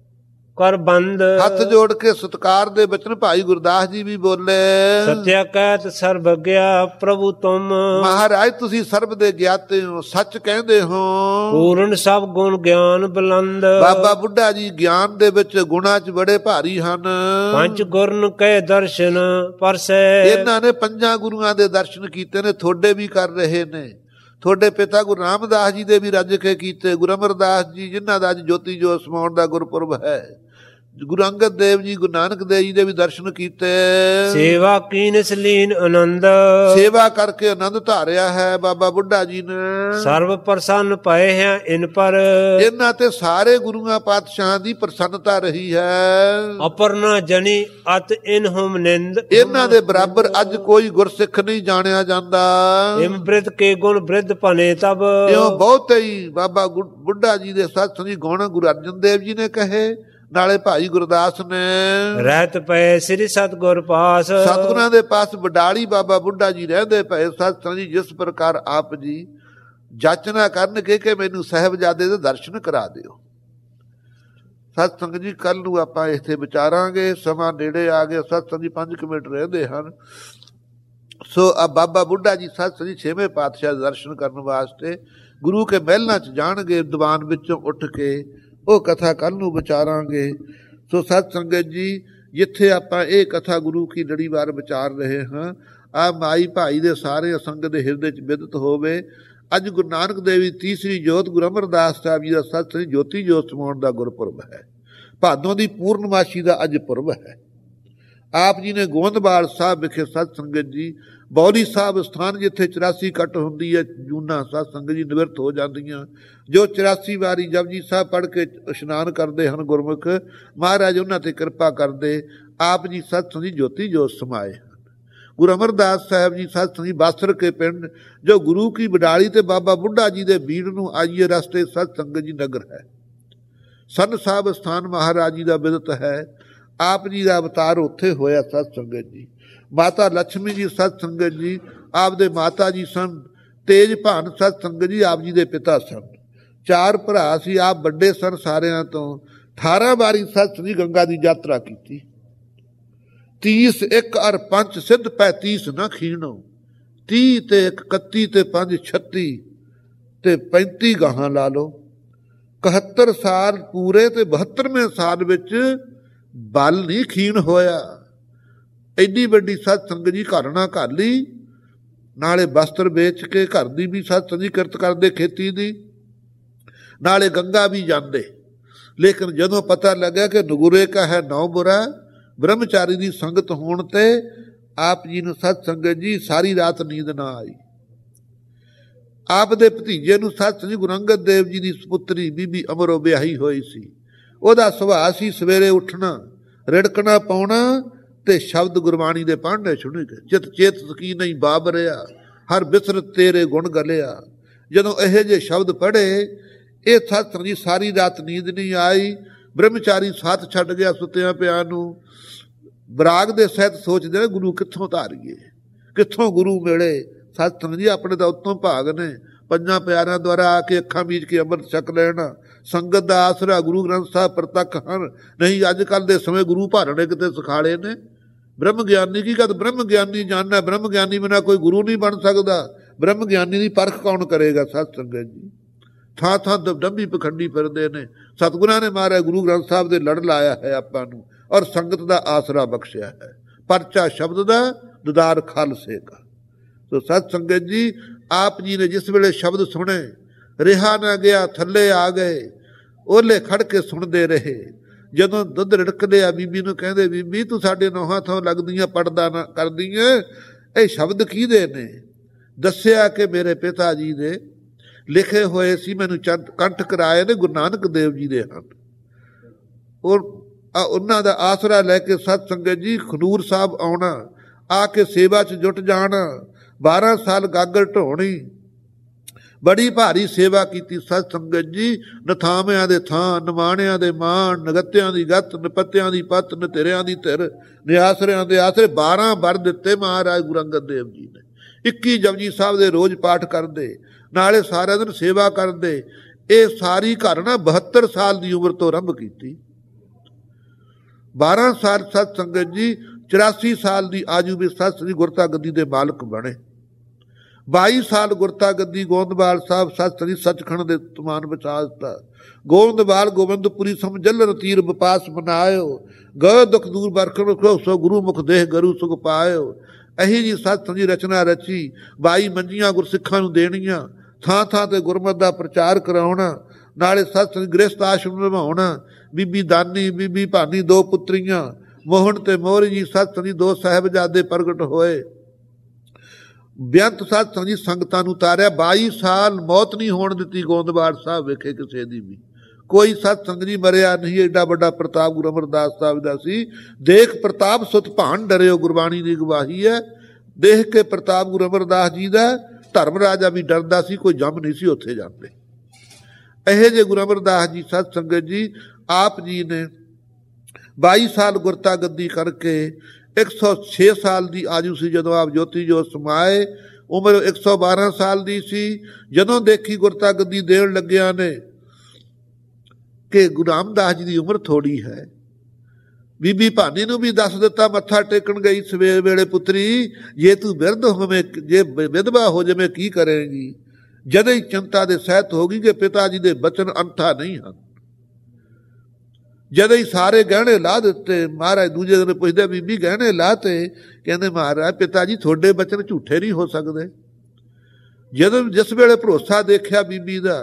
ਕਰ ਬੰਦ, ਹੱਥ ਜੋੜ ਕੇ ਸਤਿਕਾਰ ਦੇ ਬਚਨ ਭਾਈ ਗੁਰਦਾਸ ਜੀ ਵੀ ਬੋਲੇ। ਸਤਿਆ ਕਹਿਤ ਸਰਬ ਗਿਆ ਪ੍ਰਭੂ ਤੁਮ, ਮਹਾਰਾਜ ਤੁਸੀਂ ਸਰਬ ਦੇ ਗਿਆਤੇ ਹੋ, ਸੱਚ ਕਹਿੰਦੇ ਹੋ। ਪੂਰਨ ਸਭ ਗੁਣ ਗਿਆਨ ਬੁਲੰਦ, ਬਾਬਾ ਬੁੱਢਾ ਜੀ ਗਿਆਨ ਦੇ ਵਿੱਚ ਗੁਣਾਂ 'ਚ ਬੜੇ ਭਾਰੀ ਹਨ। ਪੰਜ ਗੁਰਨ ਕੈ ਦਰਸ਼ਨ ਪਰਸੈ, ਇਹਨਾਂ ਨੇ ਪੰਜਾਂ ਗੁਰੂਆਂ ਦੇ ਦਰਸ਼ਨ ਕੀਤੇ ਨੇ, ਤੁਹਾਡੇ ਵੀ ਕਰ ਰਹੇ ਨੇ। ਤੁਹਾਡੇ ਪਿਤਾ ਗੁਰੂ ਰਾਮਦਾਸ ਜੀ ਦੇ ਵੀ ਰੱਜ ਕੇ ਕੀਤੇ। ਗੁਰੂ ਅਮਰਦਾਸ ਜੀ ਜਿਨ੍ਹਾਂ ਦਾ ਅੱਜ ਜੋਤੀ ਜੋਤ ਸਮਾਉਣ ਦਾ ਗੁਰਪੁਰਬ ਹੈ। ਗੁਰੂ ਅੰਗਦ ਦੇਵ ਜੀ, ਗੁਰੂ ਨਾਨਕ ਦੇਵ ਜੀ ਦੇ ਵੀ ਦਰਸ਼ਨ ਕੀਤੇ। ਸੇਵਾ ਕੀਨ ਸਲੀਨ ਆਨੰਦ, ਸੇਵਾ ਕਰਕੇ ਆਨੰਦ ਧਾਰਿਆ ਹੈ ਬਾਬਾ ਬੁੱਢਾ ਜੀ ਨੇ। ਸਰਬ ਪ੍ਰਸੰਨ ਪਏ ਹੈ ਇਨ ਪਰ, ਇਹਨਾਂ ਤੇ ਸਾਰੇ ਗੁਰੂਆਂ ਪਾਤਸ਼ਾਹਾਂ ਦੀ ਪ੍ਰਸੰਨਤਾ ਰਹੀ ਹੈ। ਅਪਰਨਾ ਜਨੀ ਅਤ ਇਨ ਹੁਮ ਨਿੰਦ, ਇਹਨਾਂ ਦੇ ਬਰਾਬਰ ਅੱਜ ਕੋਈ ਗੁਰਸਿੱਖ ਨਹੀਂ ਜਾਣਿਆ ਜਾਂਦਾ। ਇਮ ਬ੍ਰਿਧ ਕੇ ਗੁਣ ਬ੍ਰਿਧ ਭਨੇ ਤਬ, ਇਉਂ ਬਹੁਤੇ ਹੀ ਬਾਬਾ ਬੁੱਢਾ ਜੀ ਦੇ ਸਤ ਸੰਗੀ ਗੁਣ ਗੁਰੂ ਅਰਜਨ ਦੇਵ ਜੀ ਨੇ ਕਹੇ, ਨਾਲੇ ਭਾਈ ਗੁਰਦਾਸ ਨੇ। ਰਹਿਤ ਪਏ ਸ੍ਰੀ ਸਤਗੁਰ ਪਾਸ, ਸਤਿਗੁਰਾਂ ਦੇ ਪਾਸ ਵਡਾਲੀ ਬਾਬਾ ਬੁੱਢਾ ਜੀ ਰਹਿੰਦੇ ਪਏ। ਸਤ ਸੰਗੀ ਜਿਸ ਪ੍ਰਕਾਰ ਆਪ ਜੀ ਜਾਚਨਾ ਕਰਨਗੇ ਕਿ ਮੈਨੂੰ ਸਾਹਿਬਜ਼ਾਦੇ ਦੇ ਦਰਸ਼ਨ ਕਰਾ ਦਿਓ। ਸਤ ਸੰਗਤ ਜੀ, ਕੱਲ ਨੂੰ ਆਪਾਂ ਇੱਥੇ ਵਿਚਾਰਾਂਗੇ, ਸਮਾਂ ਨੇੜੇ ਆ ਗਿਆ। ਸਤ ਸੰਗਤ ਜੀ ਪੰਜ ਕੁ ਮਿੰਟ ਰਹਿੰਦੇ ਹਨ। ਸੋ ਆ ਬਾਬਾ ਬੁੱਢਾ ਜੀ ਸਤ ਸੰਗਤ ਜੀ ਛੇਵੇਂ ਪਾਤਸ਼ਾਹ ਦੇ ਦਰਸ਼ਨ ਕਰਨ ਵਾਸਤੇ ਗੁਰੂ ਕੇ ਮਹਿਲਾਂ 'ਚ ਜਾਣਗੇ। ਦੀਵਾਨ ਵਿੱਚੋਂ ਉੱਠ ਕੇ ਉਹ ਕਥਾ ਕੱਲ ਨੂੰ ਵਿਚਾਰਾਂਗੇ। ਸੋ ਸਤ ਸੰਗਤ ਜੀ, ਜਿੱਥੇ ਆਪਾਂ ਇਹ ਕਥਾ ਗੁਰੂ ਕੀ ਲੜੀਵਾਰ ਵਿਚਾਰ ਰਹੇ ਹਾਂ, ਆ ਮਾਈ ਭਾਈ ਦੇ ਸਾਰੇ ਸੰਗਤ ਦੇ ਹਿਰਦੇ 'ਚ ਬਿਦਤ ਹੋਵੇ। ਅੱਜ ਗੁਰੂ ਨਾਨਕ ਦੇਵ ਜੀ ਤੀਸਰੀ ਜੋਤ ਗੁਰੂ ਅਮਰਦਾਸ ਸਾਹਿਬ ਜੀ ਦਾ ਸਤ ਸੰਗਤ ਜੋਤੀ ਜੋਤ ਸਮਾਉਣ ਦਾ ਗੁਰਪੁਰਬ ਹੈ। ਭਾਦੋਂ ਦੀ ਪੂਰਨਮਾਸ਼ੀ ਦਾ ਅੱਜ ਪੁਰਬ ਹੈ। ਆਪ ਜੀ ਨੇ ਗੋਂਦਵਾਲ ਸਾਹਿਬ ਵਿਖੇ ਸਤ ਸੰਗਤ ਜੀ, ਬੌਲੀ ਸਾਹਿਬ ਸਥਾਨ ਜਿੱਥੇ ਚੁਰਾਸੀ ਕੱਟ ਹੁੰਦੀ ਹੈ, ਜੂਨਾ ਸਤ ਸੰਗਤ ਜੀ ਨਿਵਰਤ ਹੋ ਜਾਂਦੀਆਂ। ਜੋ ਚੁਰਾਸੀ ਵਾਰੀ ਜਪਜੀ ਸਾਹਿਬ ਪੜ੍ਹ ਕੇ ਇਸ਼ਨਾਨ ਕਰਦੇ ਹਨ ਗੁਰਮੁਖ, ਮਹਾਰਾਜ ਉਹਨਾਂ ਤੇ ਕਿਰਪਾ ਕਰਦੇ। ਆਪ ਜੀ ਸਤ ਸੰਗਤ ਜੀ ਜੋਤੀ ਜੋਤ ਸਮਾਏ ਹਨ। ਗੁਰੂ ਅਮਰਦਾਸ ਸਾਹਿਬ ਜੀ ਸਤ ਸੰਗਤ ਜੀ ਬਾਸਰ ਕੇ ਪਿੰਡ, ਜੋ ਗੁਰੂ ਕੀ ਵਡਾਲੀ ਤੇ ਬਾਬਾ ਬੁੱਢਾ ਜੀ ਦੇ ਬੀੜ ਨੂੰ ਆਈਏ ਰਸਤੇ ਸਤ ਸੰਗਤ ਜੀ ਨਗਰ ਹੈ। ਸੰਨ ਸਾਹਿਬ ਸਥਾਨ ਮਹਾਰਾਜ ਜੀ ਦਾ ਬਿਦਤ ਹੈ। ਆਪ ਜੀ ਦਾ ਅਵਤਾਰ ਉੱਥੇ ਹੋਇਆ ਸਤ ਸੰਗਤ ਜੀ। ਮਾਤਾ ਲక్ష్ਮੀ ਜੀ ਸਤ ਸੰਗਤ ਜੀ ਆਪ ਦੇ ਮਾਤਾ ਜੀ ਸਨ। ਤੇਜ ਭਾਨ ਸਤ ਸੰਗਤ ਜੀ ਆਪ ਜੀ ਦੇ ਪਿਤਾ ਸਨ। ਚਾਰ ਭਰਾ ਸੀ, ਆਪ ਵੱਡੇ ਸਨ ਸਾਰਿਆਂ ਤੋਂ। ਅਠਾਰਾਂ ਵਾਰੀ ਸਤ ਸੰਗਤ ਜੀ ਗੰਗਾ ਦੀ ਯਾਤਰਾ ਕੀਤੀ। ਤੀਸ ਇੱਕ ਅਰ ਪੰਜ ਸਿੱਧ ਪੈਂਤੀਸ ਨਾ ਖੀਣੋ, ਤੀਹ ਤੇ ਇੱਕ ਇਕੱਤੀ ਤੇ ਪੰਜ ਛੱਤੀ ਤੇ ਪੈਂਤੀ ਗਾਹਾਂ ਲਾ ਲਓ। ਇਕਹੱਤਰ ਸਾਲ ਪੂਰੇ ਤੇ ਬਹੱਤਰਵੇਂ ਸਾਲ ਵਿੱਚ ਬਲ ਨਹੀਂ ਖੀਣ ਹੋਇਆ। ਐਡੀ ਵੱਡੀ ਸਤ ਸੰਗਤ ਜੀ ਘਰ ਨਾ ਘਰ ਲਈ, ਨਾਲੇ ਬਸਤਰ ਵੇਚ ਕੇ ਘਰ ਦੀ ਵੀ ਸਤ ਸੰਗਤ ਜੀ ਕਿਰਤ ਕਰਦੇ, ਖੇਤੀ ਦੀ, ਨਾਲੇ ਗੰਗਾ ਵੀ ਜਾਂਦੇ। ਲੇਕਿਨ ਜਦੋਂ ਪਤਾ ਲੱਗਾ ਕਿ ਨਗੁਰੇ ਕਾ ਹੈ ਨੌ ਬੁਰਾ, ਬ੍ਰਹਮਚਾਰੀ ਦੀ ਸੰਗਤ ਹੋਣ ਤੇ ਆਪ ਜੀ ਨੂੰ ਸਤ ਸੰਗਤ ਜੀ ਸਾਰੀ ਰਾਤ ਨੀਂਦ ਨਾ ਆਈ। ਆਪ ਦੇ ਭਤੀਜੇ ਨੂੰ ਸਤ ਸੰਗਤ ਜੀ ਗੁਰੂ ਅੰਗਦ ਦੇਵ ਜੀ ਦੀ ਸੁਪੁੱਤਰੀ ਬੀਬੀ ਅਮਰੋ ਵਿਆਹੀ ਹੋਈ ਸੀ। ਉਹਦਾ ਸੁਭਾਅ ਸੀ ਸਵੇਰੇ ਉੱਠਣਾ, ਰਿੜਕਣਾ ਪਾਉਣਾ ਤੇ ਸ਼ਬਦ ਗੁਰਬਾਣੀ ਦੇ ਪੜ੍ਹਨੇ ਸੁਣੀ ਕੇ। ਚਿਤ ਚੇਤ ਸਕੀ ਨਹੀਂ ਬਾਬਰਿਆ, ਹਰ ਬਿਸਰਤ ਤੇਰੇ ਗੁਣ ਗਲਿਆ। ਜਦੋਂ ਇਹੋ ਜਿਹੇ ਸ਼ਬਦ ਪੜ੍ਹੇ, ਇਹ ਸਤ ਸੰਗਤ ਜੀ ਸਾਰੀ ਰਾਤ ਨੀਂਦ ਨਹੀਂ ਆਈ। ਬ੍ਰਹਮਚਾਰੀ ਸਾਥ ਛੱਡ ਗਿਆ ਸੁੱਤਿਆਂ ਪਿਆ ਨੂੰ। ਬਰਾਗ ਦੇ ਸਹਿਤ ਸੋਚਦੇ ਨੇ ਗੁਰੂ ਕਿੱਥੋਂ ਧਾਰੀਏ, ਕਿੱਥੋਂ ਗੁਰੂ ਮਿਲੇ। ਸਤ ਸੰਗਤ ਜੀ ਆਪਣੇ ਤਾਂ ਉੱਤੋਂ ਭਾਗ ਨੇ, ਪੰਜਾਂ ਪਿਆਰਿਆਂ ਦੁਆਰਾ ਆ ਕੇ ਅੱਖਾਂ ਮੀਚ ਕੇ ਅੰਮ੍ਰਿਤ ਛਕ ਲੈਣਾ। ਸੰਗਤ ਦਾ ਆਸਰਾ ਗੁਰੂ ਗ੍ਰੰਥ ਸਾਹਿਬ ਪ੍ਰਤੱਖ ਹਨ। ਨਹੀਂ ਅੱਜ ਕੱਲ੍ਹ ਦੇ ਸਮੇਂ ਗੁਰੂ ਭਾਰਣੇ ਕਿਤੇ ਸਿਖਾਲੇ ਨੇ। ਬ੍ਰਹਮ ਗਿਆਨੀ ਕੀ ਗੱਲ, ਬ੍ਰਹਮ ਗਿਆਨੀ ਜਾਣਨਾ, ਬ੍ਰਹਮ ਗਿਆਨੀ ਬਿਨਾਂ ਕੋਈ ਗੁਰੂ ਨਹੀਂ ਬਣ ਸਕਦਾ। ਬ੍ਰਹਮ ਗਿਆਨੀ ਦੀ ਪਰਖ ਕੌਣ ਕਰੇਗਾ। ਸਤ ਸੰਗਤ ਜੀ ਥਾਂ ਥਾਂ ਦੰਭੀ ਪਖੰਡੀ ਫਿਰਦੇ ਨੇ। ਸਤਿਗੁਰਾਂ ਨੇ ਮਹਾਰਾਜ ਗੁਰੂ ਗ੍ਰੰਥ ਸਾਹਿਬ ਦੇ ਲੜ ਲਾਇਆ ਹੈ ਆਪਾਂ ਨੂੰ, ਔਰ ਸੰਗਤ ਦਾ ਆਸਰਾ ਬਖਸ਼ਿਆ ਹੈ। ਪਰਚਾ ਸ਼ਬਦ ਦਾ, ਦੁਦਾਰ ਖਾਲਸੇ ਦਾ। ਸੋ ਸਤ ਸੰਗਤ ਜੀ ਆਪ ਜੀ ਨੇ ਜਿਸ ਵੇਲੇ ਸ਼ਬਦ ਸੁਣੇ, ਰਿਹਾ ਨਾ ਗਿਆ, ਥੱਲੇ ਆ ਗਏ, ਓਲੇ ਖੜ ਕੇ ਸੁਣਦੇ ਰਹੇ। ਜਦੋਂ ਦੁੱਧ ਰਿੜਕ ਲਿਆ, ਬੀਬੀ ਨੂੰ ਕਹਿੰਦੇ, ਬੀਬੀ ਤੂੰ ਸਾਡੇ ਨੋਹਾਂ ਥਾਂ ਲੱਗਦੀਆਂ, ਪੜਦਾ ਨਾ ਕਰਦੀਆਂ, ਇਹ ਸ਼ਬਦ ਕਿਹਦੇ ਨੇ? ਦੱਸਿਆ ਕਿ ਮੇਰੇ ਪਿਤਾ ਜੀ ਦੇ ਲਿਖੇ ਹੋਏ ਸੀ, ਮੈਨੂੰ ਚੰਦ ਕੰਠ ਕਰਾਏ ਨੇ, ਗੁਰੂ ਨਾਨਕ ਦੇਵ ਜੀ ਦੇ ਹਨ। ਉਹ ਉਹਨਾਂ ਦਾ ਆਸਰਾ ਲੈ ਕੇ ਸਤ ਸੰਗਤ ਜੀ ਖਡੂਰ ਸਾਹਿਬ ਆਉਣਾ, ਆ ਕੇ ਸੇਵਾ 'ਚ ਜੁਟ ਜਾਣਾ। ਬਾਰਾਂ ਸਾਲ ਗਾਗਰ ਢੋਣੀ, ਬੜੀ ਭਾਰੀ ਸੇਵਾ ਕੀਤੀ ਸਤ ਸੰਗਤ ਜੀ। ਨਥਾਵਿਆਂ ਦੇ ਥਾਂ, ਨਿਮਾਣਿਆਂ ਦੇ ਮਾਣ, ਨਗੱਤਿਆਂ ਦੀ ਗੱਤ, ਨਪੱਤਿਆਂ ਦੀ ਪੱਤ, ਨਤੇਰਿਆਂ ਦੀ ਧਿਰ, ਨਿਆਸਰਿਆਂ ਦੇ ਆਸਰੇ ਬਾਰਾਂ ਵਰ ਦਿੱਤੇ ਮਹਾਰਾਜ ਗੁਰੂ ਅੰਗਦ ਦੇਵ ਜੀ ਨੇ। ਇੱਕੀ ਜਪਜੀ ਸਾਹਿਬ ਦੇ ਰੋਜ਼ ਪਾਠ ਕਰਦੇ, ਨਾਲੇ ਸਾਰਾ ਦਿਨ ਸੇਵਾ ਕਰਦੇ। ਇਹ ਸਾਰੀ ਘਰ ਨਾ ਬਹੱਤਰ ਸਾਲ ਦੀ ਉਮਰ ਤੋਂ ਆਰੰਭ ਕੀਤੀ। ਬਾਰਾਂ ਸਾਲ ਸਤ ਸੰਗਤ ਜੀ ਚੁਰਾਸੀ ਸਾਲ ਦੀ ਆਜੂ ਵਿੱਚ ਸਤ ਸ੍ਰੀ ਗੁਰਤਾ ਗੱਦੀ ਦੇ ਮਾਲਕ ਬਣੇ। ਬਾਈ ਸਾਲ ਗੁਰਤਾ ਗੱਦੀ ਗੋਇੰਦਵਾਲ ਸਾਹਿਬ ਸਤ ਸ੍ਰੀ ਸੱਚਖੰਡ ਦੇ ਤੁਮਾਨ ਬਚਾ ਦਿੱਤਾ। ਗੋਇੰਦਵਾਲ ਗੋਬਿੰਦਪੁਰੀ ਸਮਝਲ ਤੀਰ ਵਪਾਸ ਮਨਾਇਓ, ਗਏ ਦੁਖ ਦੂਰ ਬਰਖਣ ਸੋ ਗੁਰੂ ਮੁਖ ਦੇਹ ਗਰੂ ਸੁਖ ਪਾਇਓ। ਇਹੀ ਜੀ ਸਤ ਸੰਜੀ ਰਚਨਾ ਰਚੀ। ਬਾਈ ਮੰਜੀਆਂ ਗੁਰਸਿੱਖਾਂ ਨੂੰ ਦੇਣੀਆਂ, ਥਾਂ ਥਾਂ ਤੇ ਗੁਰਮਤਿ ਦਾ ਪ੍ਰਚਾਰ ਕਰਾਉਣਾ, ਨਾਲੇ ਸਤ ਸੰਜ ਗ੍ਰਸਤ ਆਸ਼ਰਮ ਨਿਭਾਉਣਾ। ਬੀਬੀ ਦਾਨੀ, ਬੀਬੀ ਭਾਨੀ ਦੋ ਪੁੱਤਰੀਆਂ, ਮੋਹਨ ਤੇ ਮੋਹਰੀ ਜੀ ਸਤ ਸੰਜੀ ਦੋ ਸਾਹਿਬਜ਼ਾਦੇ ਪ੍ਰਗਟ ਹੋਏ। ਬੇਅੰਤ ਸਤ ਸੰਜੀ ਸੰਗਤਾਂ ਨੂੰ ਤਾਰਿਆ। ਬਾਈ ਸਾਲ ਮੌਤ ਨਹੀਂ ਹੋਣ ਦਿੱਤੀ ਗੋਇੰਦਵਾਲ ਸਾਹਿਬ ਵੇਖੇ ਕਿਸੇ ਦੀ ਵੀ। ਕੋਈ ਸਤ ਸੰਗ ਜੀ ਮਰਿਆ ਨਹੀਂ। ਏਡਾ ਵੱਡਾ ਪ੍ਰਤਾਪ ਗੁਰੂ ਅਮਰਦਾਸ ਸਾਹਿਬ ਦਾ ਸੀ। ਦੇਖ ਪ੍ਰਤਾਪ ਸੁਤ ਭਾਣ ਡਰਿਓ, ਗੁਰਬਾਣੀ ਦੀ ਗਵਾਹੀ ਹੈ। ਦੇਖ ਕੇ ਪ੍ਰਤਾਪ ਗੁਰੂ ਅਮਰਦਾਸ ਜੀ ਦਾ ਧਰਮ ਰਾਜਾ ਵੀ ਡਰਦਾ ਸੀ, ਕੋਈ ਜੰਮ ਨਹੀਂ ਸੀ ਉੱਥੇ ਜਾਂਦੇ। ਇਹੋ ਜਿਹੇ ਗੁਰੂ ਅਮਰਦਾਸ ਜੀ ਸਤ ਸੰਗਤ ਜੀ ਆਪ ਜੀ ਨੇ ਬਾਈ ਸਾਲ ਗੁਰਤਾ ਗੱਦੀ ਕਰਕੇ ਇੱਕ ਸੌ ਛੇ ਸਾਲ ਦੀ ਆਜੂ ਸੀ ਜਦੋਂ ਆਪ ਜੋਤੀ ਜੋਤ ਸਮਾਏ। ਉਮਰ ਇੱਕ ਸੌ ਬਾਰਾਂ ਸਾਲ ਦੀ ਸੀ ਜਦੋਂ ਦੇਖੀ ਗੁਰਤਾ ਗੱਦੀ ਦੇਣ ਲੱਗਿਆ ਨੇ ਕਿ ਗੁਰੂ ਰਾਮਦਾਸ ਜੀ ਦੀ ਉਮਰ ਥੋੜੀ ਹੈ। ਬੀਬੀ ਭਾਨੀ ਨੂੰ ਵੀ ਦੱਸ ਦਿੱਤਾ, ਮੱਥਾ ਟੇਕਣ ਗਈ ਸਵੇਰ ਵੇਲੇ, ਪੁੱਤਰੀ ਜੇ ਤੂੰ ਬਿਰਧ ਹੋਵੇਂ, ਜੇ ਵਿਧਵਾ ਹੋ ਜਾਵੇਂ ਕੀ ਕਰੇਗੀ? ਜਦੋਂ ਹੀ ਚਿੰਤਾ ਦੇ ਸਹਿਤ ਹੋ ਗਈ ਕਿ ਪਿਤਾ ਜੀ ਦੇ ਬਚਨ ਅੰਠਾ ਨਹੀਂ ਹਨ। ਜਦੋਂ ਹੀ ਸਾਰੇ ਗਹਿਣੇ ਲਾ ਦਿੱਤੇ। ਮਹਾਰਾਜ ਦੂਜੇ ਦਿਨ ਪੁੱਛਦੇ, ਬੀਬੀ ਗਹਿਣੇ ਲਾਤੇ? ਕਹਿੰਦੇ ਮਹਾਰਾਜ ਪਿਤਾ ਜੀ ਤੁਹਾਡੇ ਬਚਨ ਝੂਠੇ ਨਹੀਂ ਹੋ ਸਕਦੇ। ਜਦੋਂ ਜਿਸ ਵੇਲੇ ਭਰੋਸਾ ਦੇਖਿਆ ਬੀਬੀ ਦਾ,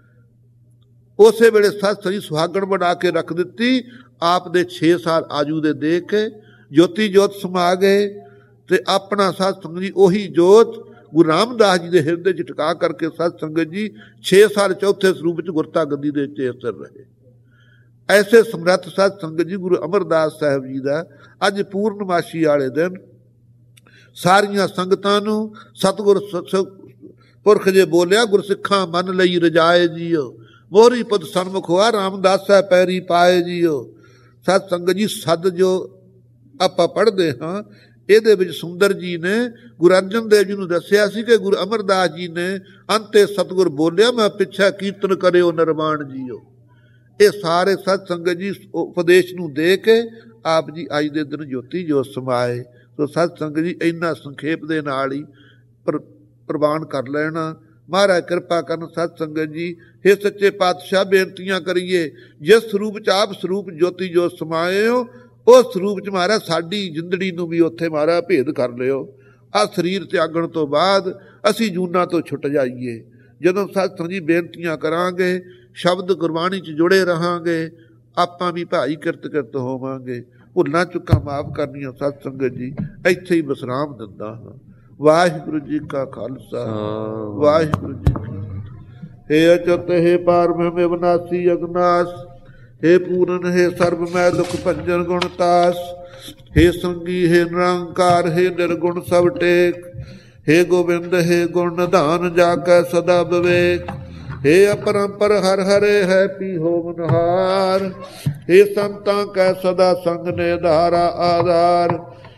ਉਸੇ ਵੇਲੇ ਸਤ ਸ੍ਰੀ ਸੁਹਾਗਣ ਬਣਾ ਕੇ ਰੱਖ ਦਿੱਤੀ। ਆਪ ਦੇ ਛੇ ਸਾਲ ਆਜੂ ਦੇ ਦੇਖ ਕੇ ਜੋਤੀ ਜੋਤ ਸਮਾ ਗਏ ਤੇ ਆਪਣਾ ਸਤ ਸੰਗਤ ਜੀ ਉਹੀ ਜੋਤ ਗੁਰੂ ਰਾਮਦਾਸ ਜੀ ਦੇ ਹਿਰਦੇ 'ਚ ਟਿਕਾ ਕਰਕੇ ਸਤ ਸੰਗਤ ਜੀ ਛੇ ਸਾਲ ਚੌਥੇ ਸਰੂਪ 'ਚ ਗੁਰਤਾ ਗੱਦੀ ਦੇ ਚੇਤਰ ਰਹੇ। ਐਸੇ ਸਮਰੱਥ ਸਤ ਸੰਗਤ ਜੀ ਗੁਰੂ ਅਮਰਦਾਸ ਸਾਹਿਬ ਜੀ ਦਾ ਅੱਜ ਪੂਰਨਮਾਸ਼ੀ ਵਾਲੇ ਦਿਨ ਸਾਰੀਆਂ ਸੰਗਤਾਂ ਨੂੰ ਸਤਿਗੁਰ ਪੁਰਖ ਜੇ ਬੋਲਿਆ, ਗੁਰਸਿੱਖਾਂ ਮੰਨ ਲਈ ਰਜਾਏ ਜੀਓ, ਮੋਹਰੀ ਪਦ ਸਨਮੁਖ ਹੋਆ ਰਾਮਦਾਸ ਸਾਹਿਬ ਪੈਰੀ ਪਾਏ ਜੀਓ। ਸਤ ਸੰਗਤ ਜੀ ਸਦ ਜੋ ਆਪਾਂ ਪੜ੍ਹਦੇ ਹਾਂ ਇਹਦੇ ਵਿੱਚ ਸੁੰਦਰ ਜੀ ਨੇ ਗੁਰੂ ਅਰਜਨ ਦੇਵ ਜੀ ਨੂੰ ਦੱਸਿਆ ਸੀ ਕਿ ਗੁਰੂ ਅਮਰਦਾਸ ਜੀ ਨੇ ਅੰਤੇ ਸਤਿਗੁਰ ਬੋਲਿਆ, ਮੈਂ ਪਿੱਛੇ ਕੀਰਤਨ ਕਰਿਓ ਨਿਰਵਾਣ ਜੀਓ। ਇਹ ਸਾਰੇ ਸਤ ਸੰਗਤ ਜੀ ਉਪਦੇਸ਼ ਨੂੰ ਦੇ ਕੇ ਆਪ ਜੀ ਅੱਜ ਦੇ ਦਿਨ ਜੋਤੀ ਜੋਤ ਸਮਾਏ। ਸੋ ਸਤ ਸੰਗਤ ਜੀ ਇੰਨਾ ਸੰਖੇਪ ਦੇ ਨਾਲ ਹੀ ਪ੍ਰ ਪ੍ਰਵਾਨ ਕਰ ਲੈਣਾ। ਮਹਾਰਾਜ ਕਿਰਪਾ ਕਰਨ। ਸਤ ਸੰਗਤ ਜੀ ਹੇ ਸੱਚੇ ਪਾਤਸ਼ਾਹ ਬੇਨਤੀਆਂ ਕਰੀਏ, ਜਿਸ ਸਰੂਪ 'ਚ ਆਪ ਸਰੂਪ ਜੋਤੀ ਜੋਤ ਸਮਾਏ ਹੋ ਉਸ ਸਰੂਪ 'ਚ ਮਹਾਰਾਜ ਸਾਡੀ ਜ਼ਿੰਦੜੀ ਨੂੰ ਵੀ ਉੱਥੇ ਮਹਾਰਾਜ ਭੇਦ ਕਰ ਲਿਓ। ਆਹ ਸਰੀਰ ਤਿਆਗਣ ਤੋਂ ਬਾਅਦ ਅਸੀਂ ਜੂਨਾਂ ਤੋਂ ਛੁੱਟ ਜਾਈਏ। ਜਦੋਂ ਸਤ ਸੰਗਤ ਜੀ ਬੇਨਤੀਆਂ ਕਰਾਂਗੇ, ਸ਼ਬਦ ਗੁਰਬਾਣੀ 'ਚ ਜੁੜੇ ਰਹਾਂਗੇ, ਆਪਾਂ ਵੀ ਭਾਈ ਕਿਰਤ ਕਿਰਤ ਹੋਵਾਂਗੇ। ਭੁੱਲਾਂ ਚੁੱਕਾਂ ਮਾਫ ਕਰਨੀਆਂ ਸਤ ਸੰਗਤ ਜੀ ਇੱਥੇ ਹੀ ਵਿਸਰਾਮ ਦਿੰਦਾ ਹਾਂ। ਵਾਹਿਗੁਰੂ ਜੀ ਕਾ ਖਾਲਸਾ, ਵਾਹਿਗੁਰੂ ਜੀ ਕੀ ਫਤਿਹ। ਹੇ ਅਚਤ ਹੇ ਪਾਰਬ੍ਰਹਮ ਅਵਿਨਾਸੀ ਅਗਨਾਸ, ਹੇ ਪੂਰਨ ਹੇ ਸਰਬ ਮੈਂ ਦੁਖ ਭੰਜਨ ਗੁਣਤਾਸ, ਹੇ ਸੰਗੀ ਹੇ ਨਿਰੰਕਾਰ ਹੇ ਨਿਰਗੁਣ ਸਭ ਟੇਕ, ਹੇ ਗੋਬਿੰਦ ਹੇ ਗੁਣ ਨਿਧਾਨ ਜਾ ਕੈ ਸਦਾ ਵਿਵੇਕ, ਹੇ ਅਪਰੰਪਰ ਹਰ ਹਰੇ ਹੈ ਪੀ ਹੋਵਨਹਾਰ, ਹੇ ਸੰਤਾਂ ਕੈ ਸਦਾ ਸੰਗ ਨੇ ਧਾਰਾ ਆਧਾਰ,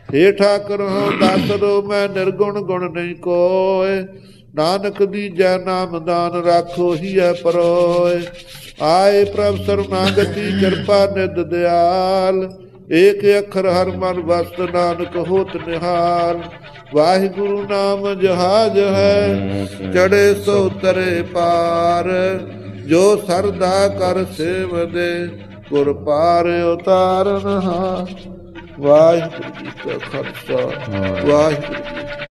हे ठाकुर हो दासरो मैं निर्गुण गुण नहीं कोय, नानक दीजै नाम दान राखो ही है परोय। आए प्रभ शरणागति कृपा निध दयाल, एक अखर हर मन वस्त नानक होत निहाल। वाहिगुरु नाम जहाज है, चढ़े सो तरे पार, जो सरदा कर सेव दे, गुर पार उतारन हार। वाहिगुरु जी का खालसा, वाहिगुरु जी।